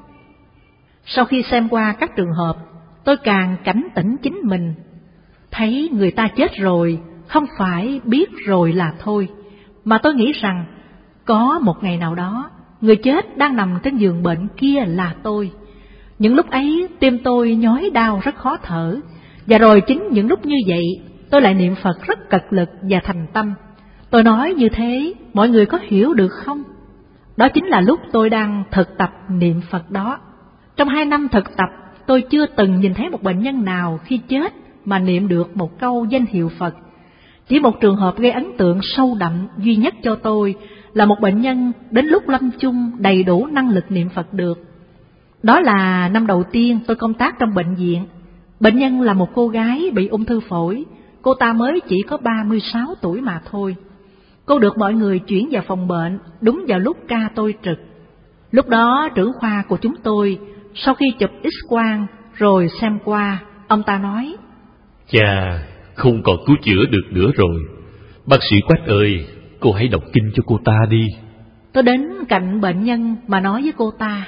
Sau khi xem qua các trường hợp, tôi càng cảnh tỉnh chính mình, thấy người ta chết rồi, không phải biết rồi là thôi, mà tôi nghĩ rằng có một ngày nào đó, người chết đang nằm trên giường bệnh kia là tôi. Những lúc ấy tim tôi nhói đau rất khó thở, và rồi chính những lúc như vậy tôi lại niệm Phật rất cật lực và thành tâm. Tôi nói như thế, mọi người có hiểu được không? Đó chính là lúc tôi đang thực tập niệm Phật đó. Trong hai năm thực tập, tôi chưa từng nhìn thấy một bệnh nhân nào khi chết mà niệm được một câu danh hiệu Phật. Chỉ một trường hợp gây ấn tượng sâu đậm duy nhất cho tôi là một bệnh nhân đến lúc lâm chung đầy đủ năng lực niệm Phật được. Đó là năm đầu tiên tôi công tác trong bệnh viện. Bệnh nhân là một cô gái bị ung thư phổi, cô ta mới chỉ có ba mươi sáu tuổi mà thôi. Cô được mọi người chuyển vào phòng bệnh đúng vào lúc ca tôi trực. Lúc đó trưởng khoa của chúng tôi sau khi chụp X-quang rồi xem qua, ông ta nói: Chà, không còn cứu chữa được nữa rồi. Bác sĩ Quách ơi, cô hãy đọc kinh cho cô ta đi. Tôi đến cạnh bệnh nhân mà nói với cô ta: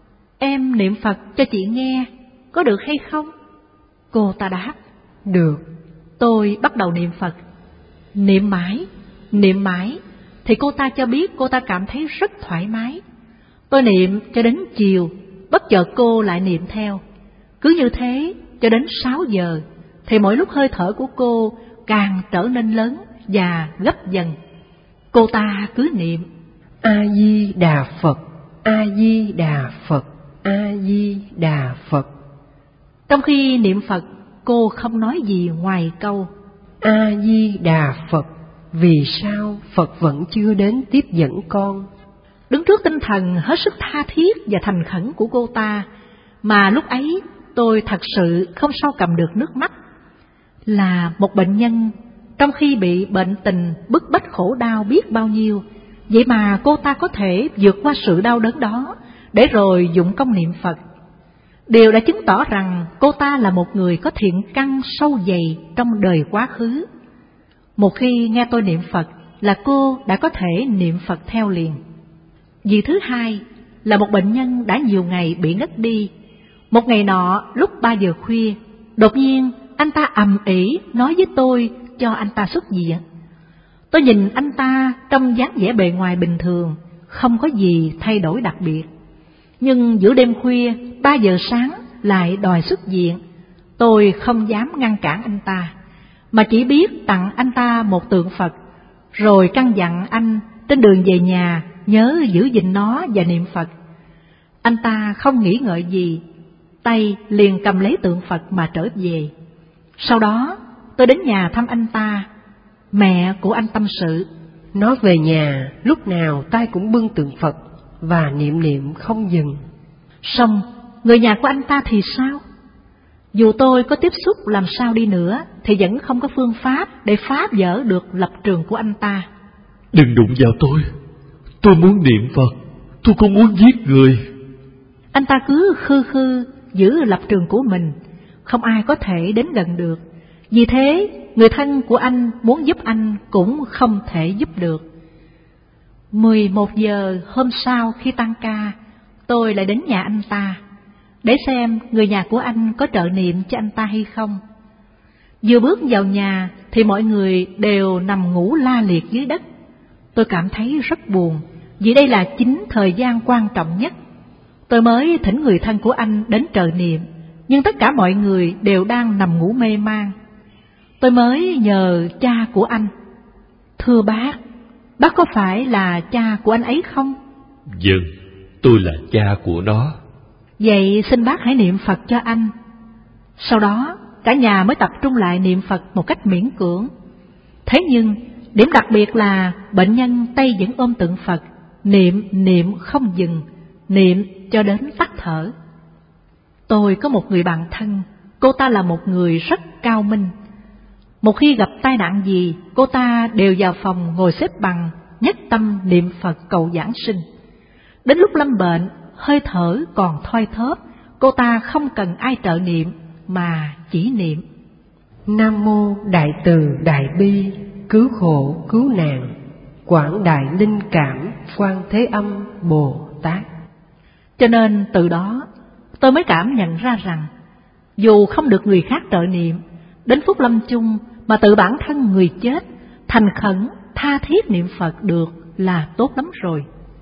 Em niệm Phật cho chị nghe, có được hay không? Cô ta đáp: Được. Tôi bắt đầu niệm Phật. Niệm mãi, niệm mãi, thì cô ta cho biết cô ta cảm thấy rất thoải mái. Tôi niệm cho đến chiều, bất chợt cô lại niệm theo. Cứ như thế cho đến sáu giờ, thì mỗi lúc hơi thở của cô càng trở nên lớn và gấp dần. Cô ta cứ niệm: A-di-đà Phật, A-di-đà Phật, A-di-đà Phật. Trong khi niệm Phật, cô không nói gì ngoài câu A-di-đà Phật, vì sao Phật vẫn chưa đến tiếp dẫn con? Đứng trước tinh thần hết sức tha thiết và thành khẩn của cô ta, mà lúc ấy tôi thật sự không sao cầm được nước mắt. Là một bệnh nhân, trong khi bị bệnh tình bức bách khổ đau biết bao nhiêu, vậy mà cô ta có thể vượt qua sự đau đớn đó để rồi dụng công niệm Phật. Điều đã chứng tỏ rằng cô ta là một người có thiện căn sâu dày trong đời quá khứ. Một khi nghe tôi niệm Phật là cô đã có thể niệm Phật theo liền. Vì thứ hai là một bệnh nhân đã nhiều ngày bị ngất đi. Một ngày nọ lúc ba giờ khuya, đột nhiên anh ta ầm ĩ nói với tôi cho anh ta xuất viện. Tôi nhìn anh ta trong dáng vẻ bề ngoài bình thường, không có gì thay đổi đặc biệt. Nhưng giữa đêm khuya, ba giờ sáng lại đòi xuất viện. Tôi không dám ngăn cản anh ta, mà chỉ biết tặng anh ta một tượng Phật, rồi căn dặn anh trên đường về nhà nhớ giữ gìn nó và niệm Phật. Anh ta không nghĩ ngợi gì, tay liền cầm lấy tượng Phật mà trở về. Sau đó tôi đến nhà thăm anh ta. Mẹ của anh tâm sự: Nó về nhà lúc nào tay cũng bưng tượng Phật và niệm niệm không dừng. Xong người nhà của anh ta thì sao? Dù tôi có tiếp xúc làm sao đi nữa thì vẫn không có phương pháp để phá vỡ được lập trường của anh ta. Đừng đụng vào tôi, tôi muốn niệm Phật, tôi không muốn giết người. Anh ta cứ khư khư giữ lập trường của mình, không ai có thể đến gần được. Vì thế người thân của anh muốn giúp anh cũng không thể giúp được. mười một giờ hôm sau khi tăng ca, tôi lại đến nhà anh ta để xem người nhà của anh có trợ niệm cho anh ta hay không. Vừa bước vào nhà thì mọi người đều nằm ngủ la liệt dưới đất. Tôi cảm thấy rất buồn, vì đây là chính thời gian quan trọng nhất. Tôi mới thỉnh người thân của anh đến trợ niệm, nhưng tất cả mọi người đều đang nằm ngủ mê man. Tôi mới nhờ cha của anh: Thưa bác, bác có phải là cha của anh ấy không? Vâng, tôi là cha của nó. Vậy xin bác hãy niệm Phật cho anh. Sau đó cả nhà mới tập trung lại niệm Phật một cách miễn cưỡng. Thế nhưng điểm đặc biệt là bệnh nhân tay vẫn ôm tượng Phật, niệm niệm không dừng, niệm cho đến tắt thở. Tôi có một người bạn thân, cô ta là một người rất cao minh. Một khi gặp tai nạn gì, cô ta đều vào phòng ngồi xếp bằng, nhất tâm niệm Phật cầu giảng sinh. Đến lúc lâm bệnh, hơi thở còn thoi thóp, cô ta không cần ai trợ niệm mà chỉ niệm: Nam mô Đại Từ Đại Bi, cứu khổ cứu nạn, quảng đại linh cảm Quan Thế Âm Bồ Tát. Cho nên từ đó tôi mới cảm nhận ra rằng dù không được người khác trợ niệm, đến phút lâm chung mà tự bản thân người chết thành khẩn tha thiết niệm Phật được là tốt lắm rồi.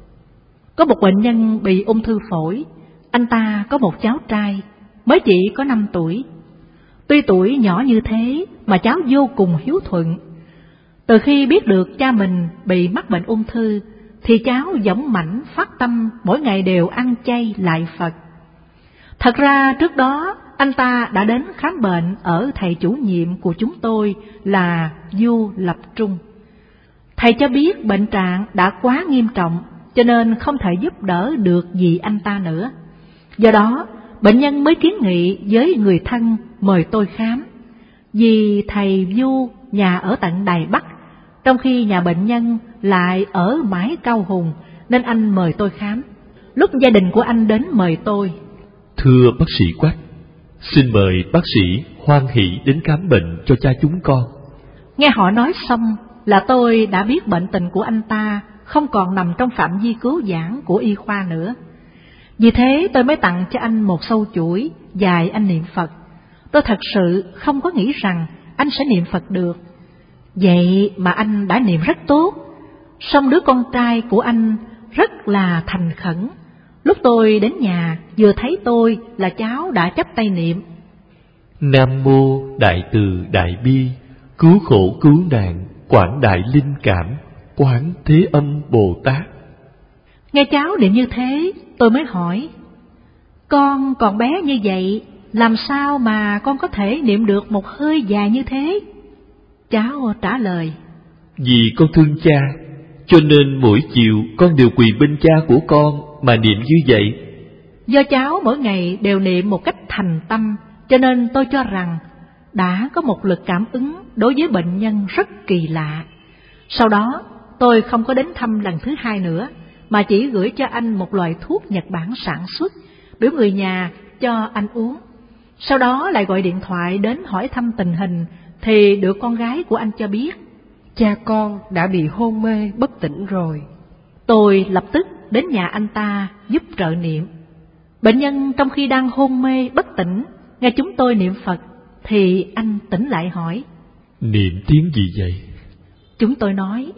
Có một bệnh nhân bị ung thư phổi, anh ta có một cháu trai mới chỉ có năm tuổi. Tuy tuổi nhỏ như thế mà cháu vô cùng hiếu thuận. Từ khi biết được cha mình bị mắc bệnh ung thư thì cháu dõng mãnh phát tâm mỗi ngày đều ăn chay lại Phật. Thật ra trước đó anh ta đã đến khám bệnh ở thầy chủ nhiệm của chúng tôi là Du Lập Trung. Thầy cho biết bệnh trạng đã quá nghiêm trọng cho nên không thể giúp đỡ được gì anh ta nữa. Do đó, bệnh nhân mới kiến nghị với người thân mời tôi khám. Vì thầy Du nhà ở tận Đài Bắc, trong khi nhà bệnh nhân lại ở mãi Cao Hùng, nên anh mời tôi khám. Lúc gia đình của anh đến mời tôi: Thưa bác sĩ Quách, xin mời bác sĩ hoan hỷ đến khám bệnh cho cha chúng con. Nghe họ nói xong là tôi đã biết bệnh tình của anh ta không còn nằm trong phạm vi cứu giảng của y khoa nữa. Vì thế tôi mới tặng cho anh một sâu chuỗi dạy anh niệm Phật. Tôi thật sự không có nghĩ rằng anh sẽ niệm Phật được. Vậy mà anh đã niệm rất tốt. Song đứa con trai của anh rất là thành khẩn. Lúc tôi đến nhà, vừa thấy tôi là cháu đã chắp tay niệm: Nam mô Đại Từ Đại Bi, cứu khổ cứu nạn, quảng đại linh cảm, Quán Thế Âm Bồ Tát. Nghe cháu niệm như thế, tôi mới hỏi: Con còn bé như vậy, làm sao mà con có thể niệm được một hơi dài như thế? Cháu trả lời: Vì con thương cha, cho nên mỗi chiều con đều quỳ bên cha của con mà niệm như vậy. Do cháu mỗi ngày đều niệm một cách thành tâm, cho nên tôi cho rằng đã có một lực cảm ứng đối với bệnh nhân rất kỳ lạ. Sau đó tôi không có đến thăm lần thứ hai nữa, mà chỉ gửi cho anh một loại thuốc Nhật Bản sản xuất, biểu người nhà cho anh uống. Sau đó lại gọi điện thoại đến hỏi thăm tình hình, thì được con gái của anh cho biết: Cha con đã bị hôn mê bất tỉnh rồi. Tôi lập tức đến nhà anh ta giúp trợ niệm. Bệnh nhân trong khi đang hôn mê bất tỉnh, nghe chúng tôi niệm Phật, thì anh tỉnh lại hỏi: Niệm tiếng gì vậy? Chúng tôi nói: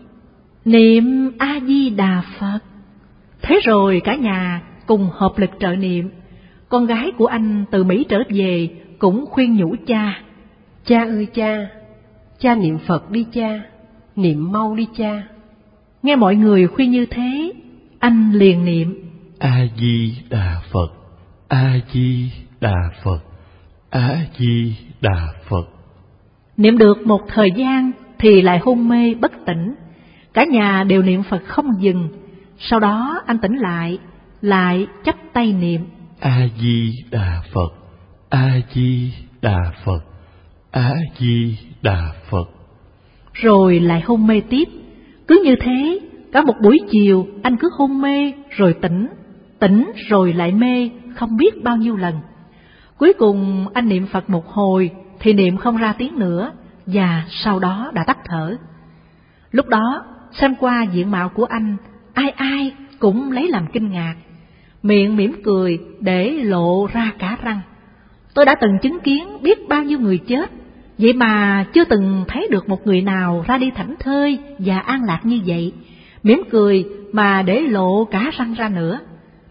Niệm A Di Đà Phật. Thế rồi cả nhà cùng hợp lực trợ niệm. Con gái của anh từ Mỹ trở về cũng khuyên nhủ cha: Cha ơi cha, cha niệm Phật đi cha, niệm mau đi cha. Nghe mọi người khuyên như thế, anh liền niệm: A Di Đà Phật, A Di Đà Phật, A Di Đà Phật. Niệm được một thời gian thì lại hôn mê bất tỉnh. Cả nhà đều niệm Phật không dừng. Sau đó anh tỉnh lại, lại chắp tay niệm: A Di Đà Phật, A Di Đà Phật, A Di Đà Phật. Rồi lại hôn mê tiếp. Cứ như thế, cả một buổi chiều anh cứ hôn mê rồi tỉnh, tỉnh rồi lại mê không biết bao nhiêu lần. Cuối cùng anh niệm Phật một hồi thì niệm không ra tiếng nữa, và sau đó đã tắt thở. Lúc đó xem qua diện mạo của anh, ai ai cũng lấy làm kinh ngạc, miệng mỉm cười để lộ ra cả răng. Tôi đã từng chứng kiến biết bao nhiêu người chết, vậy mà chưa từng thấy được một người nào ra đi thảnh thơi và an lạc như vậy, mỉm cười mà để lộ cả răng ra nữa.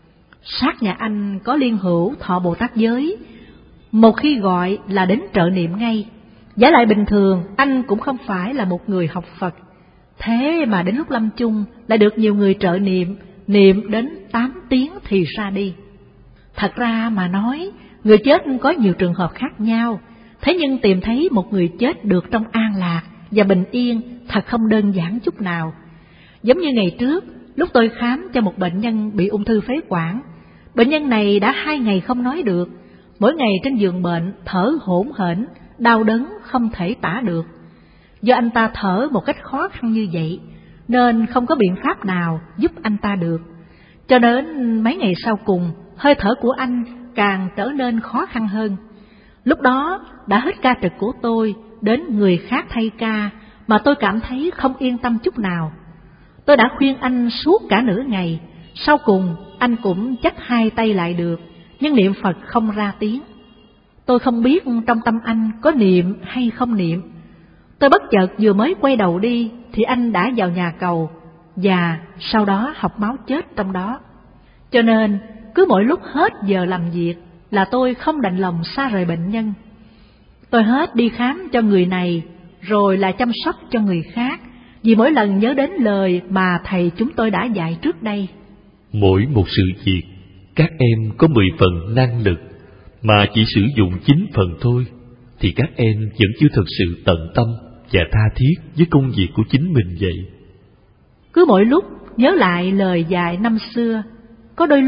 Sát nhà anh có liên hữu thọ Bồ Tát giới, một khi gọi là đến trợ niệm ngay. Giả lại bình thường anh cũng không phải là một người học Phật, thế mà đến lúc lâm chung lại được nhiều người trợ niệm, niệm đến tám tiếng thì ra đi. Thật ra mà nói, người chết có nhiều trường hợp khác nhau, thế nhưng tìm thấy một người chết được trong an lạc và bình yên thật không đơn giản chút nào. Giống như ngày trước, lúc tôi khám cho một bệnh nhân bị ung thư phế quản, bệnh nhân này đã hai ngày không nói được, mỗi ngày trên giường bệnh thở hổn hển, đau đớn không thể tả được. Do anh ta thở một cách khó khăn như vậy, nên không có biện pháp nào giúp anh ta được. Cho đến mấy ngày sau cùng, hơi thở của anh càng trở nên khó khăn hơn. Lúc đó đã hết ca trực của tôi, đến người khác thay ca, mà tôi cảm thấy không yên tâm chút nào. Tôi đã khuyên anh suốt cả nửa ngày, sau cùng anh cũng chắp hai tay lại được, nhưng niệm Phật không ra tiếng. Tôi không biết trong tâm anh có niệm hay không niệm. Tôi bất chợt vừa mới quay đầu đi thì anh đã vào nhà cầu, và sau đó học máu chết trong đó. Cho nên cứ mỗi lúc hết giờ làm việc là tôi không đành lòng xa rời bệnh nhân. Tôi hết đi khám cho người này rồi lại chăm sóc cho người khác, vì mỗi lần nhớ đến lời mà thầy chúng tôi đã dạy trước đây. Mỗi một sự việc, các em có mười phần năng lực, mà chỉ sử dụng chín phần thôi, thì các em vẫn chưa thực sự tận tâm và tha thiết với công việc của chính mình vậy. Cứ mỗi lúc nhớ lại lời dạy năm xưa, có đôi lúc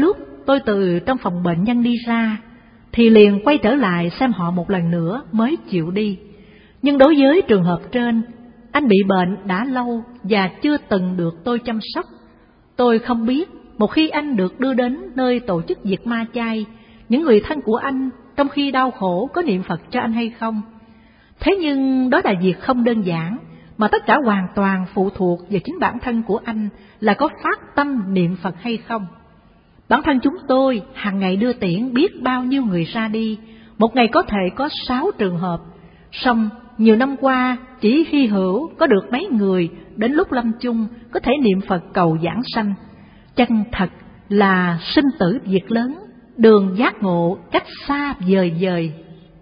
tôi từ trong phòng bệnh nhân đi ra, thì liền quay trở lại xem họ một lần nữa mới chịu đi. Nhưng đối với trường hợp trên, anh bị bệnh đã lâu và chưa từng được tôi chăm sóc. Tôi không biết một khi anh được đưa đến nơi tổ chức diệt ma chay, những người thân của anh trong khi đau khổ có niệm Phật cho anh hay không. Thế nhưng đó là việc không đơn giản, mà tất cả hoàn toàn phụ thuộc vào chính bản thân của anh là có phát tâm niệm Phật hay không. Bản thân chúng tôi hàng ngày đưa tiễn biết bao nhiêu người ra đi, một ngày có thể có sáu trường hợp, song nhiều năm qua chỉ hy hữu có được mấy người đến lúc lâm chung có thể niệm Phật cầu giảng sanh. Chân thật là sinh tử việc lớn, đường giác ngộ cách xa vời vời.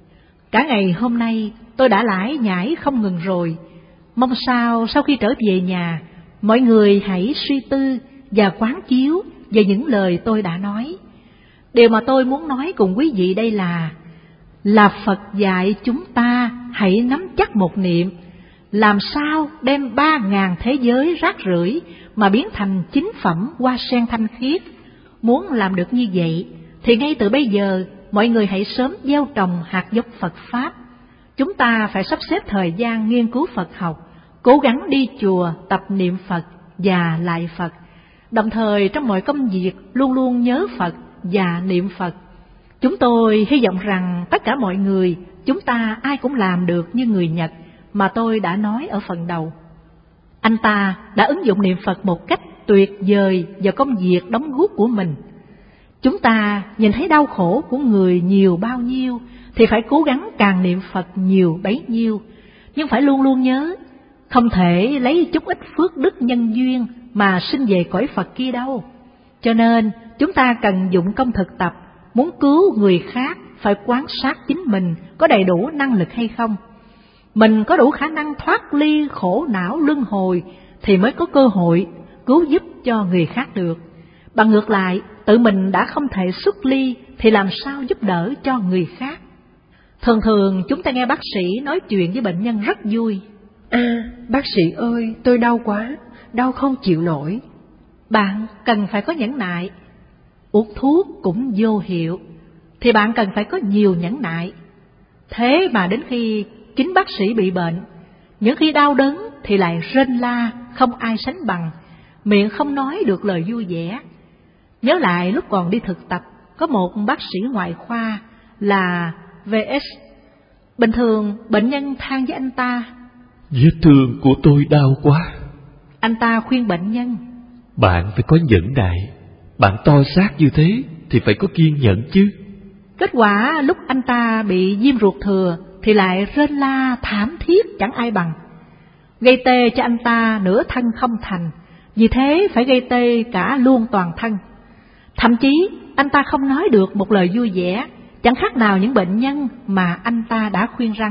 Cả ngày hôm nay tôi đã lải nhải không ngừng rồi, mong sao sau khi trở về nhà, mọi người hãy suy tư và quán chiếu về những lời tôi đã nói. Điều mà tôi muốn nói cùng quý vị đây là, là Phật dạy chúng ta hãy nắm chắc một niệm, làm sao đem ba ngàn thế giới rác rưởi mà biến thành chính phẩm hoa sen thanh khiết. Muốn làm được như vậy, thì ngay từ bây giờ mọi người hãy sớm gieo trồng hạt giống Phật Pháp. Chúng ta phải sắp xếp thời gian nghiên cứu Phật học, cố gắng đi chùa tập niệm Phật và lại Phật, đồng thời trong mọi công việc luôn luôn nhớ Phật và niệm Phật. Chúng tôi hy vọng rằng tất cả mọi người, chúng ta ai cũng làm được như người Nhật mà tôi đã nói ở phần đầu. Anh ta đã ứng dụng niệm Phật một cách tuyệt vời vào công việc đóng góp của mình. Chúng ta nhìn thấy đau khổ của người nhiều bao nhiêu thì phải cố gắng càng niệm Phật nhiều bấy nhiêu, nhưng phải luôn luôn nhớ, không thể lấy chút ít phước đức nhân duyên mà sinh về cõi Phật kia đâu. Cho nên chúng ta cần dụng công thực tập, muốn cứu người khác phải quan sát chính mình có đầy đủ năng lực hay không. Mình có đủ khả năng thoát ly khổ não luân hồi thì mới có cơ hội cứu giúp cho người khác được. Bằng ngược lại, tự mình đã không thể xuất ly thì làm sao giúp đỡ cho người khác. Thường thường chúng ta nghe bác sĩ nói chuyện với bệnh nhân rất vui. À, bác sĩ ơi, tôi đau quá, đau không chịu nổi. Bạn cần phải có nhẫn nại. Uống thuốc cũng vô hiệu, thì bạn cần phải có nhiều nhẫn nại. Thế mà đến khi chính bác sĩ bị bệnh, những khi đau đớn thì lại rên la, không ai sánh bằng, miệng không nói được lời vui vẻ. Nhớ lại lúc còn đi thực tập, có một bác sĩ ngoại khoa là vê ét. Bình thường bệnh nhân than với anh ta: vết thương của tôi đau quá. Anh ta khuyên bệnh nhân: bạn phải có nhẫn nại, bạn to xác như thế thì phải có kiên nhẫn chứ. Kết quả lúc anh ta bị viêm ruột thừa thì lại rên la thảm thiết chẳng ai bằng, gây tê cho anh ta nửa thân không thành, vì thế phải gây tê cả luôn toàn thân. Thậm chí anh ta không nói được một lời vui vẻ, chẳng khác nào những bệnh nhân mà anh ta đã khuyên răng.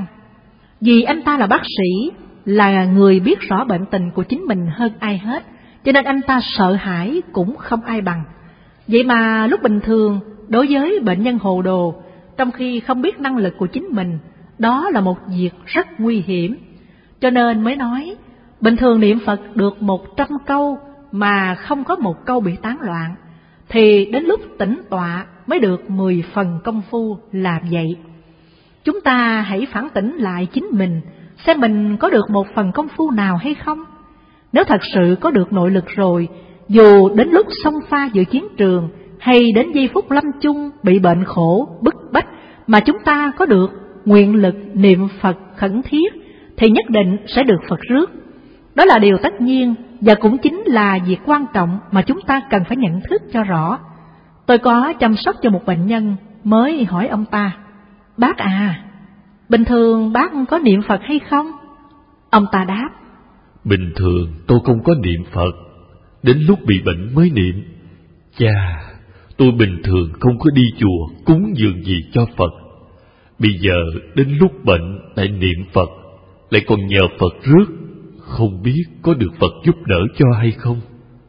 Vì anh ta là bác sĩ, là người biết rõ bệnh tình của chính mình hơn ai hết, cho nên anh ta sợ hãi cũng không ai bằng. Vậy mà lúc bình thường, đối với bệnh nhân hồ đồ, trong khi không biết năng lực của chính mình, đó là một việc rất nguy hiểm. Cho nên mới nói, bình thường niệm Phật được một trăm câu mà không có một câu bị tán loạn, thì đến lúc tĩnh tọa mới được mười phần công phu là vậy. Chúng ta hãy phản tỉnh lại chính mình, xem mình có được một phần công phu nào hay không. Nếu thật sự có được nội lực rồi, dù đến lúc xông pha giữa chiến trường hay đến giây phút lâm chung bị bệnh khổ, bức bách, mà chúng ta có được nguyện lực niệm Phật khẩn thiết, thì nhất định sẽ được Phật rước. Đó là điều tất nhiên, và cũng chính là việc quan trọng mà chúng ta cần phải nhận thức cho rõ. Tôi có chăm sóc cho một bệnh nhân, mới hỏi ông ta: bác à, bình thường bác có niệm Phật hay không? Ông ta đáp: bình thường tôi không có niệm Phật, đến lúc bị bệnh mới niệm. Chà, tôi bình thường không có đi chùa cúng dường gì cho Phật, bây giờ đến lúc bệnh lại niệm Phật, lại còn nhờ Phật rước, không biết có được Phật giúp đỡ cho hay không.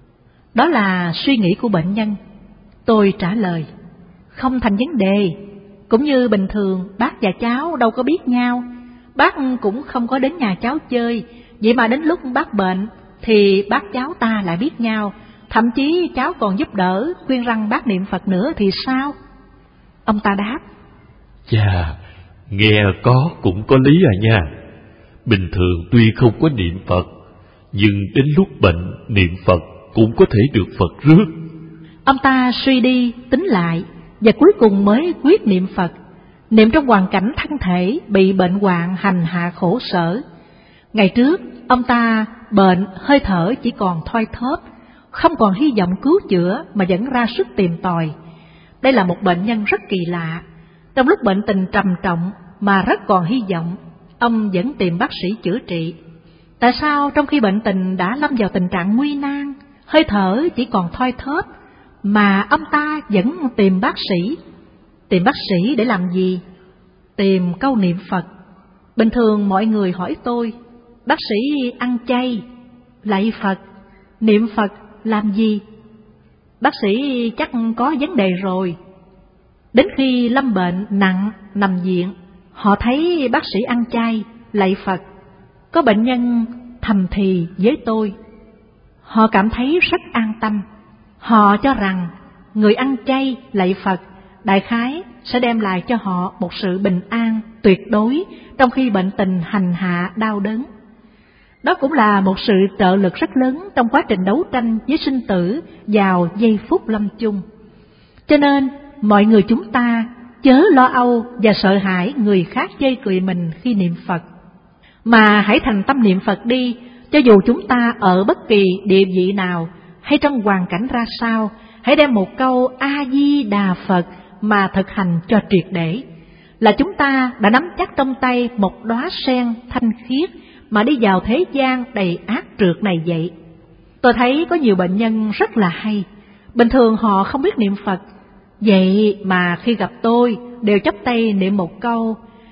Đó là suy nghĩ của bệnh nhân. Tôi trả lời: không thành vấn đề. Cũng như bình thường bác và cháu đâu có biết nhau, bác cũng không có đến nhà cháu chơi, vậy mà đến lúc bác bệnh thì bác cháu ta lại biết nhau, thậm chí cháu còn giúp đỡ khuyên răn bác niệm Phật nữa thì sao? Ông ta đáp: Chà, nghe có cũng có lý à nha. Bình thường tuy không có niệm Phật, nhưng đến lúc bệnh niệm Phật cũng có thể được Phật rước. Ông ta suy đi tính lại và cuối cùng mới quyết niệm Phật, niệm trong hoàn cảnh thân thể bị bệnh hoạn hành hạ khổ sở. Ngày trước ông ta bệnh hơi thở chỉ còn thoi thóp, không còn hy vọng cứu chữa mà vẫn ra sức tìm tòi. Đây là một bệnh nhân rất kỳ lạ. Trong lúc bệnh tình trầm trọng mà rất còn hy vọng, ông vẫn tìm bác sĩ chữa trị. Tại sao trong khi bệnh tình đã lâm vào tình trạng nguy nan, hơi thở chỉ còn thoi thóp, mà ông ta vẫn tìm bác sĩ? Tìm bác sĩ để làm gì? Tìm câu niệm Phật. Bình thường mọi người hỏi tôi: bác sĩ ăn chay, lạy Phật, niệm Phật làm gì? Bác sĩ chắc có vấn đề rồi. Đến khi lâm bệnh nặng nằm viện, họ thấy bác sĩ ăn chay, lạy Phật. Có bệnh nhân thầm thì với tôi, họ cảm thấy rất an tâm. Họ cho rằng người ăn chay, lạy Phật đại khái sẽ đem lại cho họ một sự bình an tuyệt đối trong khi bệnh tình hành hạ đau đớn. Đó cũng là một sự trợ lực rất lớn trong quá trình đấu tranh với sinh tử vào giây phút lâm chung. Cho nên mọi người chúng ta chớ lo âu và sợ hãi người khác chê cười mình khi niệm Phật, mà hãy thành tâm niệm Phật đi. Cho dù chúng ta ở bất kỳ địa vị nào hay trong hoàn cảnh ra sao, hãy đem một câu A Di Đà Phật mà thực hành cho triệt để, là chúng ta đã nắm chắc trong tay một đóa sen thanh khiết mà đi vào thế gian đầy ác trượt này vậy. Tôi thấy có nhiều bệnh nhân rất là hay, bình thường họ không biết niệm Phật, vậy mà khi gặp tôi đều chắp tay niệm một câu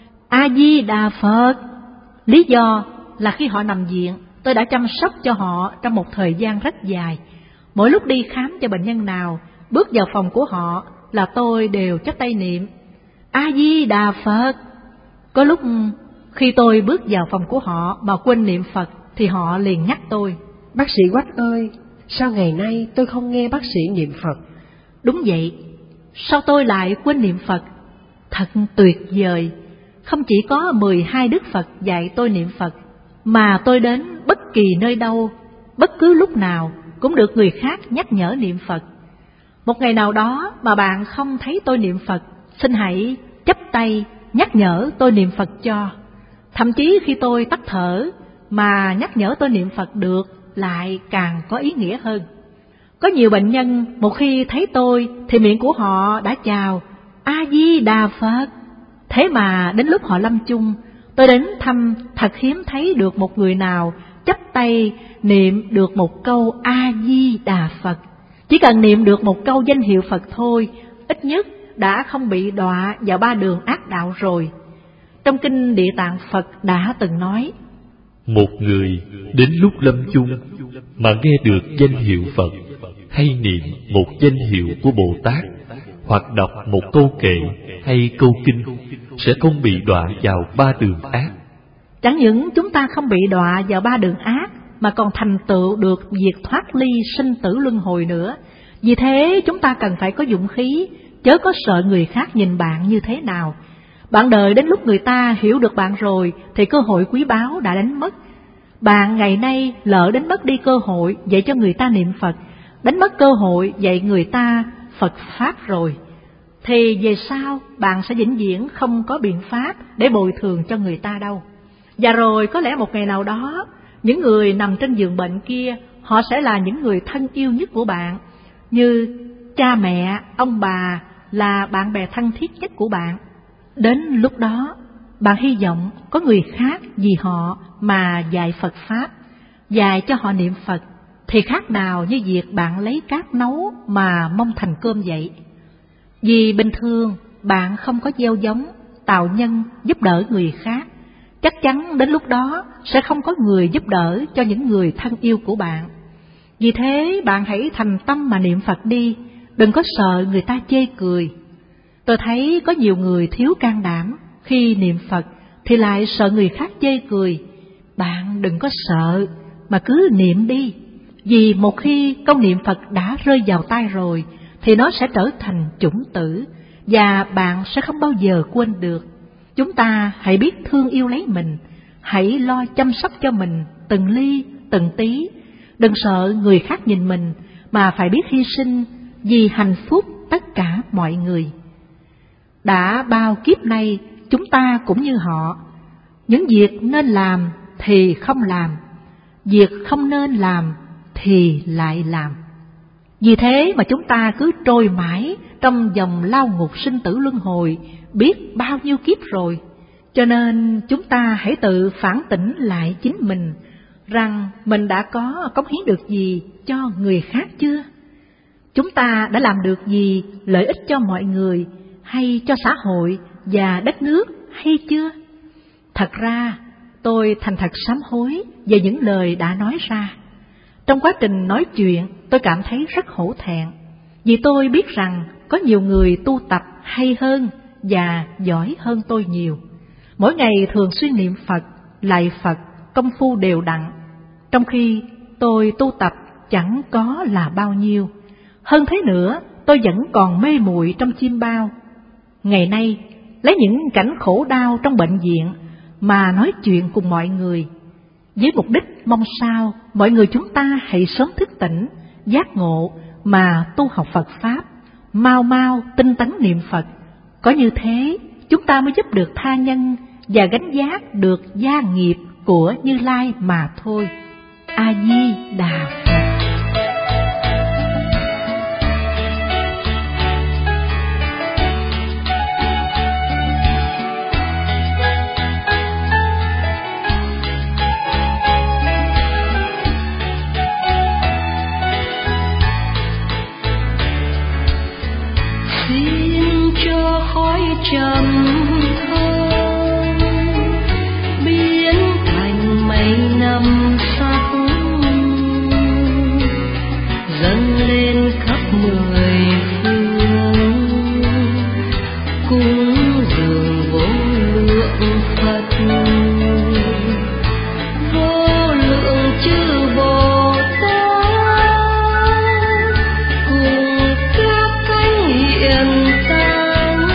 A Di Đà Phật. Lý do là khi họ nằm viện, tôi đã chăm sóc cho họ trong một thời gian rất dài. Mỗi lúc đi khám cho bệnh nhân nào, bước vào phòng của họ là tôi đều chắp tay niệm A Di Đà Phật. Có lúc khi tôi bước vào phòng của họ mà quên niệm Phật thì họ liền nhắc tôi: bác sĩ Quách ơi, sao ngày nay tôi không nghe bác sĩ niệm Phật? Đúng vậy, sao tôi lại quên niệm Phật? Thật tuyệt vời, không chỉ có mười hai Đức Phật dạy tôi niệm Phật, mà tôi đến bất kỳ nơi đâu, bất cứ lúc nào cũng được người khác nhắc nhở niệm Phật. Một ngày nào đó mà bạn không thấy tôi niệm Phật, xin hãy chắp tay nhắc nhở tôi niệm Phật cho. Thậm chí khi tôi tắt thở mà nhắc nhở tôi niệm Phật được lại càng có ý nghĩa hơn. Có nhiều bệnh nhân một khi thấy tôi thì miệng của họ đã chào A Di Đà Phật. Thế mà đến lúc họ lâm chung, tôi đến thăm thật hiếm thấy được một người nào chắp tay niệm được một câu A Di Đà Phật. Chỉ cần niệm được một câu danh hiệu Phật thôi, ít nhất đã không bị đọa vào ba đường ác đạo rồi. Trong kinh Địa Tạng Phật đã từng nói: một người đến lúc lâm chung mà nghe được danh hiệu Phật, hay niệm một danh hiệu của Bồ Tát, hoặc đọc một câu kệ hay câu kinh, sẽ không bị đọa vào ba đường ác. Chẳng những chúng ta không bị đọa vào ba đường ác, mà còn thành tựu được việc thoát ly sinh tử luân hồi nữa. Vì thế chúng ta cần phải có dũng khí, chớ có sợ người khác nhìn bạn như thế nào. Bạn đợi đến lúc người ta hiểu được bạn rồi thì cơ hội quý báu đã đánh mất. Bạn ngày nay lỡ đánh mất đi cơ hội dạy cho người ta niệm Phật, đánh mất cơ hội dạy người ta Phật Pháp rồi, thì về sau bạn sẽ vĩnh viễn không có biện pháp để bồi thường cho người ta đâu. Và rồi có lẽ một ngày nào đó, những người nằm trên giường bệnh kia, họ sẽ là những người thân yêu nhất của bạn, như cha mẹ, ông bà là bạn bè thân thiết nhất của bạn. Đến lúc đó, bạn hy vọng có người khác vì họ mà dạy Phật Pháp, dạy cho họ niệm Phật, thì khác nào như việc bạn lấy cát nấu mà mong thành cơm vậy. Vì bình thường bạn không có gieo giống, tạo nhân giúp đỡ người khác, chắc chắn đến lúc đó sẽ không có người giúp đỡ cho những người thân yêu của bạn. Vì thế bạn hãy thành tâm mà niệm Phật đi, đừng có sợ người ta chê cười. Tôi thấy có nhiều người thiếu can đảm, khi niệm Phật thì lại sợ người khác chê cười. Bạn đừng có sợ, mà cứ niệm đi. Vì một khi câu niệm Phật đã rơi vào tai rồi thì nó sẽ trở thành chủng tử, và bạn sẽ không bao giờ quên được. Chúng ta hãy biết thương yêu lấy mình, hãy lo chăm sóc cho mình từng ly từng tí. Đừng sợ người khác nhìn mình, mà phải biết hy sinh vì hạnh phúc tất cả mọi người. Đã bao kiếp nay chúng ta cũng như họ, những việc nên làm thì không làm, việc không nên làm thì lại làm. Vì thế mà chúng ta cứ trôi mãi trong vòng lao ngục sinh tử luân hồi biết bao nhiêu kiếp rồi. Cho nên chúng ta hãy tự phản tỉnh lại chính mình, rằng mình đã có cống hiến được gì cho người khác chưa? Chúng ta đã làm được gì lợi ích cho mọi người, hay cho xã hội và đất nước hay chưa? Thật ra, tôi thành thật sám hối về những lời đã nói ra. Trong quá trình nói chuyện, tôi cảm thấy rất hổ thẹn, vì tôi biết rằng có nhiều người tu tập hay hơn và giỏi hơn tôi nhiều. Mỗi ngày thường xuyên niệm Phật, lạy Phật, công phu đều đặn, trong khi tôi tu tập chẳng có là bao nhiêu. Hơn thế nữa, tôi vẫn còn mê muội trong chiêm bao. Ngày nay, lấy những cảnh khổ đau trong bệnh viện mà nói chuyện cùng mọi người, với mục đích mong sao mọi người chúng ta hãy sớm thức tỉnh, giác ngộ mà tu học Phật Pháp, mau mau tinh tấn niệm Phật. Có như thế, chúng ta mới giúp được tha nhân và gánh vác được gia nghiệp của Như Lai mà thôi. A Di Đà Phật. Trầm thơm biến thành mây năm sắc, dâng lên khắp mười phương, cúng dường vô lượng Phật, vô lượng chư Bồ Tát cùng các thánh hiền tăng,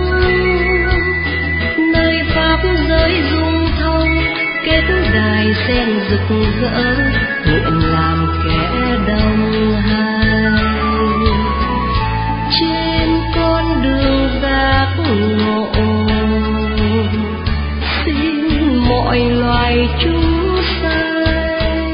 giới dung thông kết đài sen rực rỡ, nguyện làm kẻ đồng hành trên con đường giác ngộ. Xin mọi loài chúng sanh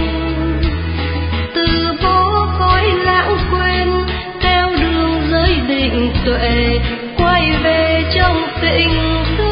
từ bỏ khói lãng quên, theo đường giới định tuệ, quay về trong tịnh tư.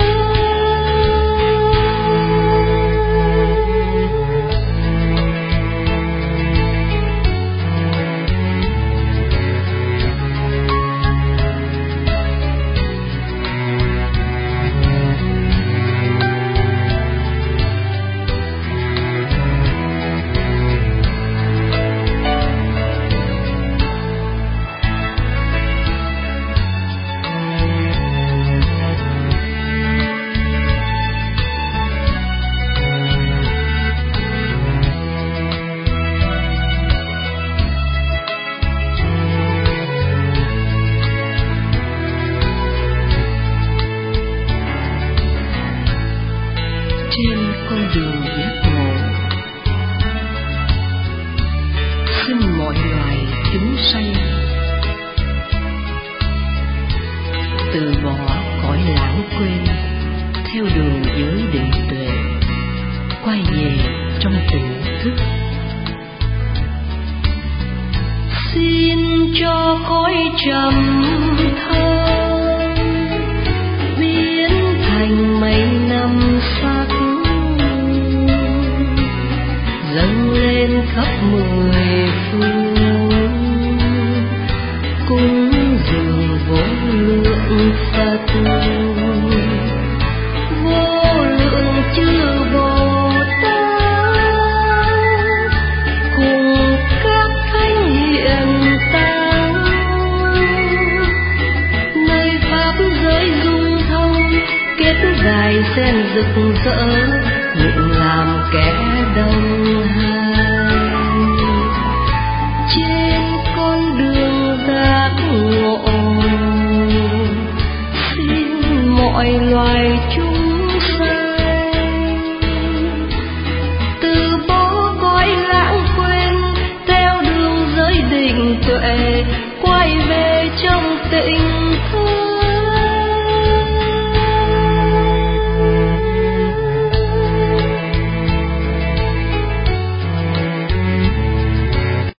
Trên con đường giác ngộ, xin mọi loài chúng sanh từ bỏ cõi lãng quên, theo đường giới định tuệ, quay về trong tỉnh thức. Xin cho khói trầm thơm biến thành mây năm sắc, dâng lên khắp mười phương, cúng dường vô lượng Phật, vô lượng chư Bồ Tát cùng các thánh hiền tăng, nơi pháp giới dung thông kết đài sen rực rỡ, nguyện làm kẻ đồng hành mọi loài